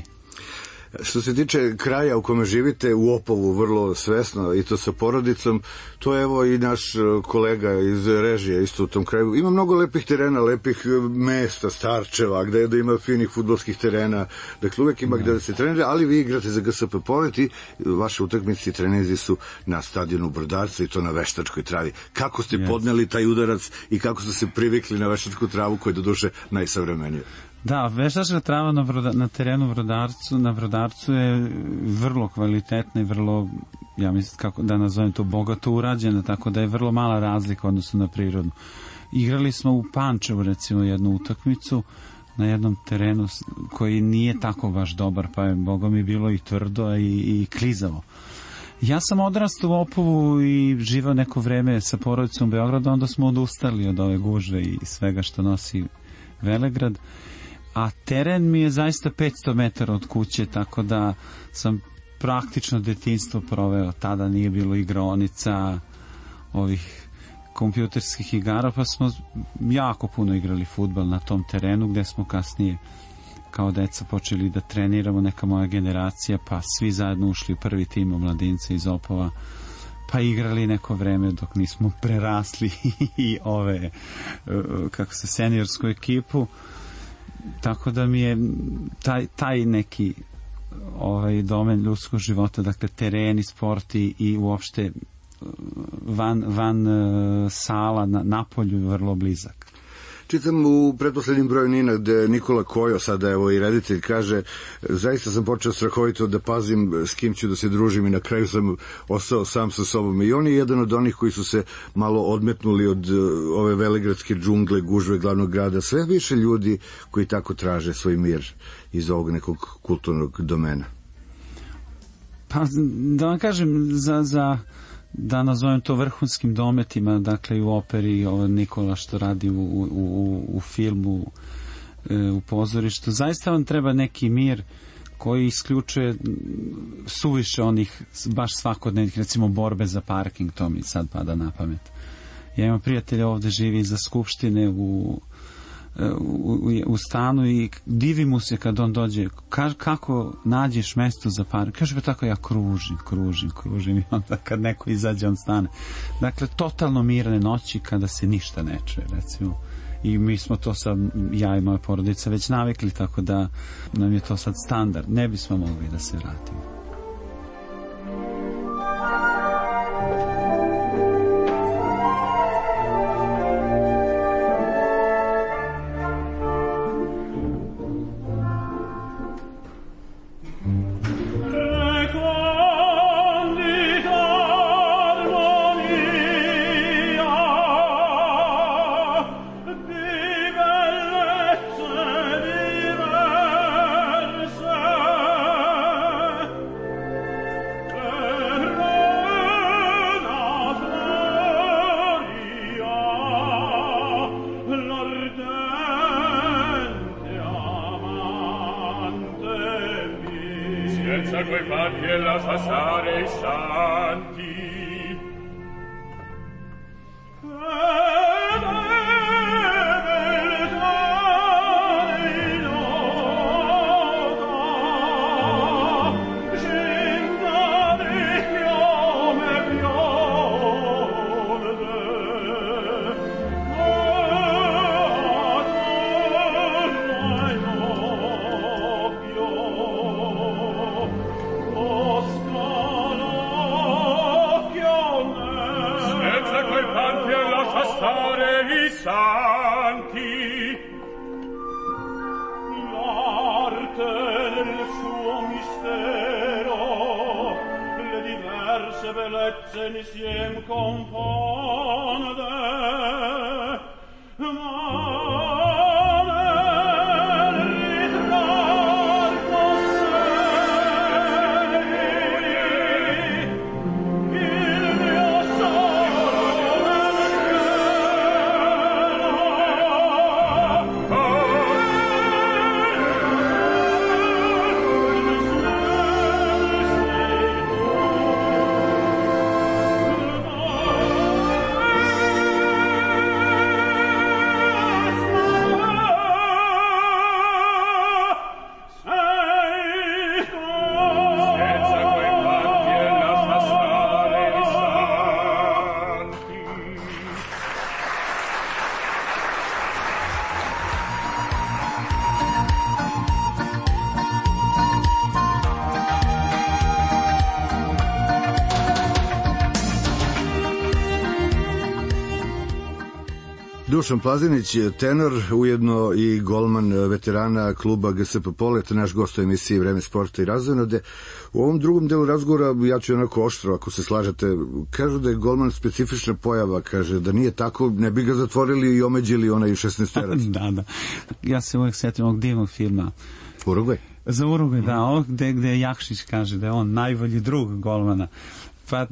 Što se tiče kraja u kome živite, u Opovu vrlo svesno i to sa porodicom, to je evo i naš kolega iz režije isto u tom kraju. Ima mnogo lepih terena, lepih mesta, Starčeva, gde da ima finih fudbalskih terena, dakle uvek ima gde da se trenira, ali vi igrate za G S P Polet i vaše utakmice i treninzi su na stadionu Brodarca i to na veštačkoj travi. Kako ste yes. podneli taj udarac i kako ste se privikli na veštačku travu koja je doduše najsavremenija? Da, veštačka trava na, broda, na terenu Brodarcu, na Brodarcu je vrlo kvalitetna i vrlo, ja mislim, kako da nazovem to, bogato urađena, tako da je vrlo mala razlika odnosno na prirodnu. Igrali smo u Pančevu, recimo, jednu utakmicu na jednom terenu koji nije tako baš dobar, pa je, Bogom mi bilo i tvrdo i, i klizavo. Ja sam odrastao u Opovu i živao neko vreme sa porodicom u Beogradu, onda smo odustali od ove gužve i svega što nosi Velegrad. A teren mi je zaista petsto metara od kuće, tako da sam praktično detinjstvo proveo. Tada nije bilo igraonica, ovih kompjuterskih igara, pa smo jako puno igrali fudbal na tom terenu, gde smo kasnije kao deca počeli da treniramo, neka moja generacija, pa svi zajedno ušli u prvi tim omladinca iz Opova, pa igrali neko vreme dok nismo prerasli i ove, kako se, seniorsku ekipu. Tako da mi je taj, taj neki ovaj domen ljudskog života, dakle tereni, sporti i uopšte van, van uh, sala na, na polju vrlo blizak. Čitam u pretposlednjim broju Nina gde Nikola Kojo, sada evo i reditelj, kaže zaista sam počeo strahovito da pazim s kim ću da se družim i na kraju sam ostao sam sa sobom. I on je jedan od onih koji su se malo odmetnuli od ove velegradske džungle, gužve glavnog grada. Sve više ljudi koji tako traže svoj mir iz ovog nekog kulturnog domena. Pa da vam kažem, za... za da nazovem to vrhunskim dometima, dakle i u operi, ovo Nikola što radi u, u, u filmu, u pozorištu, zaista vam treba neki mir koji isključuje suviše onih baš svakodnevnih, recimo borbe za parking, to mi sad pada na pamet. Ja imam prijatelja ovde živi iza Skupštine u U, u stanu i divi mu se kad on dođe, kaže kako nađeš mesto za par, kaže pa tako ja kružim, kružim, kružim i onda kad neko izađe on stane. Dakle, totalno mirne noći kada se ništa ne čuje, recimo. I mi smo to sad, ja i moja porodica već navikli, tako da nam je to sad standard, ne bismo mogli da se vratimo. Dušan Plazinić je tenor, ujedno i golman veterana kluba G S P Polet, naš gost u emisiji Vreme sporta i razonode. U ovom drugom delu razgovora ja ću onako oštro, ako se slažete. Kažu da je golman specifična pojava, kaže da nije tako, ne bi ga zatvorili i omeđili onaj šesnaesterac. Da, da. Ja se uvijek sjetim ovog divnog filma. Urugvaj? Za Urugvaj, da. Ovog gde, gde Jakšić kaže da je on najbolji drug golmana. Pa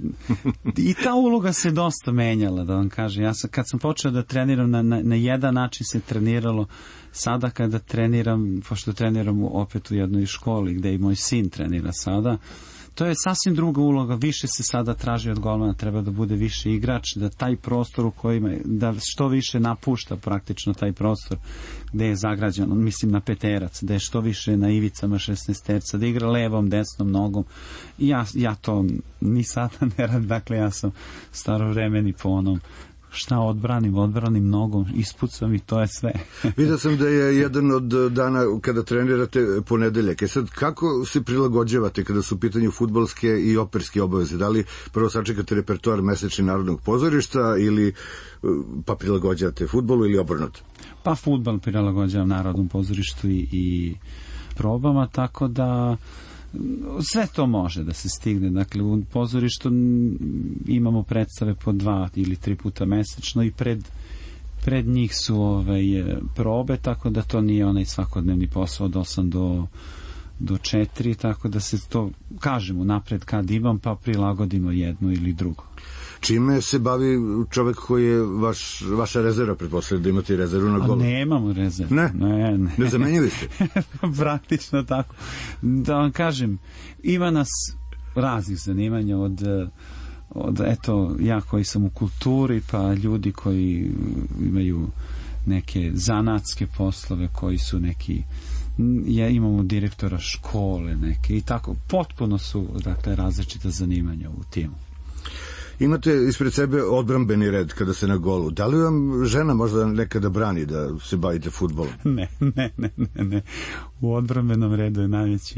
i ta uloga se dosta menjala, da vam kažem. Ja sam, kad sam počeo da treniram na, na, na jedan način se treniralo, sada kada treniram, pošto treniram opet u jednoj školi gde i moj sin trenira sada, to je sasvim druga uloga, više se sada traži od golmana, treba da bude više igrač, da taj prostor u kojima, da što više napušta praktično taj prostor gde je zagrađen, mislim na peterac, da je što više na ivicama šesnaesterca, da igra levom, desnom nogom. I ja, ja to ni sada ne radim, dakle ja sam starovremeni po onom šta odbranim, odbranim nogom, ispucam i to je sve. Vidio sam da je jedan od dana kada trenirate ponedeljak. E sad, kako se prilagođavate kada su u pitanju fudbalske i operske obaveze? Da li prvo sačekate repertoar mesečni Narodnog pozorišta ili pa prilagođavate fudbalu ili obrnuto? Pa fudbal prilagođavam Narodnom pozorištu i, i probama, tako da sve to može da se stigne. Dakle, u pozorištu imamo predstave po dva ili tri puta mesečno i pred, pred njih su ovaj, probe, tako da to nije onaj svakodnevni posao od osam do, do četiri, tako da se to kažemo napred kad imam, pa prilagodimo jedno ili drugo. Čime se bavi čovek koji je vaš, vaša rezerva, pretpostavljam da imate rezervu na golu? A nemamo rezervu. Ne? Ne, ne. Ne zamenjili ste? Praktično tako. Da vam kažem, ima nas raznih zanimanja od, od, eto, ja koji sam u kulturi, pa ljudi koji imaju neke zanatske poslove, koji su neki, ja imamo direktora škole neke i tako, potpuno su, dakle, različita zanimanja u timu. Imate ispred sebe odbrambeni red kada se na golu. Da li vam žena možda nekada brani da se bavite fudbalom? Ne, ne, ne, ne, ne. U odbrambenom redu je najveći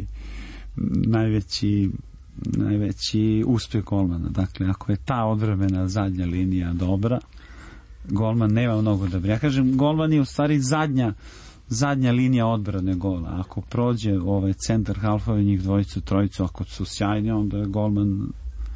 najveći najveći uspjeh golmana. Dakle, ako je ta odbrambena zadnja linija dobra, golman nema mnogo da brani. Ja kažem, golman je u stvari zadnja zadnja linija odbrane gola. Ako prođe ovaj centar halfove, njih dvojicu, trojicu, ako su sjajni, onda je golman.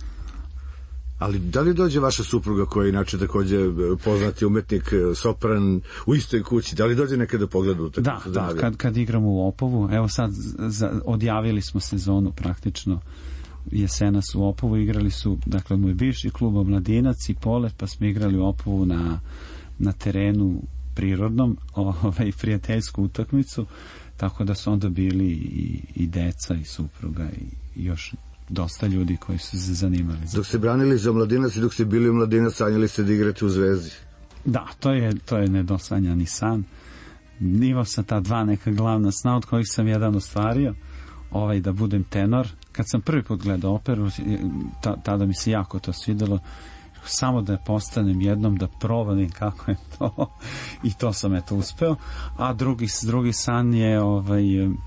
Ali da li dođe vaša supruga koja je inače također poznati umetnik, sopran, u istoj kući, da li dođe nekada pogleda u da, da, kad, kad igramo u Opovu, evo sad za, odjavili smo sezonu praktično jesenas u Opovu, igrali su, dakle, moj bivši klub Omladinac i Polet, pa smo igrali u Opovu na, na terenu prirodnom, ovaj, prijateljsku utakmicu, tako da su onda bili i, i deca i supruga i, i još dosta ljudi koji su se zanimali. Dok ste branili za Omladinac i dok ste bili u Omladinac, sanjali ste da igrate u Zvezdi? Da, to je, to je nedosanjani san. Imao sam ta dva neka glavna sna, od kojih sam jedan ostvario, ovaj, da budem tenor. Kad sam prvi put gledao operu, ta, tada mi se jako to svidelo, samo da postanem jednom, da probanim kako je to, i to sam eto uspeo. A drugi, drugi san je ovaj,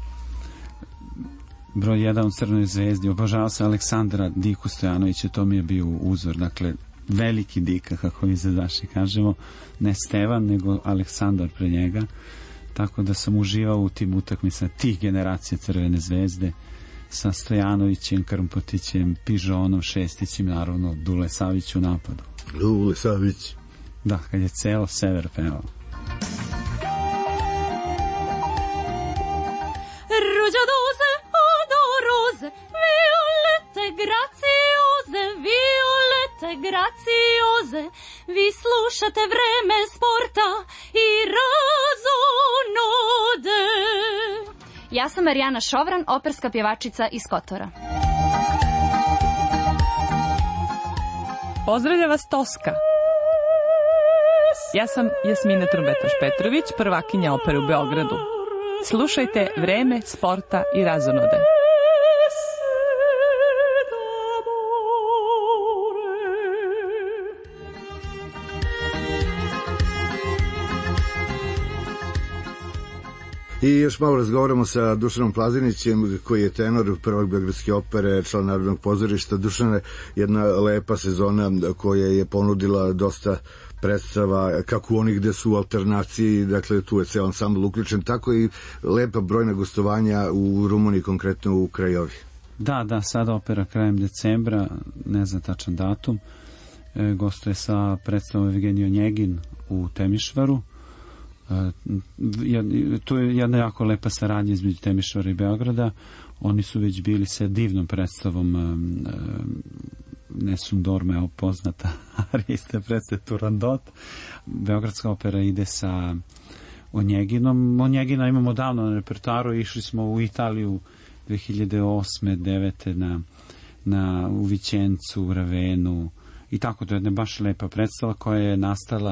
broj jedan u Crnoj zvezdi. Obožavao sam Aleksandra Diku Stojanovića, to mi je bio uzor. Dakle, veliki Dika, kako mi zadaši kažemo, ne Stevan, nego Aleksandar pre njega. Tako da sam uživao u tim utakmicama tih generacija Crvene zvezde, sa Stojanovićem, Krmpotićem, Pižonom, Šestićem, naravno Dule Savić u napadu. Dule Savić. Da, kad je celo sever pevao. Rugiadose, odorose, violette graziose, violette graziose, vi slušate Vreme sporta i razonode. Ja sam Marijana Šovran, operska pjevačica iz Kotora. Pozdravlja vas Toska. Ja sam Jasmina Trumbetaš-Petrović, prvakinja opere u Beogradu. Slušajte Vreme sporta i razonode. I još malo razgovaramo sa Dušanom Plazinićem, koji je tenor prvog beogradske opere, član Narodnog pozorišta. Dušane, jedna lepa sezona koja je ponudila dosta predstava, kako onih gde su u alternaciji, dakle tu je ceo ansambl uključen, tako i lepa brojna gostovanja u Rumuniji, konkretno u Krajovi. Da, da, sada opera krajem decembra, ne znam tačan datum, e, gostuje sa predstavom Evgenio Njegin u Temišvaru. E, tu je jedna jako lepa saradnja između Temišvara i Beograda. Oni su već bili sa divnom predstavom e, Nessun dorme, poznata arista predstave Turandot. Beogradska opera ide sa Onjeginom. Onjegina imamo davno na repertoaru, išli smo u Italiju dve hiljade osme devete na, na u Vicencu, u Ravenu i tako, to je jedna baš lepa predstava koja je nastala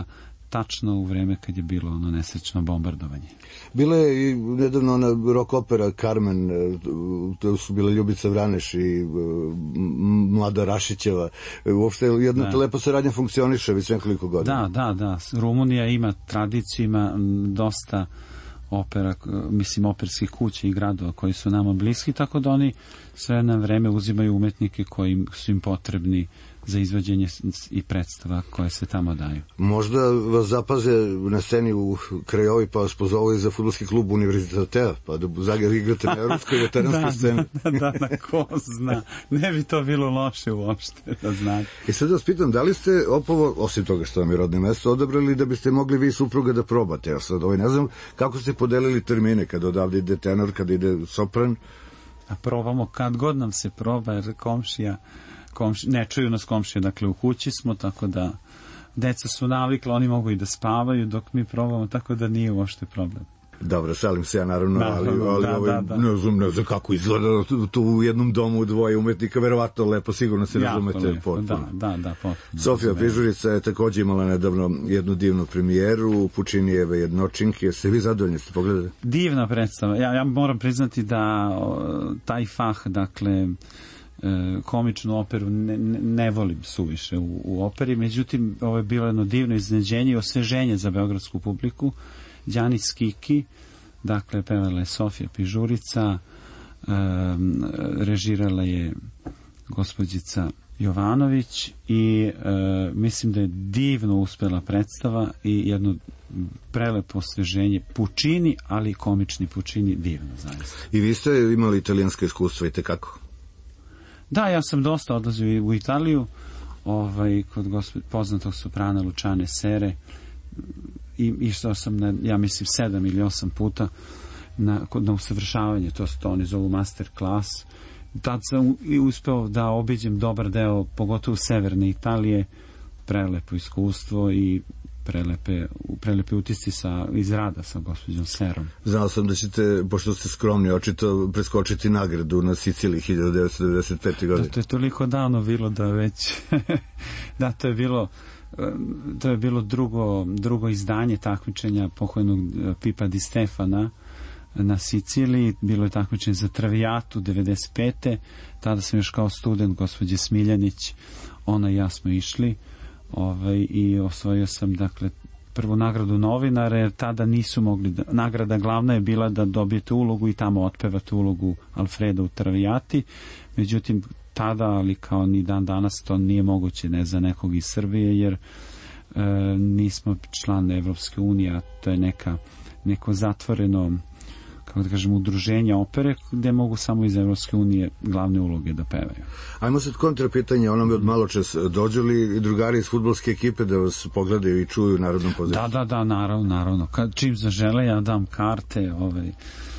tačno u vreme kad je bilo ono nesrećno bombardovanje. Bile je i nedavno ona rock opera Carmen, to su bile Ljubica Vraneš i Mlada Rašićeva. Uopšte jedna da. lepa saradnja funkcioniše već nekoliko godina. Da, da, da. Rumunija ima tradiciju, ima dosta opera, mislim operskih kuća i gradova koji su nama bliski, tako da oni sve na vreme uzimaju umetnike koji su im potrebni za izvođenje i predstava koje se tamo daju. Možda vas zapaze na sceni u Krajovi pa vas pozovu i za fudbalski klub Univerzitatea, pa da Zagreb igrate na evropskoj veteranskoj da, sceni. Da, da, da, ko zna. Ne bi to bilo loše uopšte, da znate. I sad vas pitam, da li ste Opovo, osim toga što vam je rodno mesto, odabrali da biste mogli vi supruga da probate? Ja sad ovaj ne znam kako ste podelili termine, kada odavde ide tenor, kada ide sopran. A probamo kad god nam se proba, jer komšija Komši, ne čuju nas komšije, dakle u kući smo, tako da deca su navikla, oni mogu i da spavaju dok mi probamo, tako da nije uopšte problem. Dobro, šalim se ja naravno, da, ali, ali da, ovaj, da, da. ne znam, ne znam kako izgleda tu u jednom domu dvoje umetnika, verovatno lepo, sigurno se razumete potpuno. Da, da, da, potpuno. Sofija Pižurica je također imala nedavno jednu divnu premijeru, Pučinijeve Jednočinke, jeste vi zadovoljni, ste pogledali? Divna predstava, ja, ja moram priznati da o, taj fah, dakle, komičnu operu ne, ne volim suviše u, u operi, međutim ovo je bilo jedno divno iznenađenje i osveženje za beogradsku publiku. Đani Skiki, dakle pevala je Sofija Pižurica, um, režirala je gospođica Jovanović i uh, mislim da je divno uspela predstava i jedno prelepo osveženje. Pučini, ali komični Pučini, divno zaista. I vi ste imali italijansko iskustvo i tekako? Da, ja sam dosta odlazio u Italiju, ovaj, kod gospod, poznatog soprana Luciane Sere, i išao sam na, ja mislim, sedam ili osam puta na, na usavršavanje, to, to oni zovu master klas. Tad sam i uspeo da obiđem dobar deo, pogotovo severne Italije, prelepo iskustvo i prelepe, prelepe utisci sa, iz rada sa gospođom Serom. Znao sam da ćete, pošto ste skromni, očito preskočiti nagradu na Siciliji hiljadu devetsto devedeset pete. godine. To, to je toliko davno bilo da već da, to je bilo to je bilo drugo, drugo izdanje takmičenja pokojnog Pipa Di Stefana na Siciliji. Bilo je takmičenje za Travijatu devedeset pete. Tada sam još kao student gospođe Smiljanić, ona i ja smo išli. Ovaj, i osvojio sam, dakle, prvu nagradu novinara, jer tada nisu mogli da, nagrada glavna je bila da dobijete ulogu i tamo otpevate ulogu Alfreda u Travijati, međutim tada, ali kao ni dan danas, to nije moguće, ne za nekog iz Srbije, jer e, nismo član Evropske unije, a to je neka, neko zatvoreno, kako da kažem, udruženja opere gde mogu samo iz Evropske unije glavne uloge da pevaju. Ajmo sad kontra pitanje, ono mi od malo čas, dođu li drugari iz fudbalske ekipe da vas pogledaju i čuju u Narodnom pozorištu? Da, da, da, naravno, naravno. Kad, čim zažele, ja dam karte, ovaj,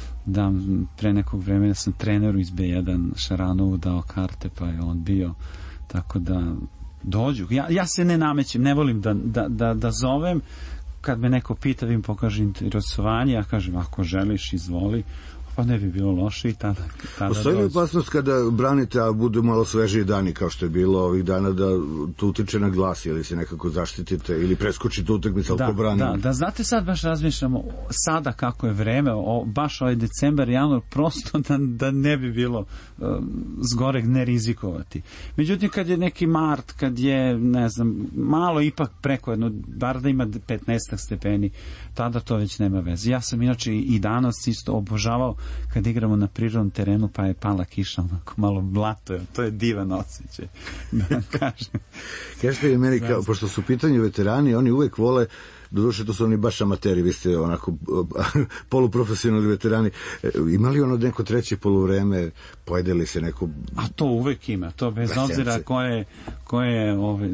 dam, pre nekog vremena sam treneru iz be jedan Šaranovu dao karte, pa je on bio, tako da dođu. Ja, ja se ne namećem, ne volim da, da, da, da zovem. Kad me neko pita da im pokaže interesovanje, ja kažem, ako želiš, izvoli, pa ne bi bilo loše i tada, tada Postoji li opasnost kada branite, a budu malo svežiji dani, kao što je bilo ovih dana, da to utiče na glas, ili se nekako zaštitite, ili preskočite utakmicu, ali pobranite? Da, da, znate, sad baš razmišljamo, sada kako je vreme, o, baš ovaj decembar, januar, prosto da, da ne bi bilo um, zgoreg ne rizikovati. Međutim, kad je neki mart, kad je, ne znam, malo ipak preko jedno, bar da ima petnaest stepeni, tada to već nema veze. Ja sam inače i danas isto obožavao kad igramo na prirodnom terenu pa je pala kiša, onako malo blato, to je divan osjećaj, da kažem. Kažete mi meni, kao, pošto su u pitanju veterani, oni uvek vole, doduše to su oni baš amateri, vi ste onako poluprofesionalni veterani, imali ono neko treće poluvreme, pojede li se neko... A to uvek ima, to bez obzira koje, koje ove,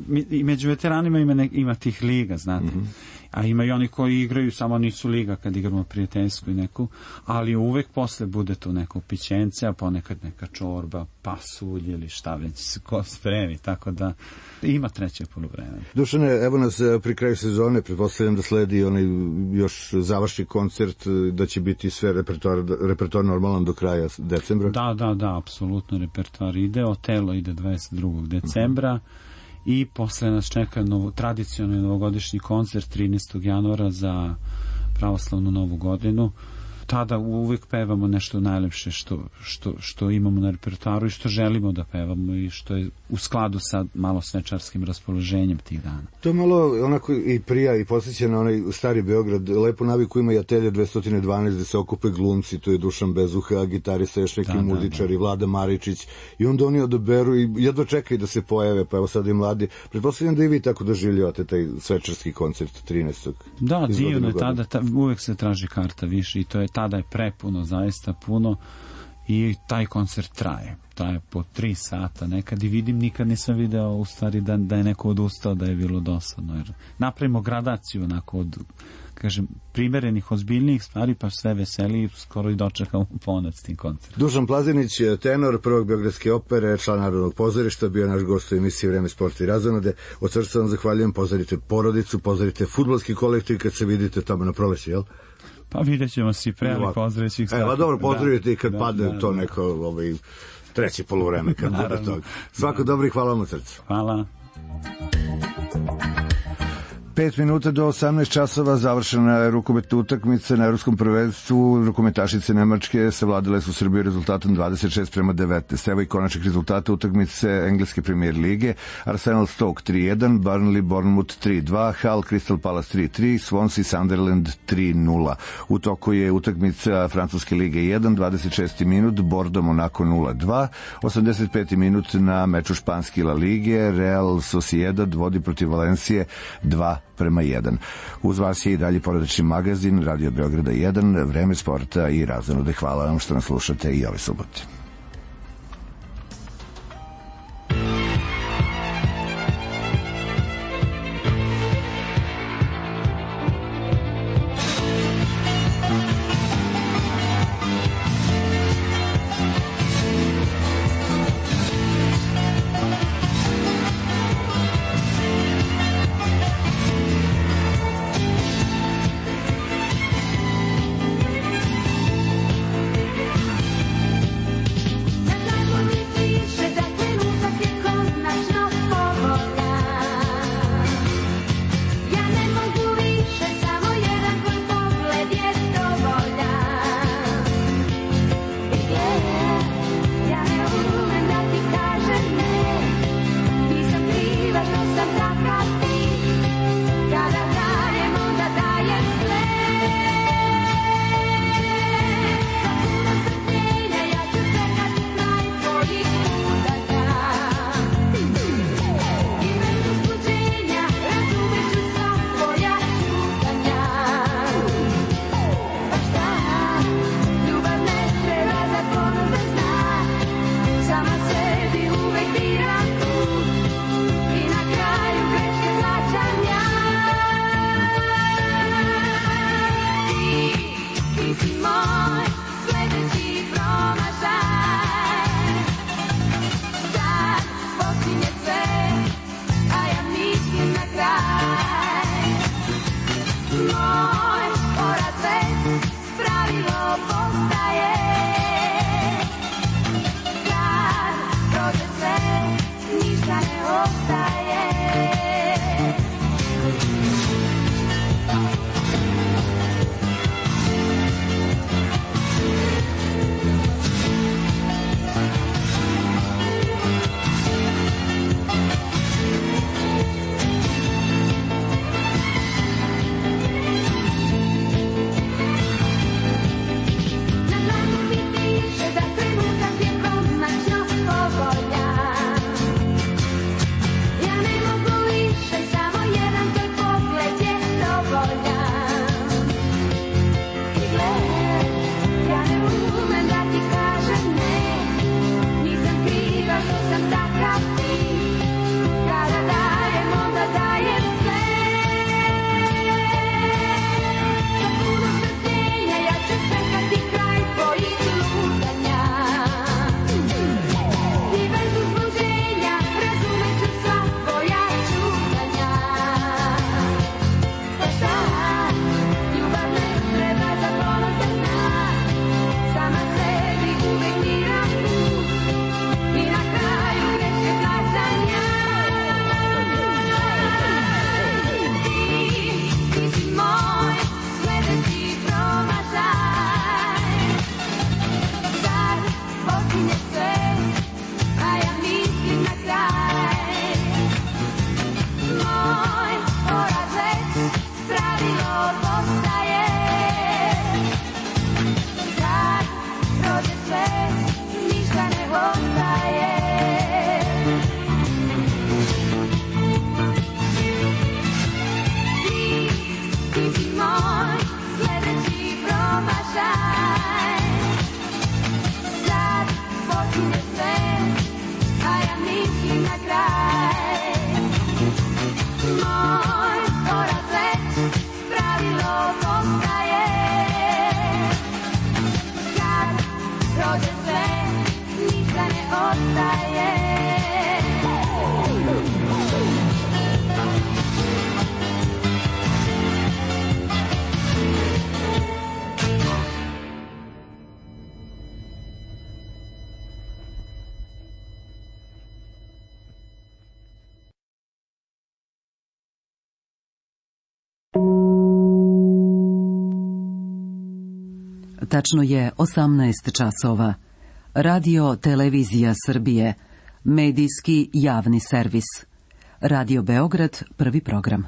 i među veteranima ima, ne, ima tih liga, znate. Mm-hmm. A ima i oni koji igraju, samo nisu liga kad igramo prijateljsku i neku, ali uvek posle bude tu neko pićence, a ponekad neka čorba, pasulj ili šta već se ko spremi, tako da ima treće poluvreme. Dušane, evo nas pri kraju sezone, pretpostavljam da sledi onaj još završni koncert, da će biti sve repertoar, repertoar normalan do kraja decembra. Da, da, da, apsolutno repertoar ide, Otelo ide dvadeset drugog decembra, i posle nas čeka novo, tradicionalni novogodišnji koncert trinaestog januara za pravoslavnu novu godinu. Tada uvijek pevamo nešto najlepše što, što, što imamo na repertoaru i što želimo da pevamo i što je u skladu sa malo svečarskim raspoloženjem tih dana. To je malo onako i prija i podsjeća na onaj stari Beograd. Lepo naviku ima i Atelje dvesta dvanaest gde se okupe glumci, to je Dušan Bezuha, gitarista, još neki da, muzičari, da, da. Vlada Maričić, i onda oni odaberu i jedva čekaju da se pojave, pa evo sad i mladi. Pretpostavljam da i vi tako doživljavate taj svečarski koncert trinaestog Da, divno je tada, ta, uvek se traži karta više i to je tada je prepuno, zaista puno, i taj koncert traje. Traje po tri sata nekad i vidim, nikad nisam video u stvari da, da je neko odustao, da je bilo dosadno. Jer napravimo gradaciju onako od, kažem, primerenih, ozbiljnijih stvari, pa sve veseliji, skoro i dočekamo ponac tim koncertom. Dušan Plazinić, tenor Prvog beogradske opere, član Narodnog pozorišta, bio naš gost u emisiji Vreme sporta i razonode. Od srca vam zahvaljujem, pozdravite porodicu, pozdravite fudbalski kolektiv kad se vidite tamo na proleći, jel? Pa vidjet ćemo si pre, ali pozdravit ih. Evo, dobro, pozdravite i kad da, padne da, to da. neko ovaj, treće poluvreme, kad bude toga. Svako dobro i hvala vam u srcu. Hvala. Pet minuta do osamnaest časova završena je rukometna utakmica na Evropskom prvenstvu. Rukometašice Nemačke savladale su Srbiju rezultatom dvadeset šest prema devetnaest. Evo i konačnih rezultata utakmice Engleske premier lige. Arsenal Stoke tri jedan, Burnley Bournemouth tri dva, Hull Crystal Palace tri tri, Swansea Sunderland tri nula. U toku je utakmica Francuske lige jedan, dvadeset šesti minut, Bordeaux Monaco nula dva, osamdeset peti minut na meču Španske La Lige, Real Sociedad vodi protiv Valencije dva prema jedan. Uz vas je i dalje porodični magazin Radio Beograda jedan, Vreme sporta i razonode. Hvala vam što nas slušate i ove subote. ode sve, ništa ne ostaje. Tačno je osamnaest časova. Radio Televizija Srbije, medijski javni servis. Radio Beograd, prvi program.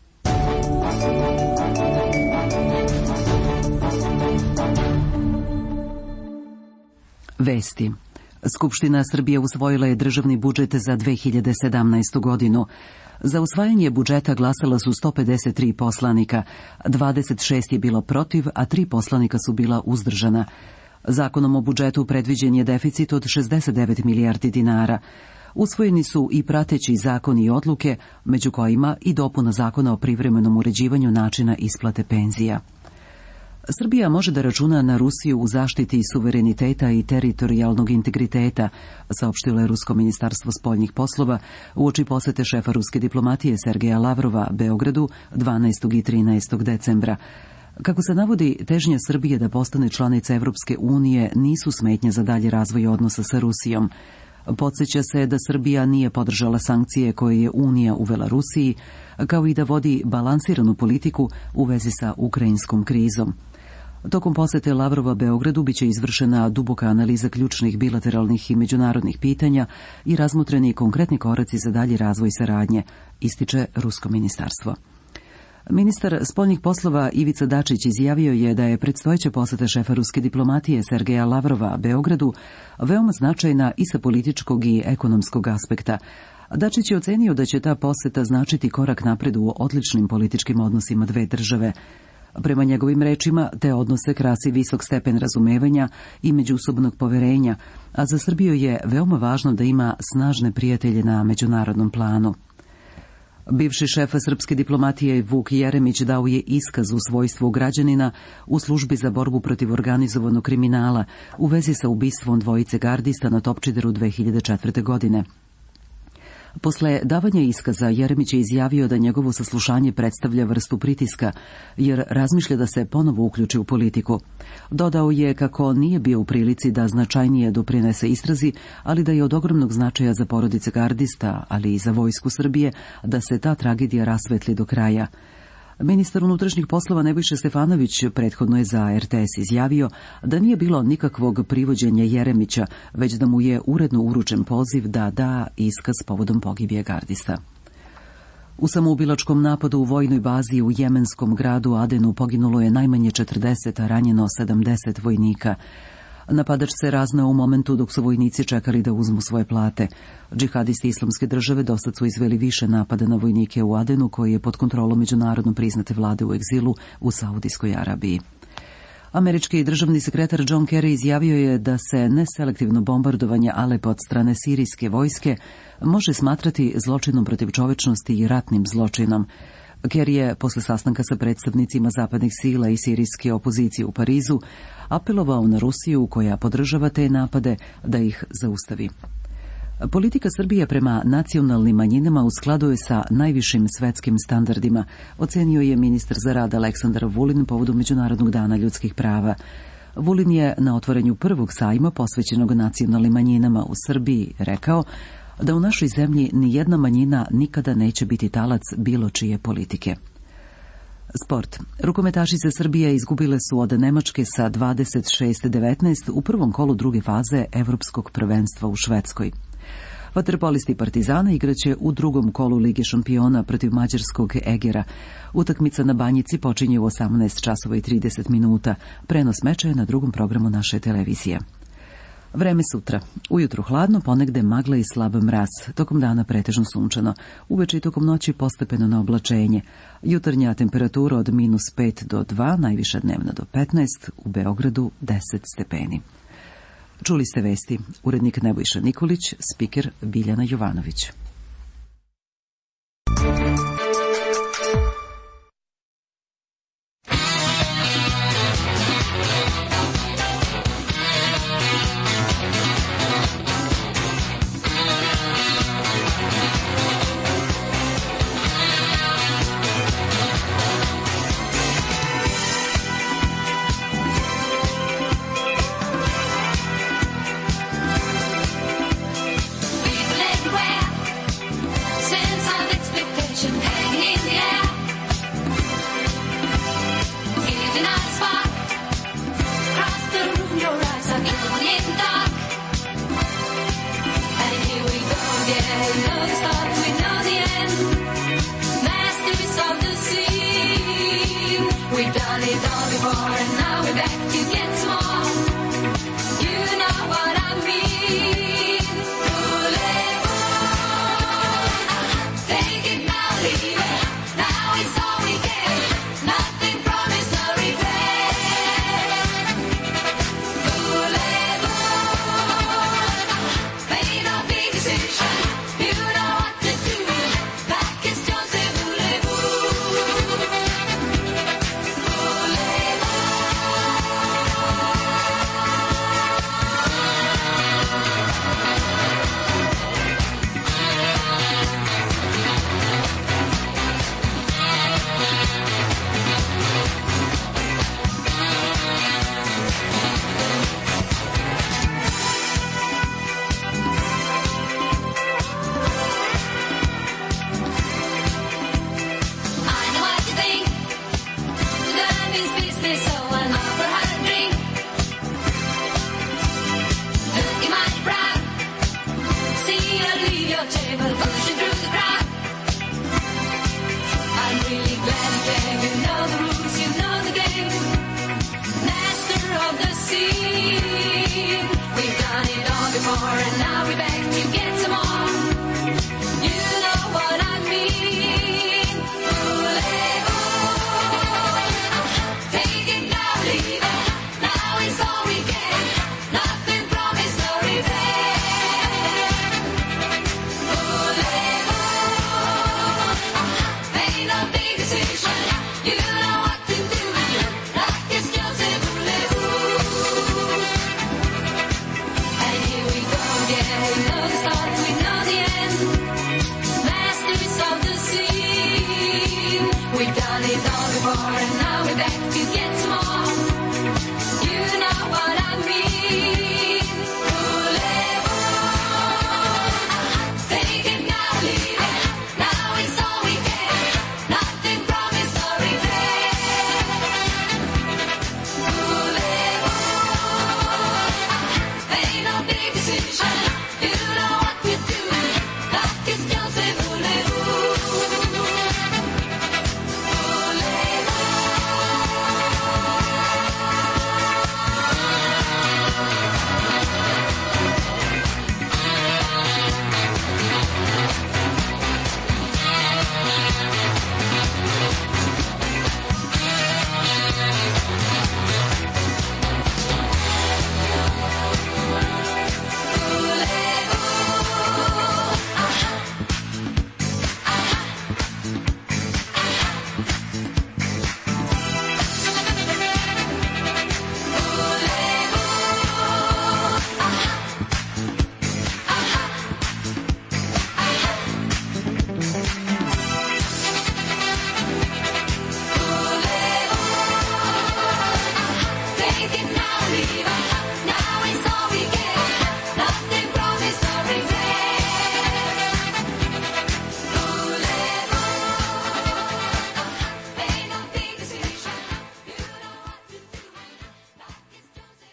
Vesti. Skupština Srbije usvojila je državni budžet za dve hiljade sedamnaestu. godinu. Za usvajanje budžeta glasala su sto pedeset tri poslanika, dvadeset šest je bilo protiv, a tri poslanika su bila uzdržana. Zakonom o budžetu predviđen je deficit od šezdeset devet milijardi dinara. Usvojeni su i prateći zakoni i odluke, među kojima i dopuna zakona o privremenom uređivanju načina isplate penzija. Srbija može da računa na Rusiju u zaštiti suvereniteta i teritorijalnog integriteta, saopštilo je Rusko ministarstvo spoljnih poslova uoči posete šefa ruske diplomatije Sergeja Lavrova Beogradu dvanaestog i trinaestog decembra. Kako se navodi, težnja Srbije da postane članica Evropske unije nisu smetnje za dalji razvoj odnosa sa Rusijom. Podsjeća se da Srbija nije podržala sankcije koje je Unija uvela Rusiji, kao i da vodi balansiranu politiku u vezi sa ukrajinskom krizom. Tokom posete Lavrova Beogradu biće izvršena duboka analiza ključnih bilateralnih i međunarodnih pitanja i razmotreni konkretni koraci za dalji razvoj saradnje, ističe Rusko ministarstvo. Ministar spoljnih poslova Ivica Dačić izjavio je da je predstojeća poseta šefa ruske diplomatije Sergeja Lavrova Beogradu veoma značajna i sa političkog i ekonomskog aspekta. Dačić je ocenio da će ta poseta značiti korak napred u odličnim političkim odnosima dve države. Prema njegovim rečima, te odnose krasi visok stepen razumevanja i međusobnog poverenja, a za Srbiju je veoma važno da ima snažne prijatelje na međunarodnom planu. Bivši šef srpske diplomatije Vuk Jeremić dao je iskaz u svojstvu građanina u službi za borbu protiv organizovanog kriminala u vezi sa ubistvom dvojice gardista na Topčideru dve hiljade četvrte. godine. Posle davanja iskaza, Jeremić je izjavio da njegovo saslušanje predstavlja vrstu pritiska, jer razmišlja da se ponovo uključi u politiku. Dodao je kako nije bio u prilici da značajnije doprinese istrazi, ali da je od ogromnog značaja za porodice gardista, ali i za vojsku Srbije, da se ta tragedija rasvetli do kraja. Ministar unutrašnjih poslova Nebojša Stefanović prethodno je za er te es izjavio da nije bilo nikakvog privođenja Jeremića, već da mu je uredno uručen poziv da da iskaz povodom pogibije gardista. U samoubilačkom napadu u vojnoj bazi u jemenskom gradu Adenu poginulo je najmanje četrdeset, a ranjeno sedamdeset vojnika. Napadač se razneo u momentu dok su vojnici čekali da uzmu svoje plate. Džihadisti Islamske države dosad su izveli više napada na vojnike u Adenu, koji je pod kontrolom međunarodno priznate vlade u egzilu u Saudijskoj Arabiji. Američki državni sekretar John Kerry izjavio je da se neselektivno bombardovanje Alepa od strane sirijske vojske može smatrati zločinom protiv čovečnosti i ratnim zločinom. Kerry je, posle sastanka sa predstavnicima zapadnih sila i sirijske opozicije u Parizu, apelovao na Rusiju, koja podržava te napade, da ih zaustavi. Politika Srbije prema nacionalnim manjinama u skladu je sa najvišim svetskim standardima, ocenio je ministar za rad Aleksandar Vulin povodom Međunarodnog dana ljudskih prava. Vulin je na otvaranju prvog sajma posvećenog nacionalnim manjinama u Srbiji rekao da u našoj zemlji ni jedna manjina nikada neće biti talac bilo čije politike. Sport. Rukometašice Srbije izgubile su od Nemačke sa dvadeset šest devetnaest u prvom kolu druge faze Evropskog prvenstva u Švedskoj. Vaterpolisti Partizana igraće u drugom kolu Lige šampiona protiv mađarskog Egera. Utakmica na Banjici počinje u osamnaest časova i trideset minuta. Prenos meča je na drugom programu naše televizije. Vreme sutra. Ujutru hladno, ponegde magla i slab mraz. Tokom dana pretežno sunčano. Uveče i tokom noći postepeno na oblačenje. Jutarnja temperatura od minus pet do dva, najviša dnevna do petnaest, u Beogradu deset stepeni. Čuli ste vesti. Urednik Nebojša Nikolić, spiker Biljana Jovanović. million dark. And here we go again. We know the start, we know the end. Masters of the scene. We've done it all before, and now we're back to get some more. You know what I mean. Voulez-vous? Take it now, leave it. Now it's all we get. Nothing promised, no regret. Voulez-vous? Made a big decision. You know what to do. La question c'est voulez-vous? I know what you think. Love is business, so I'll offer her a drink. Looking mighty proud. See you leave your table, pushing through the crowd. I'm really glad you came. You know the rules, you know the game. Master of the scene. We've done it all before, and now we're back to get some more. You know what I mean. Voulez-vous? Take it now, leave it. Now it's all we get. Nothing promised, no regret. Voulez-vous? Made a big decision. You know what to do. La question c'est voulez-vous? And here we go again. We know the start, we know the end. Masters of the scene. We've done it all before, and now we're back to get some more. You know what I mean. Voulez-vous? Take it now, leave it. Now it's all we get. Nothing promised, no regret. Voulez-vous? Made a big decision. You know what to do. La question c'est voulez-vous? Take it now, leave it. Now it's all we get. Nothing promised, no regret. Voulez-vous? Made a big decision. You know what to do. La question c'est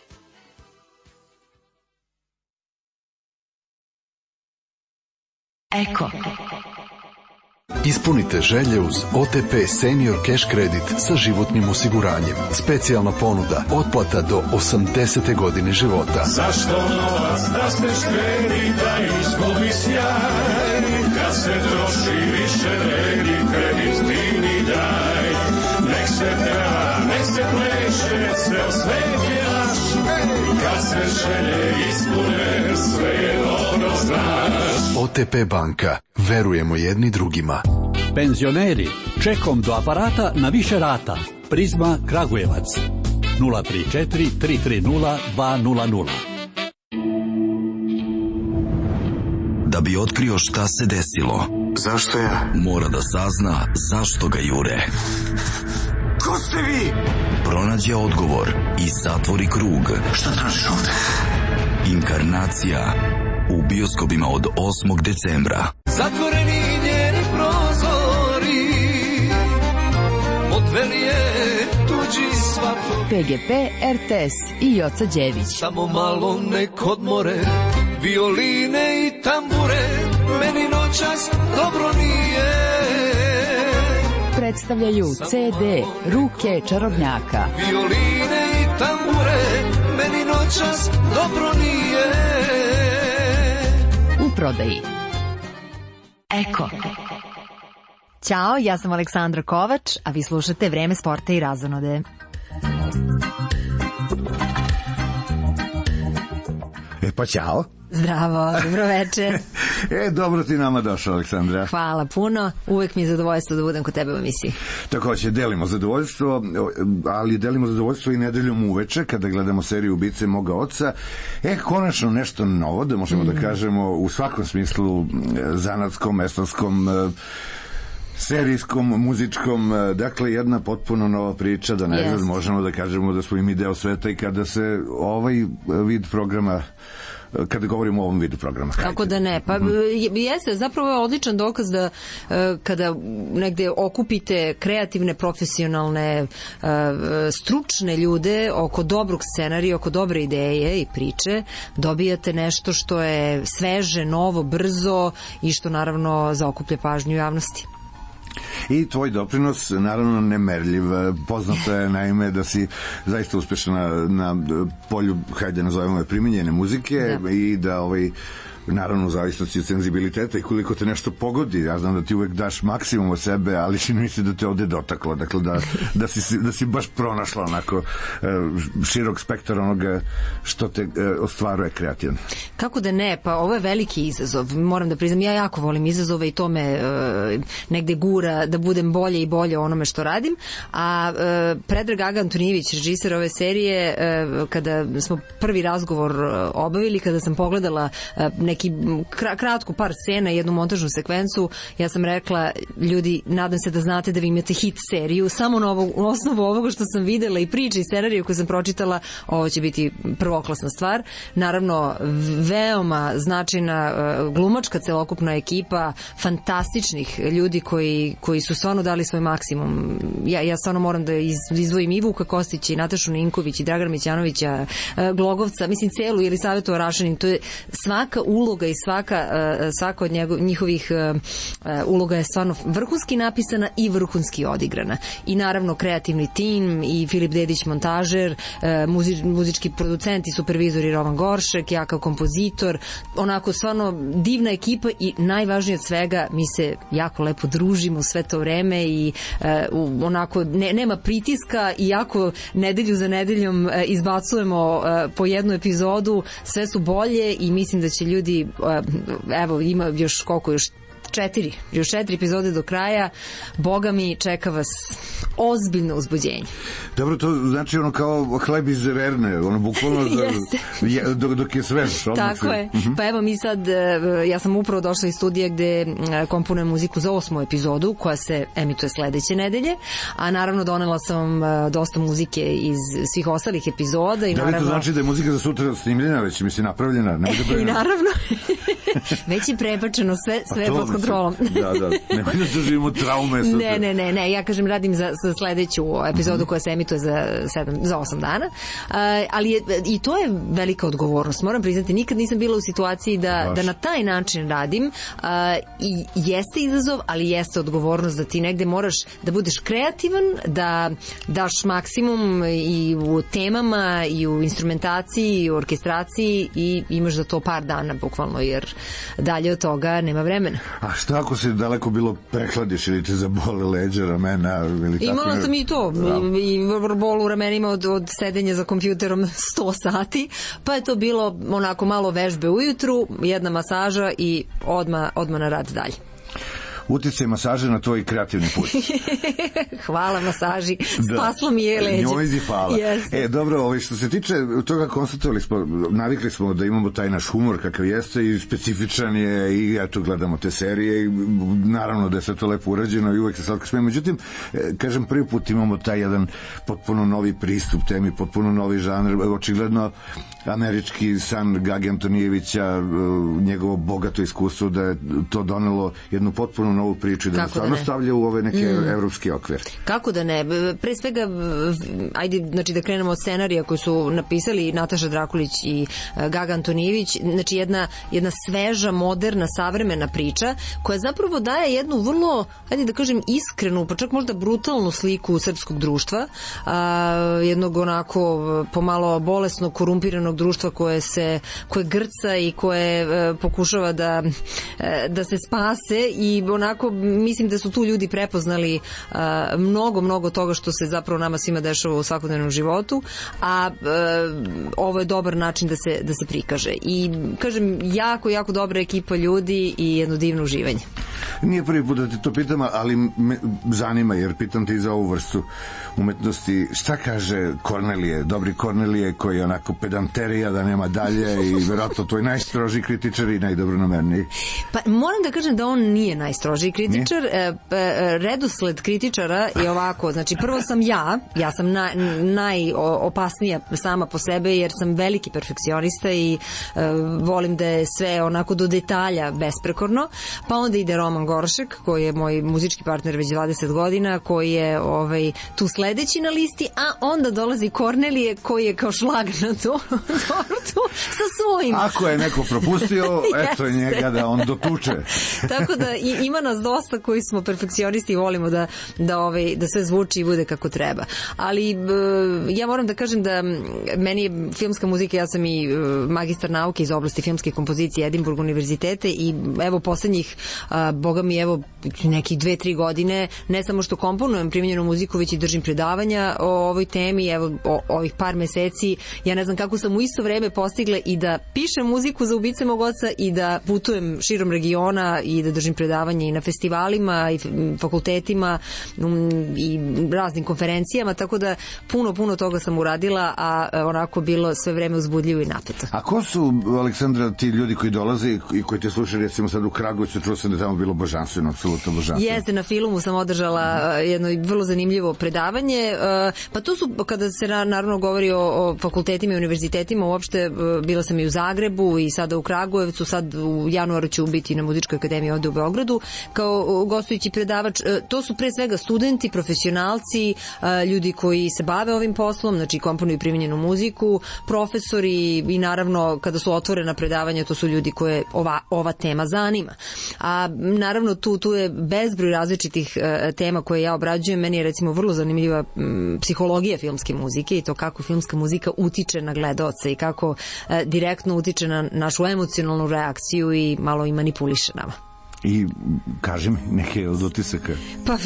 Eko. Ispunite želje uz O T P Senior Cash Credit sa životnim osiguranjem. Specijalna ponuda, otplata do osamdesete godine života. Zašto novac da štedi da izgubi sjaj? Kad se troši više vredi kredit divni daj. Nek se peva, nek se pleše, ceo svet je naš. Kad se želje ispune, sve je dobro znaš. O T P banka. Verujemo jedni drugima. Penzioneri, čekom do aparata na više rata. Prizma Kragujevac. nula tri četiri tri tri nula dva nula nula. Da bi otkrio šta se desilo. Zašto ja? Mora da sazna zašto ga jure. Ko ste vi? Pronađe odgovor i zatvori krug. Šta tražiš ovde? Inkarnacija u bioskopima od osmog decembra. Zatvoreni njeni prozori, odveli je tuđi svakog. P G P, R T S i Joca Đević. Samo malo nek odmore, violine i tambure, meni noćas dobro nije. Predstavljaju C D Ruke čarobnjaka. Violine i tambure, meni noćas dobro nije. U prodaji. Eko. Ćao, ja sam Aleksandra Kovač, a vi slušate Vreme sporta i razonode. E pa ćao. Zdravo, dobro večer. E, dobro ti nama došao, Aleksandra. Hvala puno, uvek mi je zadovoljstvo da budem kod tebe u emisiji. Takođe, delimo zadovoljstvo, ali delimo zadovoljstvo i nedeljom uveče, kada gledamo seriju Ubice moga oca. E, konačno nešto novo, da možemo mm. da kažemo, u svakom smislu, zanatskom, meslarskom, serijskom, muzičkom, dakle jedna potpuno nova priča, da najzad yes. možemo da kažemo da smo i mi deo sveta i kada se ovaj vid programa kada govorimo o ovom vidu programa. Kako da ne, pa mm. jeste, zapravo je odličan dokaz da kada negde okupite kreativne, profesionalne, stručne ljude oko dobrog scenarija, oko dobre ideje i priče, dobijate nešto što je sveže, novo, brzo i što naravno zaokuplja pažnju javnosti. I tvoj doprinos, naravno, nemerljiv. Poznato je, naime, da si zaista uspešna na, na polju, hajde nazovemo je, primenjene muzike da. I da ovaj naravno u zavisnosti od senzibiliteta i koliko te nešto pogodi. Ja znam da ti uvek daš maksimum od sebe, ali čini mi se da te ovde dotaklo, dakle da, da, si, da si baš pronašla onako širok spektar onoga što te ostvaruje kreativno. Kako da ne, pa ovo je veliki izazov, moram da priznam, ja jako volim izazove i to me negde gura da budem bolje i bolje o onome što radim, a Predrag Aga Antonijević, režiser ove serije, kada smo prvi razgovor obavili, kada sam pogledala neki kratku par scena, jednu montažnu sekvencu, ja sam rekla, ljudi, nadam se da znate da vi imate hit seriju, samo na ovog, osnovu ovoga što sam videla i priče i scenariju koju sam pročitala, ovo će biti prvoklasna stvar. Naravno, veoma značajna glumačka celokupna ekipa, fantastičnih ljudi koji, koji su stvarno dali svoj maksimum. Ja, ja stvarno moram da izdvojim i Vuka Kostića i Natašu Ninković i Dragana Mićanovića, Glogovca, mislim celu Jelisavetu Arašanin, to je svaka uloga i svaka, svaka od njegov, njihovih uloga je stvarno vrhunski napisana i vrhunski odigrana. I naravno kreativni tim i Filip Dedić montažer, muzič, muzički producent i supervizor i Roman Goršek, ja kao kompozitor, onako stvarno divna ekipa i najvažnije od svega, mi se jako lepo družimo sve to vreme i uh, onako ne, nema pritiska i jako nedelju za nedeljom uh, izbacujemo uh, po jednu epizodu, sve su bolje i mislim da će ljudi, evo ima još koliko, još četiri, još četiri epizode do kraja, boga mi, čeka vas ozbiljno uzbuđenje. Dobro, to znači ono kao hleb iz Verne, ono bukvalno za, je, dok, dok je svež. Tako se... je, uh-huh. Pa evo mi sad, ja sam upravo došla iz studija gde komponujem muziku za osmu epizodu koja se emituje sledeće nedelje, a naravno donela sam dosta muzike iz svih ostalih epizoda. I da li naravno... to znači da je muzika za sutra snimljena, već mislim napravljena? Ne I naravno, već je prebačeno sve, sve pa pod kontrolom. Da, da, nemoj da doživimo traume. Ne, ne, ne, ne, ja kažem radim za, za sledeću epizodu koja se emituje za, sedam, za osam dana, uh, ali je, i to je velika odgovornost, moram priznati, nikad nisam bila u situaciji da, da na taj način radim uh, i jeste izazov, ali jeste odgovornost da ti negde moraš da budeš kreativan, da daš maksimum i u temama i u instrumentaciji i u orkestraciji i imaš za to par dana bukvalno, jer dalje od toga nema vremena. A šta ako se daleko bilo prehladiš ili te zabole leđa, ramena ili tako? Imala sam i to, da. I bol u ramenima od, od sedenja za kompjuterom sto sati, pa je to bilo onako malo vežbe ujutru, jedna masaža i odma, odma na rad dalje. Uticaj masaže na tvoj kreativni put. Hvala masaži, spaslo mi je leđe. Njoj ti hvala. Yes. E, dobro, ovaj, što se tiče toga, konstatovali smo, navikli smo da imamo taj naš humor kakav jeste i specifičan je i eto gledamo te serije i naravno da je sve to lepo urađeno i uvek se slatko smije. Međutim, kažem, prvi put imamo taj jedan potpuno novi pristup temi, potpuno novi žanr, očigledno američki san Gage Antonijevića, njegovo bogato iskustvo da je to donelo jednu potpuno novu priču i da stvarno stavlja u ove neke mm. evropski okvir. Kako da ne? Pre svega, ajde, znači da krenemo od scenarija koji su napisali Nataša Drakulić i Gaga Antonijević, znači jedna, jedna sveža, moderna, savremena priča koja zapravo daje jednu vrlo, ajde da kažem, iskrenu, pa čak možda brutalnu sliku srpskog društva, a, jednog onako pomalo bolesnog, korumpiranog društva koje se, koje grca i koje e, pokušava da, e, da se spase i onako mislim da su tu ljudi prepoznali a, mnogo, mnogo toga što se zapravo nama svima dešava u svakodnevnom životu, a e, ovo je dobar način da se, da se prikaže. I kažem, jako, jako dobra ekipa ljudi i jedno divno uživanje. Nije prvi put da te to pitam, ali me zanima, jer pitam ti za ovu vrstu umetnosti. Šta kaže Kornelije, dobri Kornelije, koji je onako pedanterija da nema dalje i verovatno tvoj najstrožiji kritičar i najdobronamerniji? Pa moram da kažem da on nije najstrožiji kritičar. E, redosled kritičara je ovako, znači prvo sam ja, ja sam na, najopasnija sama po sebe jer sam veliki perfekcionista i e, volim da je sve onako do detalja besprekorno, pa onda ide Roman Gorošek koji je moj muzički partner već dvadeset godina, koji je ovaj, tu sledeći na listi, a onda dolazi Kornelije koji je kao šlag na tortu sa svojim. Ako je neko propustio, eto njega da on dotuče. Tako da i, ima nas dosta koji smo perfekcionisti i volimo da, da, ovaj, da sve zvuči i bude kako treba. Ali ja moram da kažem da meni je filmska muzika, ja sam i magistar nauke iz oblasti filmske kompozicije Edinburgh univerzitete i evo poslednjih, boga mi evo nekih dve, tri godine, ne samo što komponujem primenjenu muziku, već i držim predavanja o ovoj temi, evo o, ovih par meseci, ja ne znam kako sam u isto vreme postigla i da pišem muziku za Ubice mog oca i da putujem širom regiona i da držim predavanje i na festivalima i fakultetima i raznim konferencijama, tako da puno, puno toga sam uradila, a onako bilo sve vreme uzbudljivo i napeto. A ko su, Aleksandra, ti ljudi koji dolaze i koji te slušaju, recimo sad u Kragujevcu, čuo sam da je tamo bilo božanstveno, apsolutno božanstveno. Jeste, na filmu sam održala jedno vrlo zanimljivo predavanje, pa to su, kada se naravno govori o, o fakultetima i univerzitetima, uopšte bila sam i u Zagrebu i sada u Kragujevcu, sad u januaru ću biti na Muzičkoj akademiji ovde u Beogradu, kao gostujući predavač. To su pre svega studenti, profesionalci, ljudi koji se bave ovim poslom, znači komponuju primenjenu muziku, profesori i naravno kada su otvorena predavanja, to su ljudi koje ova, ova tema zanima. A naravno tu, tu je bezbroj različitih uh, tema koje ja obrađujem. Meni je recimo vrlo zanimljiva um, psihologija filmske muzike i to kako filmska muzika utiče na gledaoce i kako uh, direktno utiče na našu emocionalnu reakciju i malo i manipuliše nama. I kaži mi neke od utisaka. Pa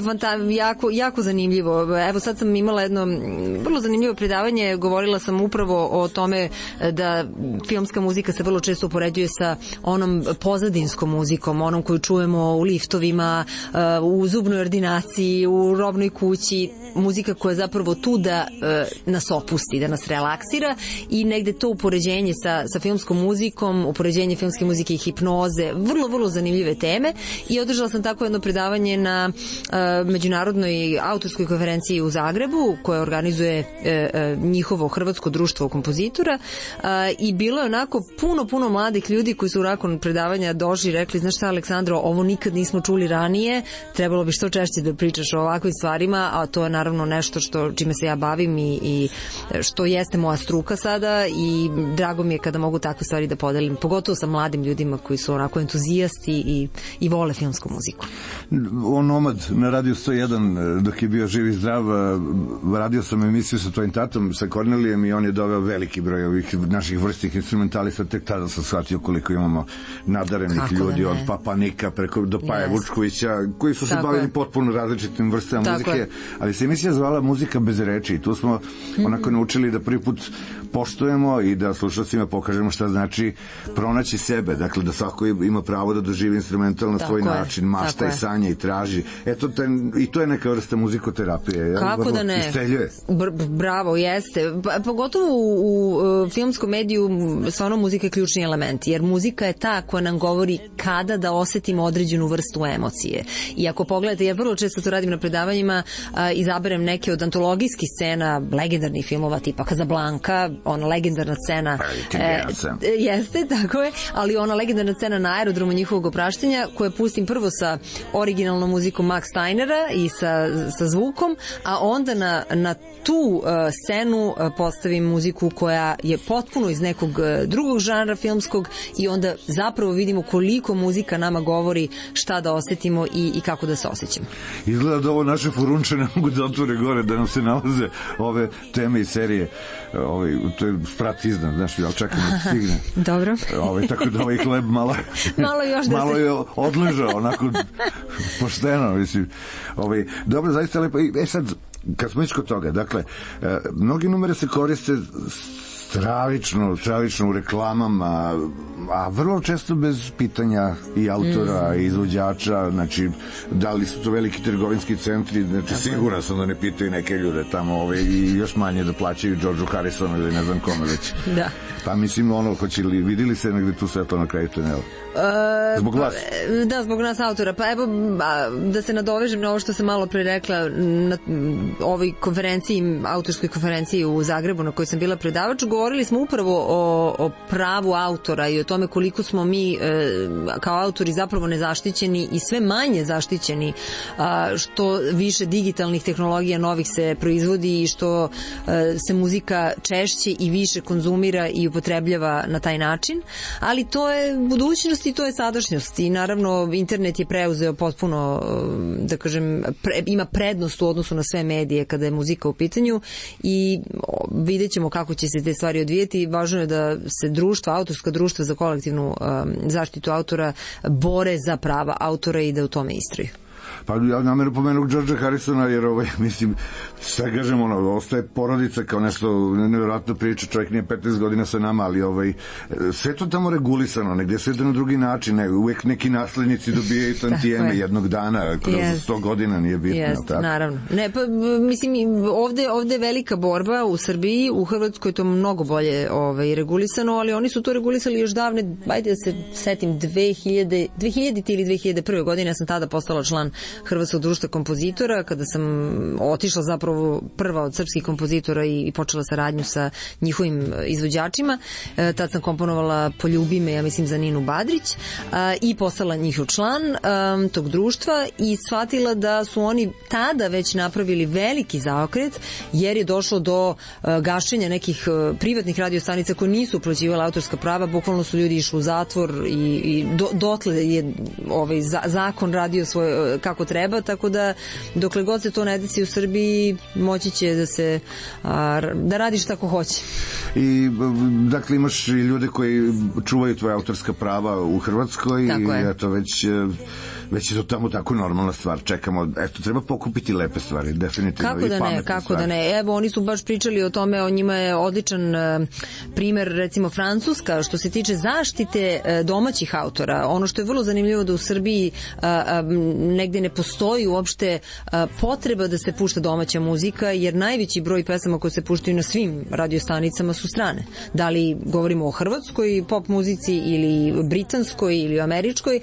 jako, jako zanimljivo. Evo sad sam imala jedno vrlo zanimljivo predavanje, govorila sam upravo o tome da filmska muzika se vrlo često upoređuje sa onom pozadinskom muzikom, onom koju čujemo u liftovima, u zubnoj ordinaciji, u robnoj kući, muzika koja je zapravo tu da nas opusti, da nas relaksira i negde to upoređenje sa, sa filmskom muzikom, upoređenje filmske muzike i hipnoze, vrlo, vrlo zanimljive teme i održala sam tako jedno predavanje na uh, međunarodnoj autorskoj konferenciji u Zagrebu koje organizuje uh, uh, njihovo Hrvatsko društvo kompozitora uh, i bilo je onako puno, puno mladih ljudi koji su nakon predavanja došli i rekli, znaš šta Aleksandro, ovo nikad nismo čuli ranije, trebalo bi što češće da pričaš o ovakvim stvarima, a to je naravno nešto što, čime se ja bavim i, i što jeste moja struka sada i drago mi je kada mogu takve stvari da podelim, pogotovo sa mladim ljudima koji su onako entuzijasti i, i vole filmsku muziku. On Omad na Radio sto jedan dok je bio živ i zdrav, radio sam emisiju sa tvojim tatom, sa Kornelijem i on je doveo veliki broj ovih naših vrstnih instrumentalista, tek tada sam shvatio koliko imamo nadarenih Kako ljudi od Papa Nika preko do Paje yes. Vučkovića koji su se Tako bavili je. potpuno različitim vrstama Tako muzike, je. ali se emisija zvala Muzika bez reči i tu smo mm-hmm. onako naučili da prvi put poštujemo i da slušalcima pokažemo šta znači pronaći sebe, dakle da svako ima pravo da doživi instrumental na Tako svoj je. način, mašta Tako i sanja i traži. Eto, ten, i to je neka vrsta muzikoterapije. Kako ja? da ne? Isteljuje. Br- bravo, jeste. Pa, pogotovo u, u, u filmskom mediju stvarno muzika je ključni element, jer muzika je ta koja nam govori kada da osetimo određenu vrstu emocije. I ako pogledate, ja vrlo često to radim na predavanjima, a, izaberam saberem neke od antologijskih scena legendarnih filmova tipa Casablanca, ona legendarna scena e, jeste, tako je, ali ona legendarna scena na aerodromu njihovog opraštanja koje pustim prvo sa originalnom muzikom Max Steinera i sa, sa zvukom, a onda na, na tu uh, scenu uh, postavim muziku koja je potpuno iz nekog uh, drugog žanra filmskog i onda zapravo vidimo koliko muzika nama govori šta da osetimo i, i kako da se osjećamo. Izgleda da ovo naše furunče ne mogu da otvore gore, da nam se nalaze ove teme i serije. Ovaj, to je sprat iznad, znaš, ali čekam da stigne. Dobro. Ovaj, tako da ovaj hleb malo, malo, još da malo se... je odležao, onako pošteno, mislim. Ovaj, dobro, zaista lepo. E sad, kad smo već kod toga, dakle, eh, mnogi numere se koriste stravično, stravično u reklamama, a vrlo često bez pitanja i autora mm. i izvođača, znači, da li su to veliki trgovinski centri, znači, siguran sam da ne pitaju neke ljude tamo ove, i još manje da plaćaju Georgeu Harrisonu ili ne znam kome već. Da. Pa mislim, ono, hoće li, vidili se negde tu svetlo na kraju tunela? Uh, zbog vas? Da, zbog nas autora. Pa evo, da se nadovežem na ovo što sam malo pre rekla na ovoj konferenciji, autorskoj konferenciji u Zagrebu na kojoj sam bila predavač, govorili smo upravo o, o pravu autora i o tome koliko smo mi e, kao autori zapravo nezaštićeni i sve manje zaštićeni, a, što više digitalnih tehnologija novih se proizvodi i što e, se muzika češće i više konzumira i upotrebljava na taj način, ali to je budućnost i to je sadašnjost i naravno internet je preuzeo potpuno, da kažem, pre, ima prednost u odnosu na sve medije kada je muzika u pitanju i vidjet ćemo kako će se te stvari odvijeti. Važno je da se društva, autorska društva za kolektivnu um, zaštitu autora bore za prava autora i da u tome istraju. Pa ja namjerno pomenuo Georgea Harrisona jer ovaj, mislim, sve kažem, ono, ostaje porodica kao nešto nevjerojatno priča, čovjek nije petnaest godina sa nama, ali ovaj, sve to tamo regulisano, negdje sve na drugi način, ne, uvek neki naslednici dobijaju tantijeme jednog dana, kroz yes. sto godina nije bitno. Yes, tako? Naravno. Ne, pa, mislim, ovde, ovde je velika borba u Srbiji, u Hrvatskoj je to mnogo bolje ovaj, regulisano, ali oni su to regulisali još davne, ajde da se setim, dve hiljade ili dve hiljade prve godine, ja sam tada postala član Hrvatskog društva kompozitora, kada sam otišla zapravo prva od srpskih kompozitora i, i počela saradnju sa njihovim izvođačima. E, tad sam komponovala Poljubi me, ja mislim, za Ninu Badrić a, i postala njihov član a, tog društva i shvatila da su oni tada već napravili veliki zaokret jer je došlo do a, gašenja nekih a, privatnih radiostanica koje nisu uplaćivale autorska prava, bukvalno su ljudi išli u zatvor i, i do, dotle je ovaj, za, zakon radio svoj kako treba, tako da dokle god se to ne desi u Srbiji moći će da se a, da radiš tako hoće. I dakle imaš i ljude koji čuvaju tvoje autorska prava u Hrvatskoj tako i je. Eto već već je to tamo tako normalna stvar. Čekamo, eto, treba pokupiti lepe stvari, definitivno. Kako da ne, kako stvari. da ne. Evo, oni su baš pričali o tome, o njima je odličan uh, primer, recimo Francuska, što se tiče zaštite uh, domaćih autora. Ono što je vrlo zanimljivo da u Srbiji uh, uh, negde ne postoji uopšte uh, potreba da se pušta domaća muzika, jer najveći broj pesama koje se puštaju na svim radiostanicama su strane. Da li govorimo o hrvatskoj pop muzici ili britanskoj ili američkoj,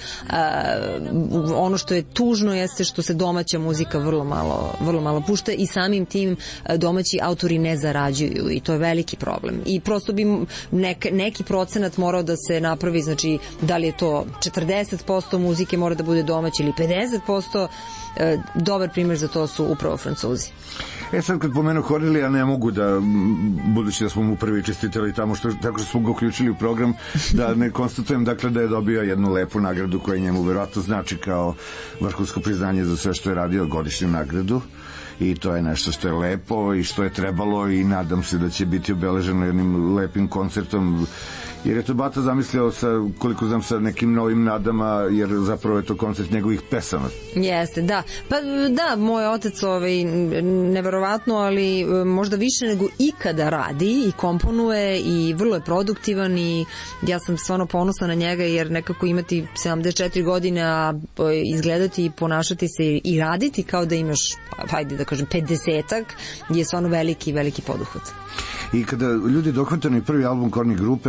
uh, ono što je tužno jeste što se domaća muzika vrlo malo, vrlo malo pušta i samim tim domaći autori ne zarađuju i to je veliki problem. I prosto bi nek, neki procenat morao da se napravi, znači da li je to četrdeset posto muzike mora da bude domaći ili pedeset posto. Dobar primjer za to su upravo Francuzi. E sad kad pomenu Kornelija ne mogu da, budući da smo mu prvi čestitali tamo što, tako što smo ga uključili u program, da ne konstatujem dakle da je dobio jednu lepu nagradu koja njemu verovatno znači kao vrhunsko priznanje za sve što je radio, godišnju nagradu, i to je nešto što je lepo i što je trebalo i nadam se da će biti obeleženo jednim lepim koncertom, jer je to Bata zamislio sa, koliko znam, sa nekim novim nadama, jer zapravo je to koncert njegovih pesama. Jeste, da. Pa da, moj otac ovaj, neverovatno, ali možda više nego ikada radi i komponuje i vrlo je produktivan i ja sam stvarno ponosna na njega, jer nekako imati sedamdeset četiri godine, a izgledati i ponašati se i raditi kao da imaš, hajde da kažem, pedesetak, je stvarno veliki, veliki poduhvat. I kada ljudi dohvatani prvi album Korni grupe,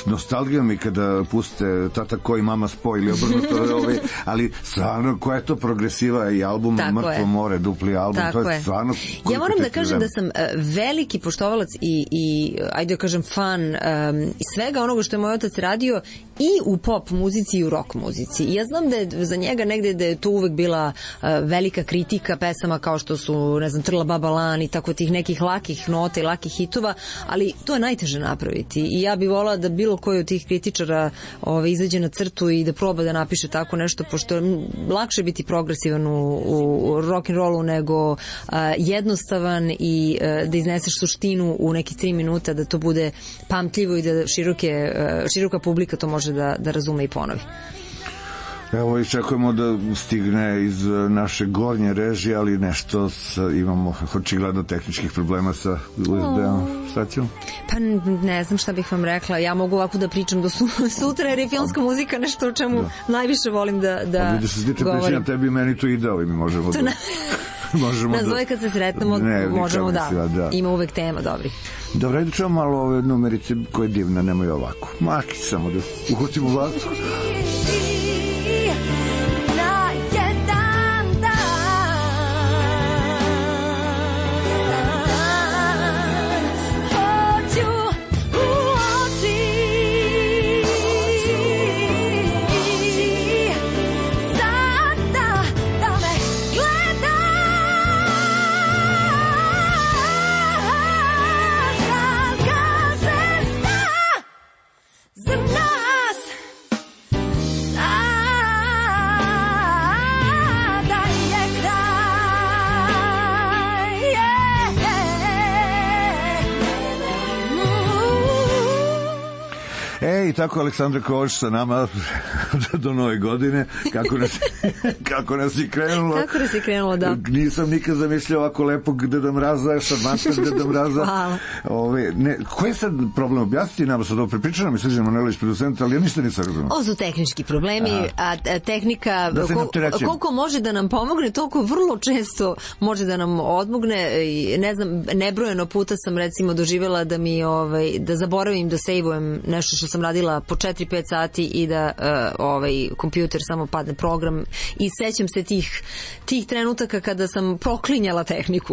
nostalgija mi kada puste Tata koji mama spoj ili obrnuto, ovaj, ali stvarno koja je to progresiva i album Tako Mrtvo je. more, dupli album, Tako to je je. stvarno... Ja moram da kažem da sam uh, veliki poštovalac i, i ajde da kažem fan um, svega onoga što je moj otac radio i u pop muzici i u rock muzici. I ja znam da je za njega negde da je to uvek bila uh, velika kritika pesama kao što su, ne znam, Trla Baba Lan i tako tih nekih lakih nota i lakih hitova, ali to je najteže napraviti. I ja bih volala da bilo koji od tih kritičara ove, izađe na crtu i da proba da napiše tako nešto, pošto je lakše biti progresivan u, u rock'n'rollu nego uh, jednostavan i uh, da izneseš suštinu u nekih tri minuta, da to bude pamtljivo i da široke, uh, široka publika to može da, da razume i ponovi. Evo, iščekujemo da stigne iz naše gornje režije, ali nešto sa, imamo očigledno tehničkih problema sa U S B-om. Šta ćemo? Pa ne znam šta bih vam rekla. Ja mogu ovako da pričam do su, sutra, jer je filmska muzika nešto o čemu da. najviše volim da, da pa, vidiš, se tiče govorim. Pričina, tebi i meni to ide, ali mi možemo da... Na... možemo na zove kad se sretnemo, ne, možemo da. Mislila, da. Ima uvek tema dobrih. Dobro, ajde čujemo malo ove numerice koje je divna, nemoj ovako. Maki samo da uhotimo vlastu. I tako Aleksandra Kovač sa nama do nove godine. Kako nas, kako nas je krenulo. Kako nas je krenulo, da. Nisam nikad zamišljao ovako lepog Deda Mraza, šarmantan Deda Mraza. Hvala. Ove, ne, koji je sad problem? Objasniti nam sad ovo prepričano mi Srđan Manojlović, producent, ali ja ništa nisam razumio. Ovo su tehnički problemi, a, a tehnika da kol, koliko može da nam pomogne, toliko vrlo često može da nam odmogne. Ne znam, nebrojeno puta sam recimo doživjela da mi ovaj, da zaboravim da sejvujem nešto što sam radila po četiri pet sati i da uh, ovaj kompjuter samo padne program i sećam se tih tih trenutaka kada sam proklinjala tehniku.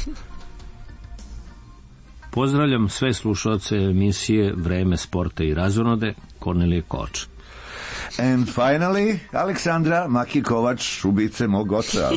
Pozdravljam sve slušaoce emisije Vreme sporta i razonode, Kornelije Kovač. And finally, Aleksandra Maki Kovač, ubice mog oca.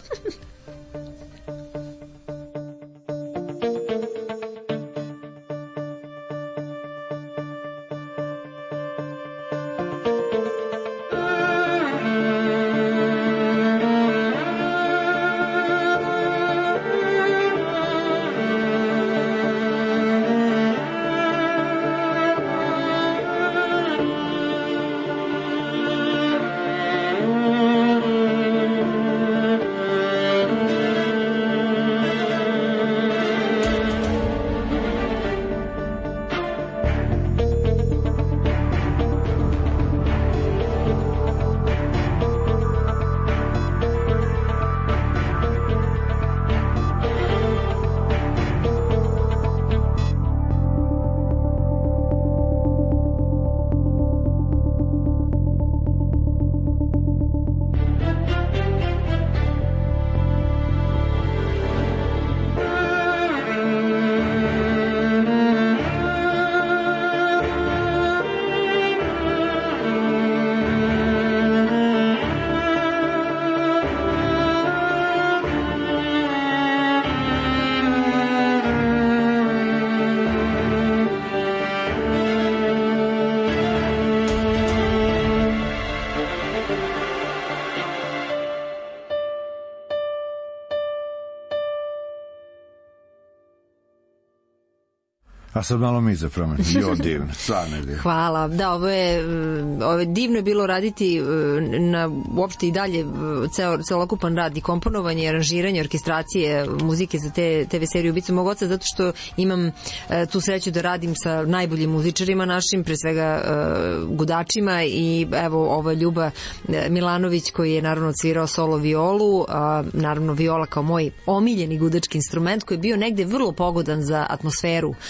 A sad malo mi za promenu. Jo, divno, stvarno je divno. Hvala. Da, ovo je, ovo je divno je bilo raditi na uopšte i dalje ceo, celokupan rad i komponovanje, aranžiranje, orkestracije muzike za te te ve serije Ubice mog oca, zato što imam tu sreću da radim sa najboljim muzičarima našim, pre svega gudačima, i evo ovo je Ljuba Milanović koji je naravno svirao solo violu, a, naravno viola kao moj omiljeni gudački instrument koji je bio negde vrlo pogodan za atmosferu a,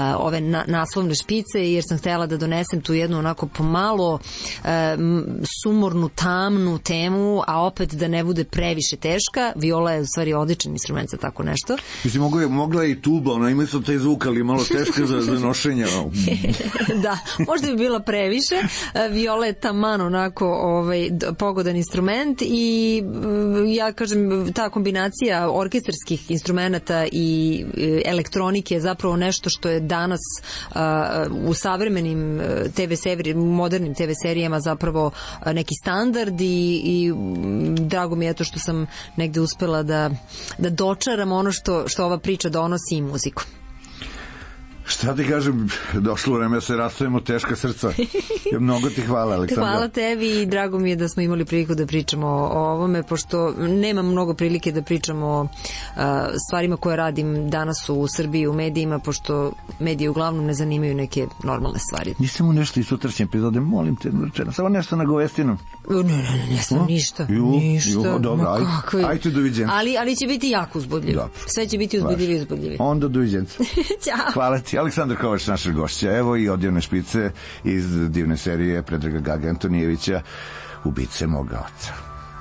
a, ove na, naslovne špice, jer sam htjela da donesem tu jednu onako pomalo a, sumornu, tamnu temu, a opet da ne bude previše teška. Viola je u stvari odličan instrument za tako nešto. Mislim, mogla, mogla i tuba, ona ima sam taj zvuk, ali malo teška za, za nošenje. Da, možda bi bila previše. Viola je taman onako ovaj, pogodan instrument i ja kažem, ta kombinacija orkestarskih instrumenta i elektronike je zapravo nešto što je danas uh, u savremenim te ve serijama, modernim te ve serijama zapravo neki standard i, i drago mi je to što sam negde uspela da, da dočaram ono što, što ova priča donosi i muziku. Šta ti kažem, došlo vreme da se rastavimo, teška srca. Mnogo ti hvala, Aleksandra. Hvala tebi i drago mi je da smo imali priliku da pričamo o ovome, pošto nemam mnogo prilike da pričamo o stvarima koje radim danas u Srbiji u medijima, pošto mediji uglavnom ne zanimaju neke normalne stvari. Nisam mu nešto iz sutrašnje epizode, molim te, rečeno, samo nešto na Govestinu. Ne, ne, ne, nisam no? ništa. Ju, ništa. Ju, dobro, aj, ajte doviđenca. Ali, ali će biti jako uzbudljivo. Sve će biti uzbudljivi i uzbudljivi. Onda doviđenca. Ćao. Hvala ti. Aleksandar Kovač, naša gošća. Evo i odjevne špice iz divne serije Predraga Gage Antonijevića, Ubice moga oca.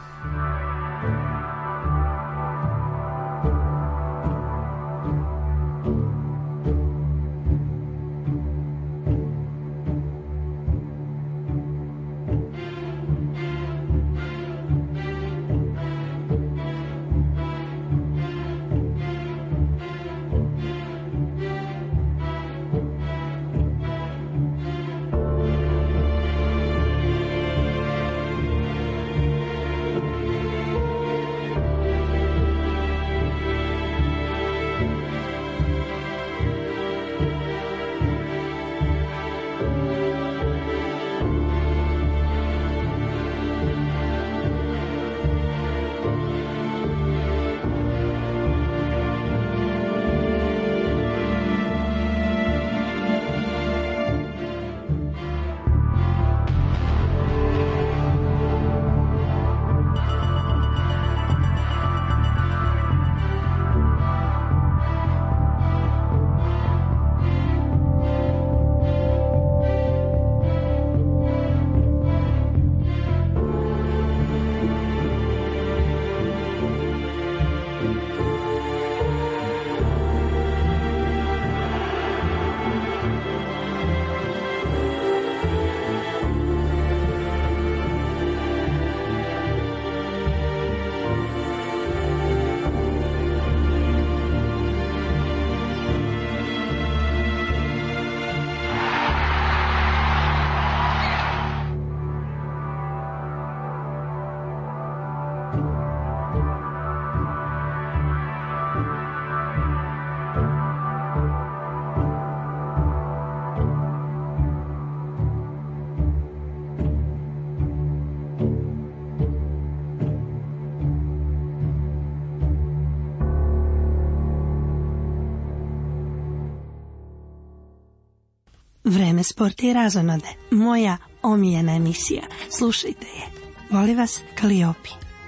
Vreme, sport i razonode. Moja omiljena emisija. Slušajte je. Voli vas Kaliopi.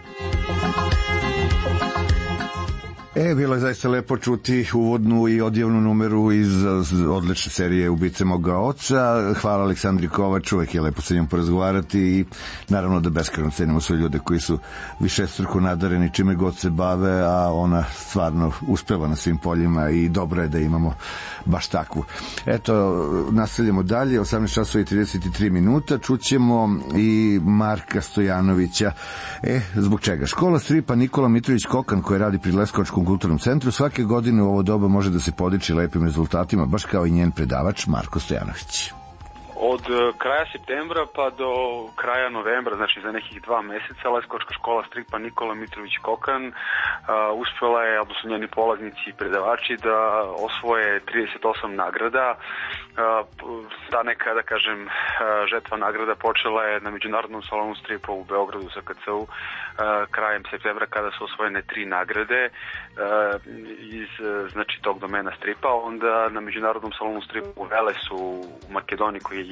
E, bilo je zaista lepo čuti uvodnu i odjevnu numeru iz odlične serije Ubice moga oca. Hvala Aleksandri Kovač, uvek je lepo sa njom porazgovarati i naravno da beskrajno cenimo sve ljude koji su višestruko nadareni čime god se bave, a ona stvarno uspeva na svim poljima i dobro je da imamo baš takvu. Eto, nastavljamo dalje, osamnaest časova i trideset tri minuta, čućemo i Marka Stojanovića. E, zbog čega? Škola stripa Nikola Mitrović Kokan, koja radi pri Leskovačkom kulturnom centru, svake godine u ovo doba može da se podiči lepim rezultatima, baš kao i njen predavač Marko Stojanović. Od kraja septembra pa do kraja novembra, znači za nekih dva meseca, Leskovačka škola stripa Nikola Mitrović Kokan uh, uspela je, odnosno njeni polaznici i predavači, da osvoje trideset osam nagrada. Uh, ta neka, da kažem, uh, žetva nagrada počela je na Međunarodnom salonu stripa u Beogradu sa ka ce u uh, krajem septembra, kada su osvojene tri nagrade uh, iz znači tog domena stripa. Onda na Međunarodnom salonu stripa u Velesu u Makedoniji, koji je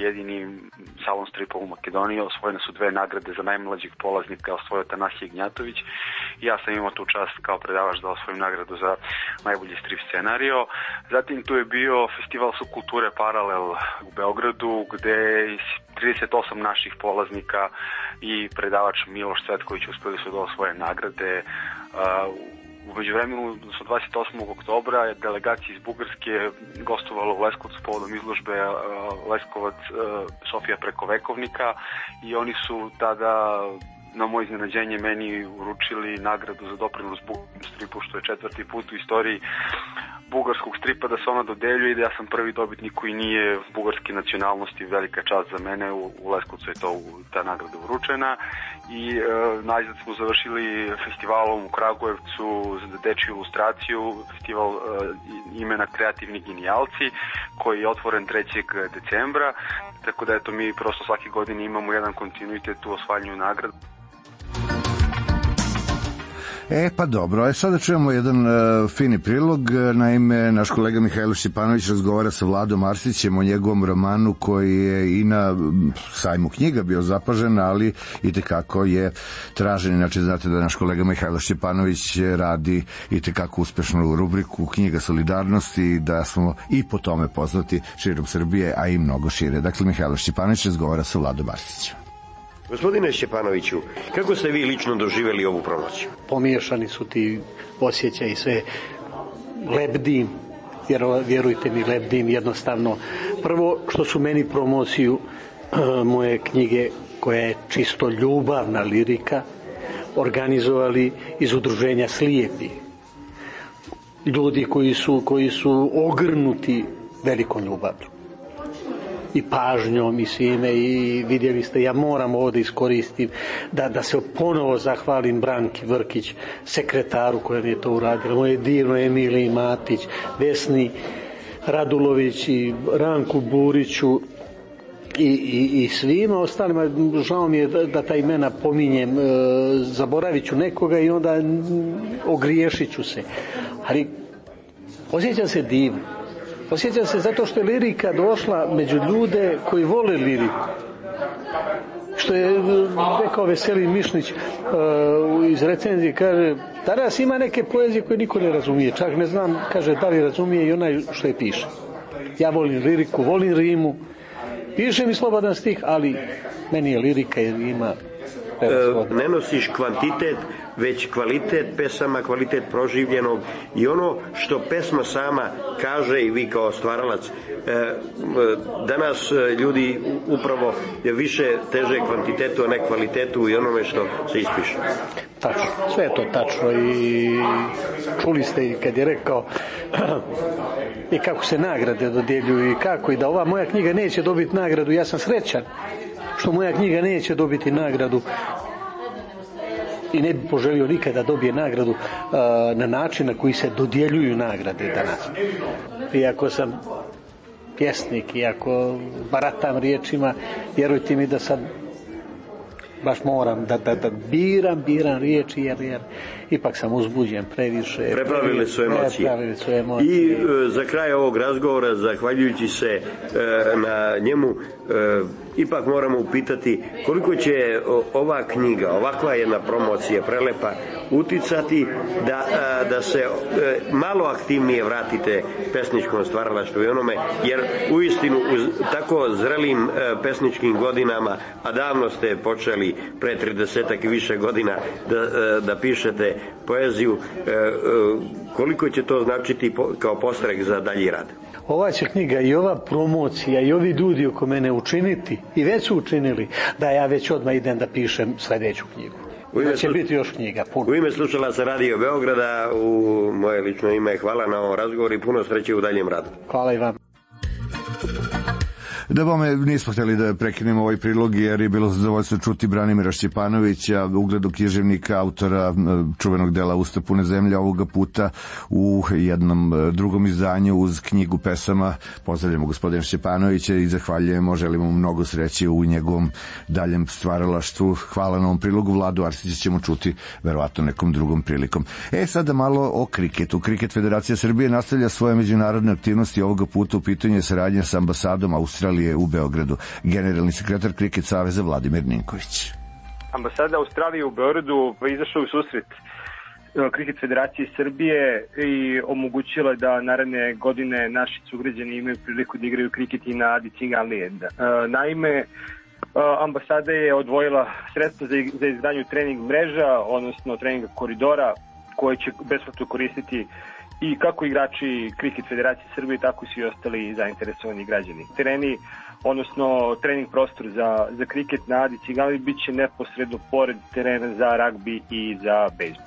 jedini salon stripa u Makedoniji. Osvojene su dve nagrade za najmlađeg polaznika, osvojio Tanasije Gnjatović i ja sam imao tu čast kao predavač da osvojim nagradu za najbolji strip scenario. Zatim tu je bio festival subkulture Paralel u Beogradu, gde trideset osam naših polaznika i predavač Miloš Cvetković uspeli su da osvoje nagrade. U međuvremenu, odnosno dvadeset osmog oktobra, je delegacija iz Bugarske gostovala u Leskovcu povodom izložbe Leskovac Sofija preko vekovnika i oni su tada na moje iznenađenje meni uručili nagradu za doprinos bugarskom stripu, što je četvrti put u istoriji bugarskog stripa da se ona dodeljuje i da ja sam prvi dobitnik koji nije bugarske nacionalnosti. Velika čast za mene, u, u Leskovcu je to ta nagrada uručena i e, najzad smo završili festivalom u Kragujevcu za dečju ilustraciju, festival e, imena Kreativni genijalci koji je otvoren trećeg decembra, tako da eto mi prosto svake godine imamo jedan kontinuitet u osvajanju nagrada. E, pa dobro, e sada čujemo jedan uh, fini prilog. Naime, naš kolega Mihajlo Šćepanović razgovara sa Vladom Arsićem o njegovom romanu koji je i na sajmu knjiga bio zapažen, ali itekako je tražen. Inače, znate da naš kolega Mihajlo Šćepanović radi itekako uspešnu rubriku Knjiga solidarnosti i da smo i po tome poznati širom Srbije, a i mnogo šire. Dakle, Mihajlo Šćepanović razgovara sa Vladom Arsićem. Gospodine Šćepanoviću, kako ste vi lično doživjeli ovu promociju? Pomiješani su ti osjećaji, sve lebdim, vjerujte mi, lebdim jednostavno. Prvo što su meni promociju moje knjige, koja je čisto ljubavna lirika, organizovali iz udruženja Slijepi. Ljudi koji su, koji su ogrnuti velikom ljubavlju i pažnjom i svime, i vidjeli ste, ja moram ovdje iskoristim da, da se ponovo zahvalim Branki Vrkić, sekretaru koja mi je to uradila, moje divno Emiliji Matić, Vesni Radulović i Ranku Buriću i, i, i svima ostalima. Žao mi je da, da ta imena pominjem, e, zaboravit ću nekoga i onda ogriješit ću se, ali osjećam se divno. Osjećam se zato što je lirika došla među ljude koji vole liriku. Što je rekao Veselin Mišnić uh, iz recenzije, kaže, danas ima neke poezije koje niko ne razumije, čak ne znam, kaže, da li razumije i onaj što je piše. Ja volim liriku, volim rimu, pišem i slobodan stih, ali meni je lirika jer ima... E, ne nosiš kvantitet, već kvalitet pesama, kvalitet proživljenog i ono što pesma sama kaže i vi kao stvaralac. E, danas ljudi upravo više teže kvantitetu, a ne kvalitetu i onome što se ispiše. Tačno, sve je to tačno i čuli ste i kad je rekao i kako se nagrade dodjeljuju i kako, i da ova moja knjiga neće dobiti nagradu. Ja sam srećan što moja knjiga neće dobiti nagradu i ne bi poželio nikada dobije nagradu uh, na način na koji se dodjeljuju nagrade danas. Iako sam pjesnik, iako baratam riječima, vjerujte mi da sam baš moram da, da, da biram, biram riječi jer, jer ipak sam uzbuđen previše. Preplavile su emocije. Preplavile su emocije. I e, za kraj ovog razgovora, zahvaljujući se e, na njemu, e, ipak moramo upitati koliko će ova knjiga, ovakva jedna promocija prelepa, uticati da, a, da se e, malo aktivnije vratite pesničkom stvaralaštvu i onome, jer uistinu u tako zrelim e, pesničkim godinama, a davno ste počeli pre tridesetak i više godina da, e, da pišete poeziju, e, e, koliko će to značiti po, kao postrek za dalji rad? Ova će knjiga i ova promocija i ovi ljudi oko mene učiniti, i već su učinili, da ja već odmah idem da pišem sljedeću knjigu. Da će biti još knjiga, puno. U ime slušalaca Radio Beograda, u moje lično ime, hvala na ovom razgovoru i puno sreće u daljem radu. Hvala i vam. Da bome, nismo htjeli da prekinemo ovaj prilog jer je bilo zadovoljstvo čuti Branimira Šćepanovića, uglednog književnika, autora čuvenog dela Usta pune zemlje, ovoga puta u jednom drugom izdanju uz knjigu pesama. Pozdravljamo gospodina Šćepanovića i zahvaljujemo, želimo mu mnogo sreće u njegovom daljem stvaralaštvu. Hvala na ovom prilogu. Vladu Arsića ćemo čuti verovatno nekom drugom prilikom. E, sada malo o kriketu. Kriket Federacija Srbije nastavlja svoje međunarodne aktivnosti, ovoga puta u pitanju je saradnja sa ambasadom Australije Australije u Beogradu. Generalni sekretar Kriket saveza Vladimir Ninković. Ambasada Australije u Beogradu izašla u susret Kriket federacije Srbije i omogućila da naredne godine naši sugrađani imaju priliku da igraju kriket i na Adi Ciganlije. Naime, ambasada je odvojila sredstva za, za izgradnju trening mreža, odnosno treninga koridora, koje će besplatno koristiti i kako igrači Kriket federacije Srbije, tako i svi ostali zainteresovani građani. Tereni, odnosno trening prostor za, za kriket na Adi Ciganliji bit će neposredno pored terena za ragbi i za bejzbol.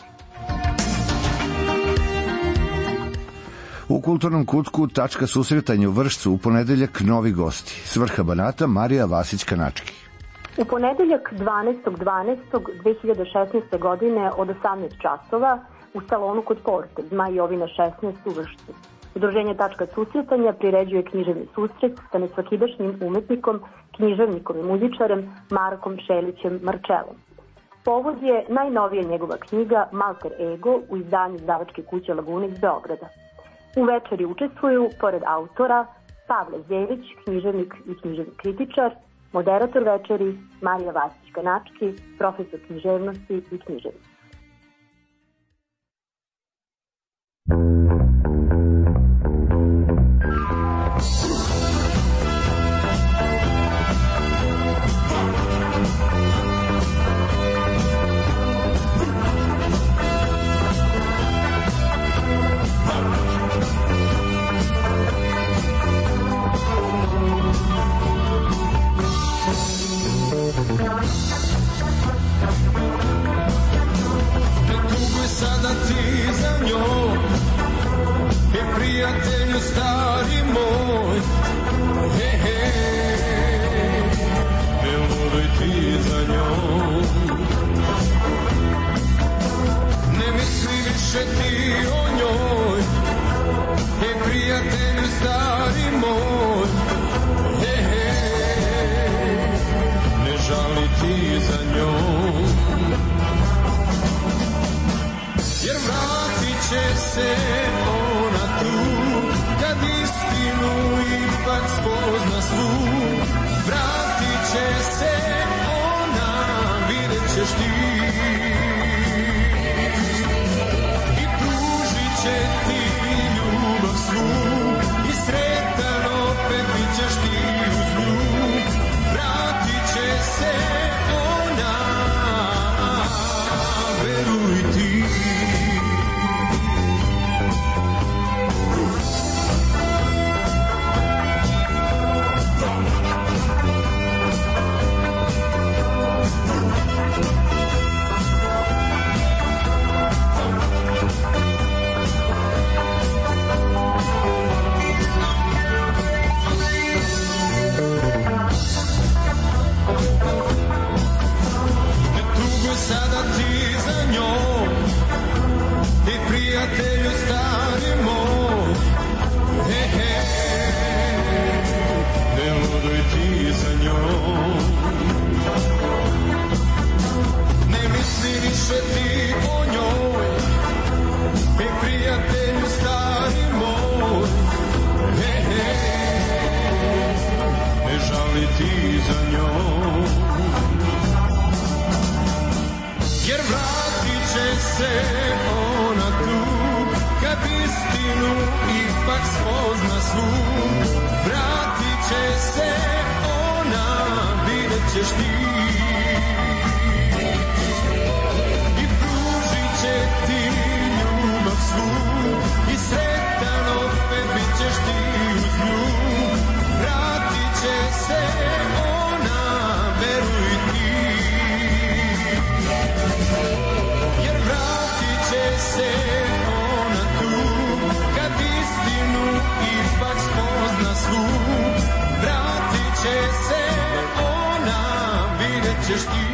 U kulturnom kutku tačka susretanja u Vršcu u ponedeljak novi gosti. S vrha Banata Marija Vasić-Kanački. U ponedeljak dvanaestog dvanaestog dve hiljade šesnaeste. godine od osamnaest časova u salonu kod Porte, Zmaj Jovina šesnaest u Vršcu. Udruženje Tačka susretanja priređuje književni susret sa nesvakidašnjim umetnikom, književnikom i muzičarem Markom Šelićem Marčelom. Povod je najnovija njegova knjiga Malter Ego u izdanju izdavačke kuće Laguna iz Beograda. U večeri učestvuju, pored autora, Pavle Zević, književnik i književni kritičar, moderator večeri Marija Vasić-Kanački, profesor književnosti i književnik. Sada ti za njom i prijatelju stari moj, he he, ne luduj ti za njom, ne misli više ti o njoj, he prijatelju stari moj, he he, ne žali ti za njom. Jer vratit će se ona tu, kad istinu ipak spozna svu. Vratit će se ona, vidjet ćeš ti, i pružit će ti ljubav svu, i sretan opet bit ćeš ti uz nju. Vratit će se ona, veruj ti. Sada ti za njom i prijatelju stari moj, he he, ne luduj ti za njom, ne misli više ti o njoj i prijatelju stari moj, he he, ne žali ti za njom. Jer vratit će se ona tu, kad istinu ipak spozna svu. Vratit će se ona, vidjet ćeš ti, i pružit će ti ljubav svu, i sretan opet bit ćeš ti uz nju. Vratit će se ona, veruj ti. Jer vratit će se ona tu, kad istinu ipak spozna svu. Vratit će se ona, vidjet ćeš ti,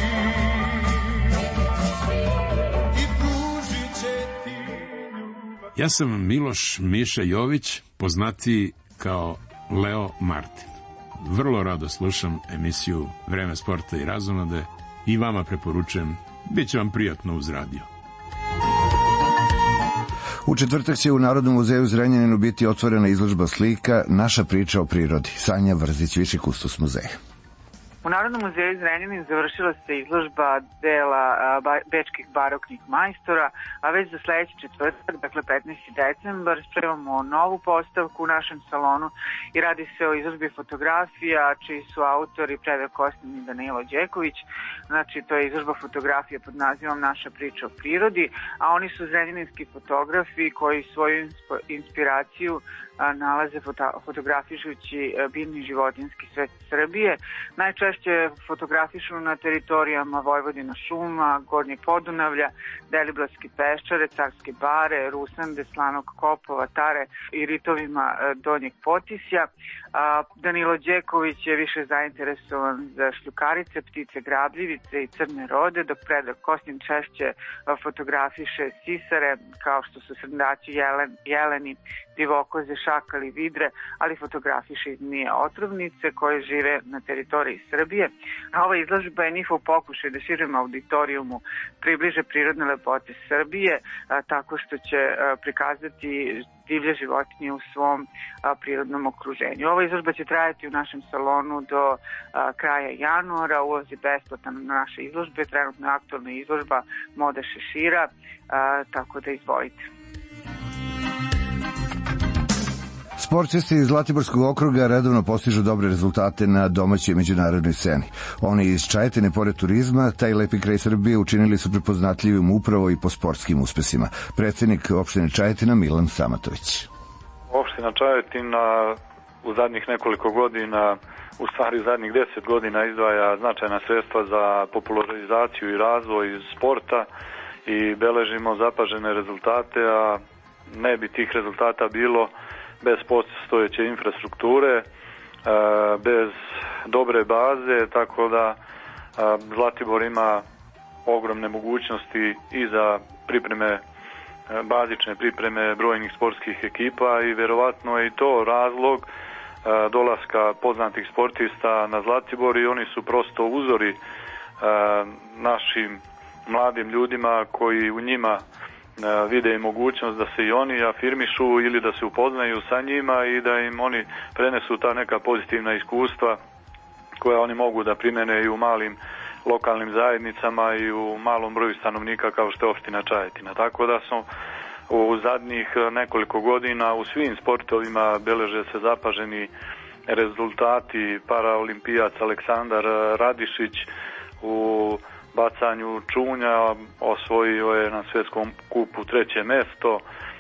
i pružit će ti ljubav. Ja sam Miloš Miša Jović, poznatiji kao Leo Martin. Vrlo rado slušam emisiju Vreme sporta i razonode i vama preporučujem, bit će vam prijatno uz radio. U četvrtak će u Narodnom muzeju u Zrenjaninu biti otvorena izložba slika Naša priča o prirodi. Sanja Vrzić, viši kustos muzeja. U Narodnom muzeju Zrenjanin završila se izložba dela a, ba, bečkih baroknih majstora, a već za sledeći četvrtak, dakle petnaesti decembar, spremamo novu postavku u našem salonu i radi se o izložbi fotografija čiji su autori Predrag Kostin i Danilo Đeković. Znači, to je izložba fotografija pod nazivom Naša priča o prirodi, a oni su zrenjaninski fotografi koji svoju inspiraciju a, nalaze foto, fotografišući biljni životinjski svet Srbije. Najčešće fotografišu na teritorijama Vojvodina šuma, Gornjeg Podunavlja, Deliblatske peščare, Carske bare, Rusande, Slanog Kopova, Tare i ritovima Donjeg Potisja. A, Danilo Đeković je više zainteresovan za šljukarice, ptice grabljivice i crne rode, dok Predrag Kostin češće fotografiše sisare kao što su srndaći, jelen, jeleni, divokoze, šakali, vidre, ali fotografiše i zmije otrovnice koje žive na teritoriji Srbije. A ova izložba je njihov pokušaj da širom auditorijumu približe prirodne lepote Srbije, a, tako što će a, prikazati divlje životinje u svom a, prirodnom okruženju. Ova izložba će trajati u našem salonu do a, kraja januara. Ulaz je besplatan na naše izložbe. Trenutno je aktualna izložba mode šešira, a, tako da izvolite. Sportisti iz Zlatiborskog okruga redovno postižu dobre rezultate na domaćoj i međunarodnoj sceni. Oni iz Čajetine, pored turizma, taj lepi kraj Srbije učinili su prepoznatljivim upravo i po sportskim uspesima. Predsednik opštine Čajetina Milan Samatović. Opština Čajetina u zadnjih nekoliko godina, u stvari zadnjih deset godina izdvaja značajna sredstva za popularizaciju i razvoj sporta i beležimo zapažene rezultate, a ne bi tih rezultata bilo bez postojeće infrastrukture, bez dobre baze, tako da Zlatibor ima ogromne mogućnosti i za pripreme, bazične pripreme brojnih sportskih ekipa i verovatno je i to razlog dolaska poznatih sportista na Zlatibor i oni su prosto uzori našim mladim ljudima koji u njima vide i mogućnost da se i oni afirmišu ili da se upoznaju sa njima i da im oni prenesu ta neka pozitivna iskustva koja oni mogu da primene i u malim lokalnim zajednicama i u malom broju stanovnika kao što je opština Čajetina. Tako da smo u zadnjih nekoliko godina u svim sportovima beleže se zapaženi rezultati. Paraolimpijac Aleksandar Radišić u bacanju čunja osvojio je na svetskom kupu treće mesto.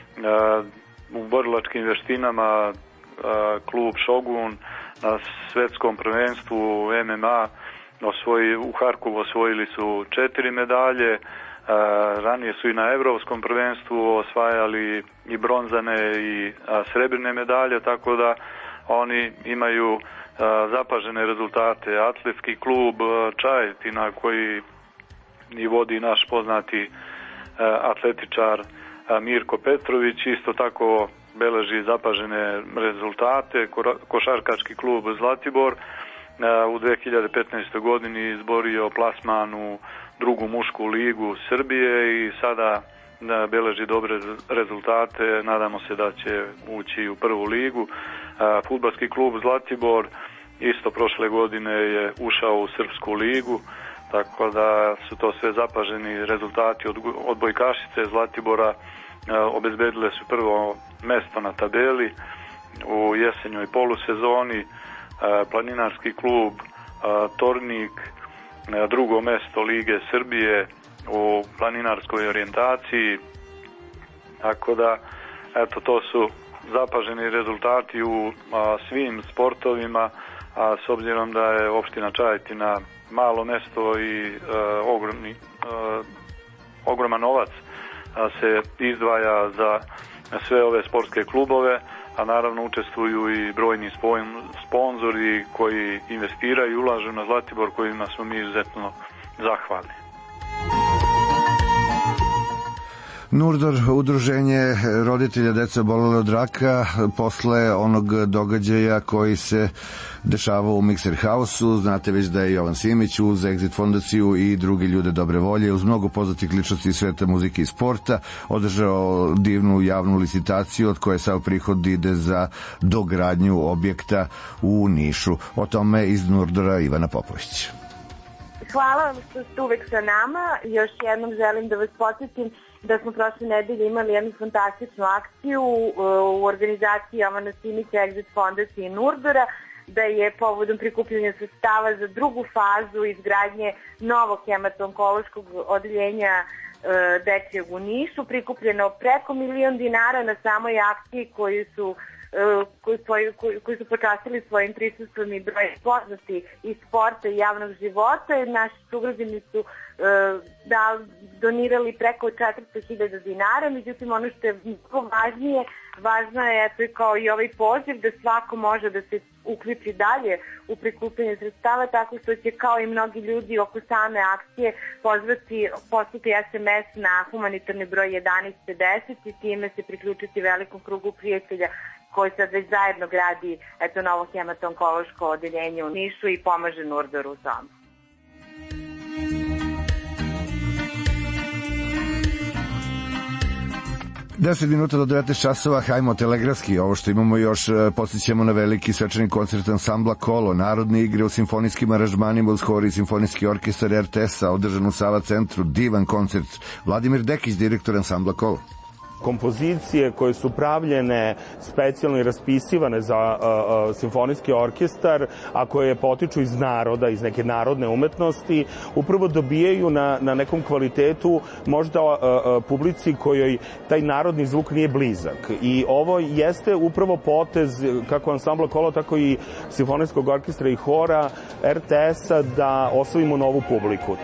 U borilačkim veštinama klub Šogun na svetskom prvenstvu M M A osvoji, u Harkovu osvojili su četiri medalje. Ranije su i na evropskom prvenstvu osvajali i bronzane i srebrne medalje, tako da oni imaju zapažene rezultate. Atletski klub Čajetina koji i vodi naš poznati atletičar Mirko Petrović isto tako beleži zapažene rezultate. Košarkaški klub Zlatibor u dve hiljade petnaestoj godini izborio plasman u drugu mušku ligu Srbije i sada beleži dobre rezultate. Nadamo se da će ući u prvu ligu. Fudbalski klub Zlatibor isto prošle godine je ušao u Srpsku ligu, tako da su to sve zapaženi rezultati. Od odbojkašice Zlatibora obezbedile su prvo mesto na tabeli u jesenjoj polusezoni. Planinarski klub Tornik drugo mesto Lige Srbije u planinarskoj orijentaciji, tako da eto, to su zapaženi rezultati u a, svim sportovima, a s obzirom da je opština Čajetina malo mesto i a, ogromni, a, ogroman novac a, se izdvaja za sve ove sportske klubove, a naravno učestvuju i brojni sponzori koji investiraju i ulažu na Zlatibor, kojima smo mi izuzetno zahvalni. Nurdor, udruženje roditelja dece obolele od raka, posle onog događaja koji se dešavao u Mixer House-u, znate već da je Jovan Simić uz Exit fondaciju i drugi ljude dobre volje, uz mnogo poznatih ličnosti iz sveta muzike i sporta, održao divnu javnu licitaciju od koje sav prihod ide za dogradnju objekta u Nišu. O tome iz Nurdora Ivana Popović. Hvala vam što ste uvek sa nama. Još jednom želim da vas podsjetim da smo prošle nedelje imali jednu fantastičnu akciju u organizaciji Jovana Simića, Exit fondacije i Nurdora, da je povodom prikupljanja sredstava za drugu fazu izgradnje novog hematonkološkog odeljenja e, dečijeg u Nišu prikupljeno preko milion dinara na samoj akciji koju su Koji, svoju, koji, koji su počastili svojim prisustvom i broj poznati iz sporta i javnog života. Naši sugrađani su e, da, donirali preko četiristo hiljada dinara, međutim ono što je mnogo važnije, važno je eto i kao i ovaj poziv da svako može da se uključi dalje u prikupljanje sredstava, tako što će kao i mnogi ljudi oko same akcije pozvati, poslati es em es na humanitarni broj jedanaest pedeset i time se priključiti velikom krugu prijatelja koji sad već zajedno gradi eto, novo hematonkološko odeljenje u Nišu i pomaže Nurdoru u tomu. deset minuta do devet časova, hajmo telegrafski. Ovo što imamo još, podsjećamo na veliki svečani koncert ansambla Kolo, narodne igre u simfonijskim aranžmanima uz hor i simfonijski orkestar er te es-a, održan u Sava centru, divan koncert. Vladimir Dekić, direktor ansambla Kolo. Kompozicije koje su pravljene, specijalno i raspisivane za uh, uh, simfonijski orkestar, a koje potiču iz naroda, iz neke narodne umetnosti, upravo dobijaju na, na nekom kvalitetu možda uh, uh, publici kojoj taj narodni zvuk nije blizak. I ovo jeste upravo potez kako ansambla Kolo, tako i simfonijskog orkestra i hora er te es-a da osvojimo novu publiku.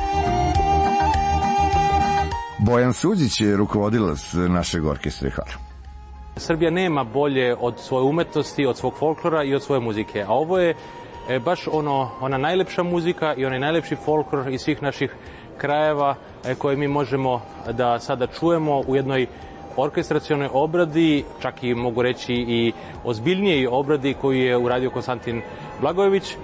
Bojan Suđić je rukovodilac našeg orkestra i hora. Srbija nema bolje od svoje umetnosti, od svog folklora i od svoje muzike. A ovo je baš ono, ona najlepša muzika i onaj najlepši folklor iz svih naših krajeva koje mi možemo da sada čujemo u jednoj orkestracionoj obradi, čak i mogu reći i ozbiljnijej obradi koju je uradio Konstantin Blagojević.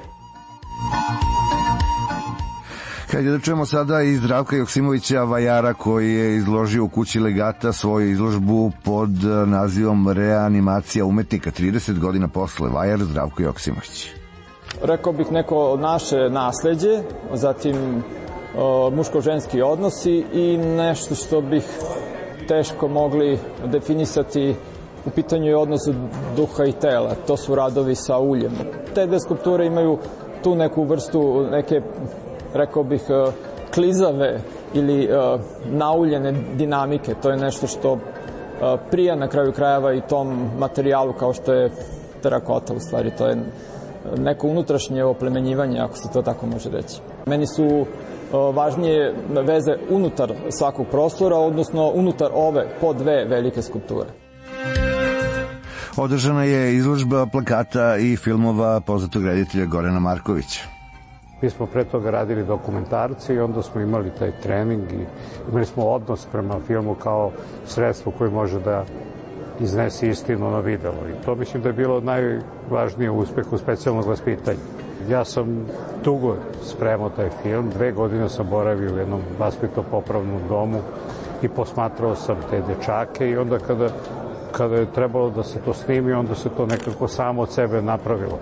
Hajde da čujemo sada i Zdravka Joksimovića Vajara koji je izložio u kući Legata svoju izložbu pod nazivom Reanimacija umetnika trideset godina posle. Vajar, Zdravko Joksimović. Rekao bih neko naše nasleđe, zatim muško-ženski odnosi i nešto što bih teško mogli definisati u pitanju je odnos duha i tela. To su radovi sa uljem. Te dve skulpture imaju tu neku vrstu neke, rekao bih, klizave ili nauljene dinamike. To je nešto što prija na kraju krajeva i tom materijalu kao što je terakota u stvari. To je neko unutrašnje oplemenjivanje, ako se to tako može reći. Meni su važnije veze unutar svakog prostora, odnosno unutar ove po dve velike skulpture. Održana je izložba plakata i filmova poznatog reditelja Gorana Markovića. Mi smo pre toga radili dokumentarce i onda smo imali taj trening i imali smo odnos prema filmu kao sredstvo koje može da iznese istinu na videlo. I to mislim da je bilo najvažnije u uspehu specijalnog vaspitanja. Ja sam dugo spremao taj film, dve godine sam boravio u jednom vaspitno-popravnom domu i posmatrao sam te dečake i onda kada, kada je trebalo da se to snimi, onda se to nekako samo od sebe napravilo.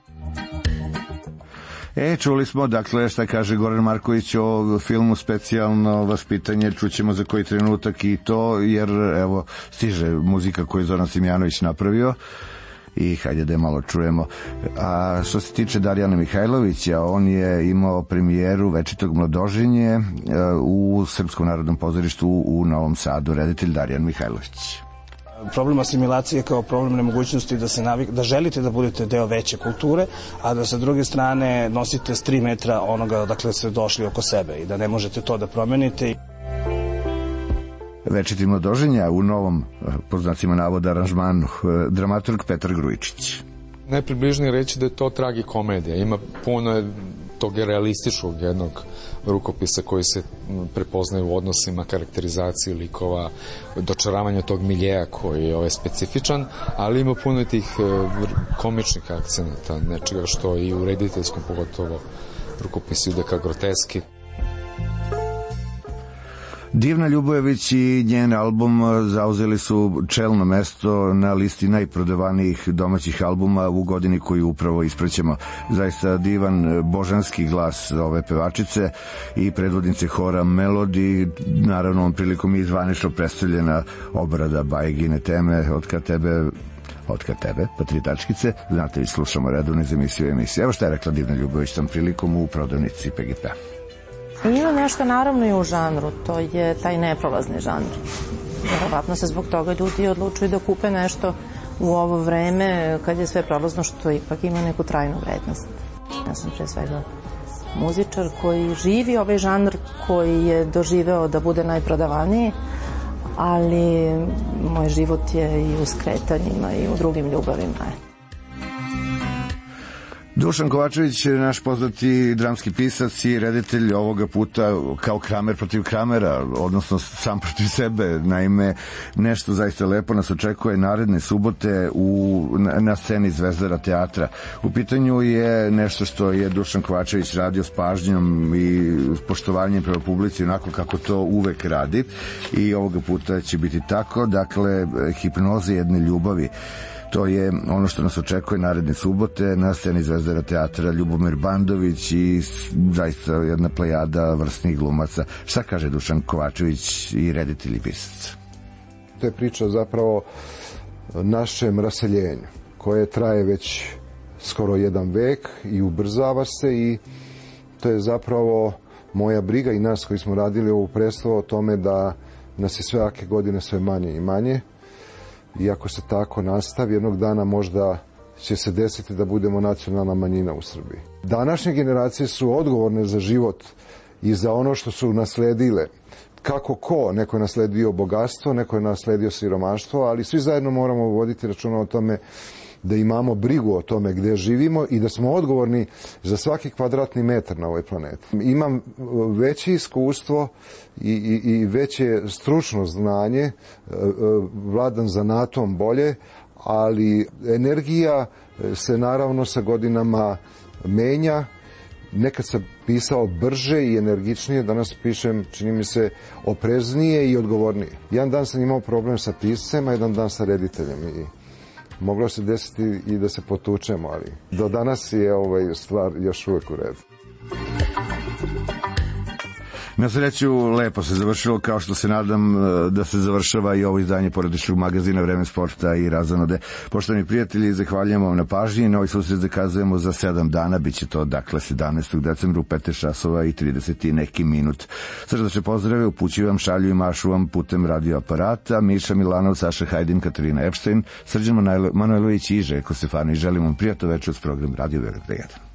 E, čuli smo, dakle, šta kaže Goran Marković o filmu Specijalno vaspitanje, čućemo za koji trenutak i to, jer, evo, stiže muzika koju je Zoran Simjanović napravio i hajde da je malo čujemo. A što se tiče Darijana Mihajlovića, on je imao premijeru Večitog mladoženje u Srpskom narodnom pozorištu u Novom Sadu, reditelj Darijan Mihajlović. Problem asimilacije kao problem nemogućnosti da se navik, da želite da budete deo veće kulture, a da sa druge strane nosite s tri metra onoga dakle ste došli oko sebe i da ne možete to da promenite. Večiti mladoženja u novom, po znacima navoda, aranžmanu, dramaturg Petar Grujičić. Najpribližnije reći da je to tragikomedija. Ima puno tog realističkog jednog rukopisa koji se prepoznaje u odnosima, karakterizaciji likova, dočaravanja tog miljeja koji je ovaj specifičan, ali ima puno tih komičnih akcenata, nečega što i u rediteljskom pogotovo rukopisu ide ka groteski. Divna Ljubojević i njen album zauzeli su čelno mesto na listi najprodavanijih domaćih albuma u godini koju upravo ispraćamo. Zaista divan božanski glas ove pevačice i predvodnice hora Melodi, naravno ovom prilikom i zvanično predstavljena obrada Bajegine teme Od kad tebe Od kad tebe, pa tri tačkice, znate vi slušamo redovne iz emisije emisije. Evo šta je rekla Divna Ljubojević tom prilikom u prodavnici P G P. Ima nešto naravno i u žanru, to je taj neprolazni žanr. Vjerovatno se zbog toga ljudi odlučuju da kupe nešto u ovo vreme kad je sve prolazno, što ipak ima neku trajnu vrednost. Ja sam pre svega muzičar koji živi ovaj žanr, koji je doživeo da bude najprodavaniji, ali moj život je i u skretanjima i u drugim ljubavima. Dušan Kovačević, naš poznati dramski pisac i reditelj, ovoga puta kao Kramer protiv Kramera, odnosno sam protiv sebe. Naime, nešto zaista lepo nas očekuje naredne subote u, na sceni Zvezdara teatra. U pitanju je nešto što je Dušan Kovačević radio s pažnjom i poštovanjem prema publici, onako kako to uvek radi, i ovoga puta će biti tako. Dakle, Hipnoza jedne ljubavi. To je ono što nas očekuje naredne subote na sceni Zvezdara teatra. Ljubomir Bandović i zaista jedna plejada vrsnih glumaca. Šta kaže Dušan Kovačević i reditelj i pisac? To je priča zapravo našem raseljenju, koje traje već skoro jedan vek i ubrzava se, i to je zapravo moja briga i nas koji smo radili ovu predstavu o tome da nas je svake godine sve manje i manje. I ako se tako nastavi, jednog dana možda će se desiti da budemo nacionalna manjina u Srbiji. Današnje generacije su odgovorne za život i za ono što su nasledile. Kako ko? Neko je nasledio bogatstvo, neko je nasledio siromaštvo, ali svi zajedno moramo voditi računa o tome da imamo brigu o tome gde živimo i da smo odgovorni za svaki kvadratni metar na ovoj planeti. Imam veće iskustvo i, i, i veće stručno znanje, vladam zanatom bolje, ali energija se naravno sa godinama menja. Nekad sam pisao brže i energičnije, danas pišem, čini mi se, opreznije i odgovornije. Jedan dan sam imao problem sa piscem, a jedan dan sa rediteljem i moglo se desiti i da se potučemo, ali do danas je ovaj stvar još uvek u redu. Na sreću, lepo se završilo, kao što se nadam da se završava i ovo izdanje porodičnog magazina Vreme sporta i razonode. Poštovani prijatelji, zahvaljujemo vam na pažnji. Novi susret zakazujemo za sedam dana, bit će to dakle sedamnaestog decembra u petnaest časova i trideset i neki minut. Srdačne pozdrave upućujem, šalju i mašu vam putem radioaparata Miša Milanov, Saša Hajdin, Katarina Epštajn, Srđan Manojlović i Željko Stefanović. Želim vam prijatno večer uz program Radio Beograd jedan.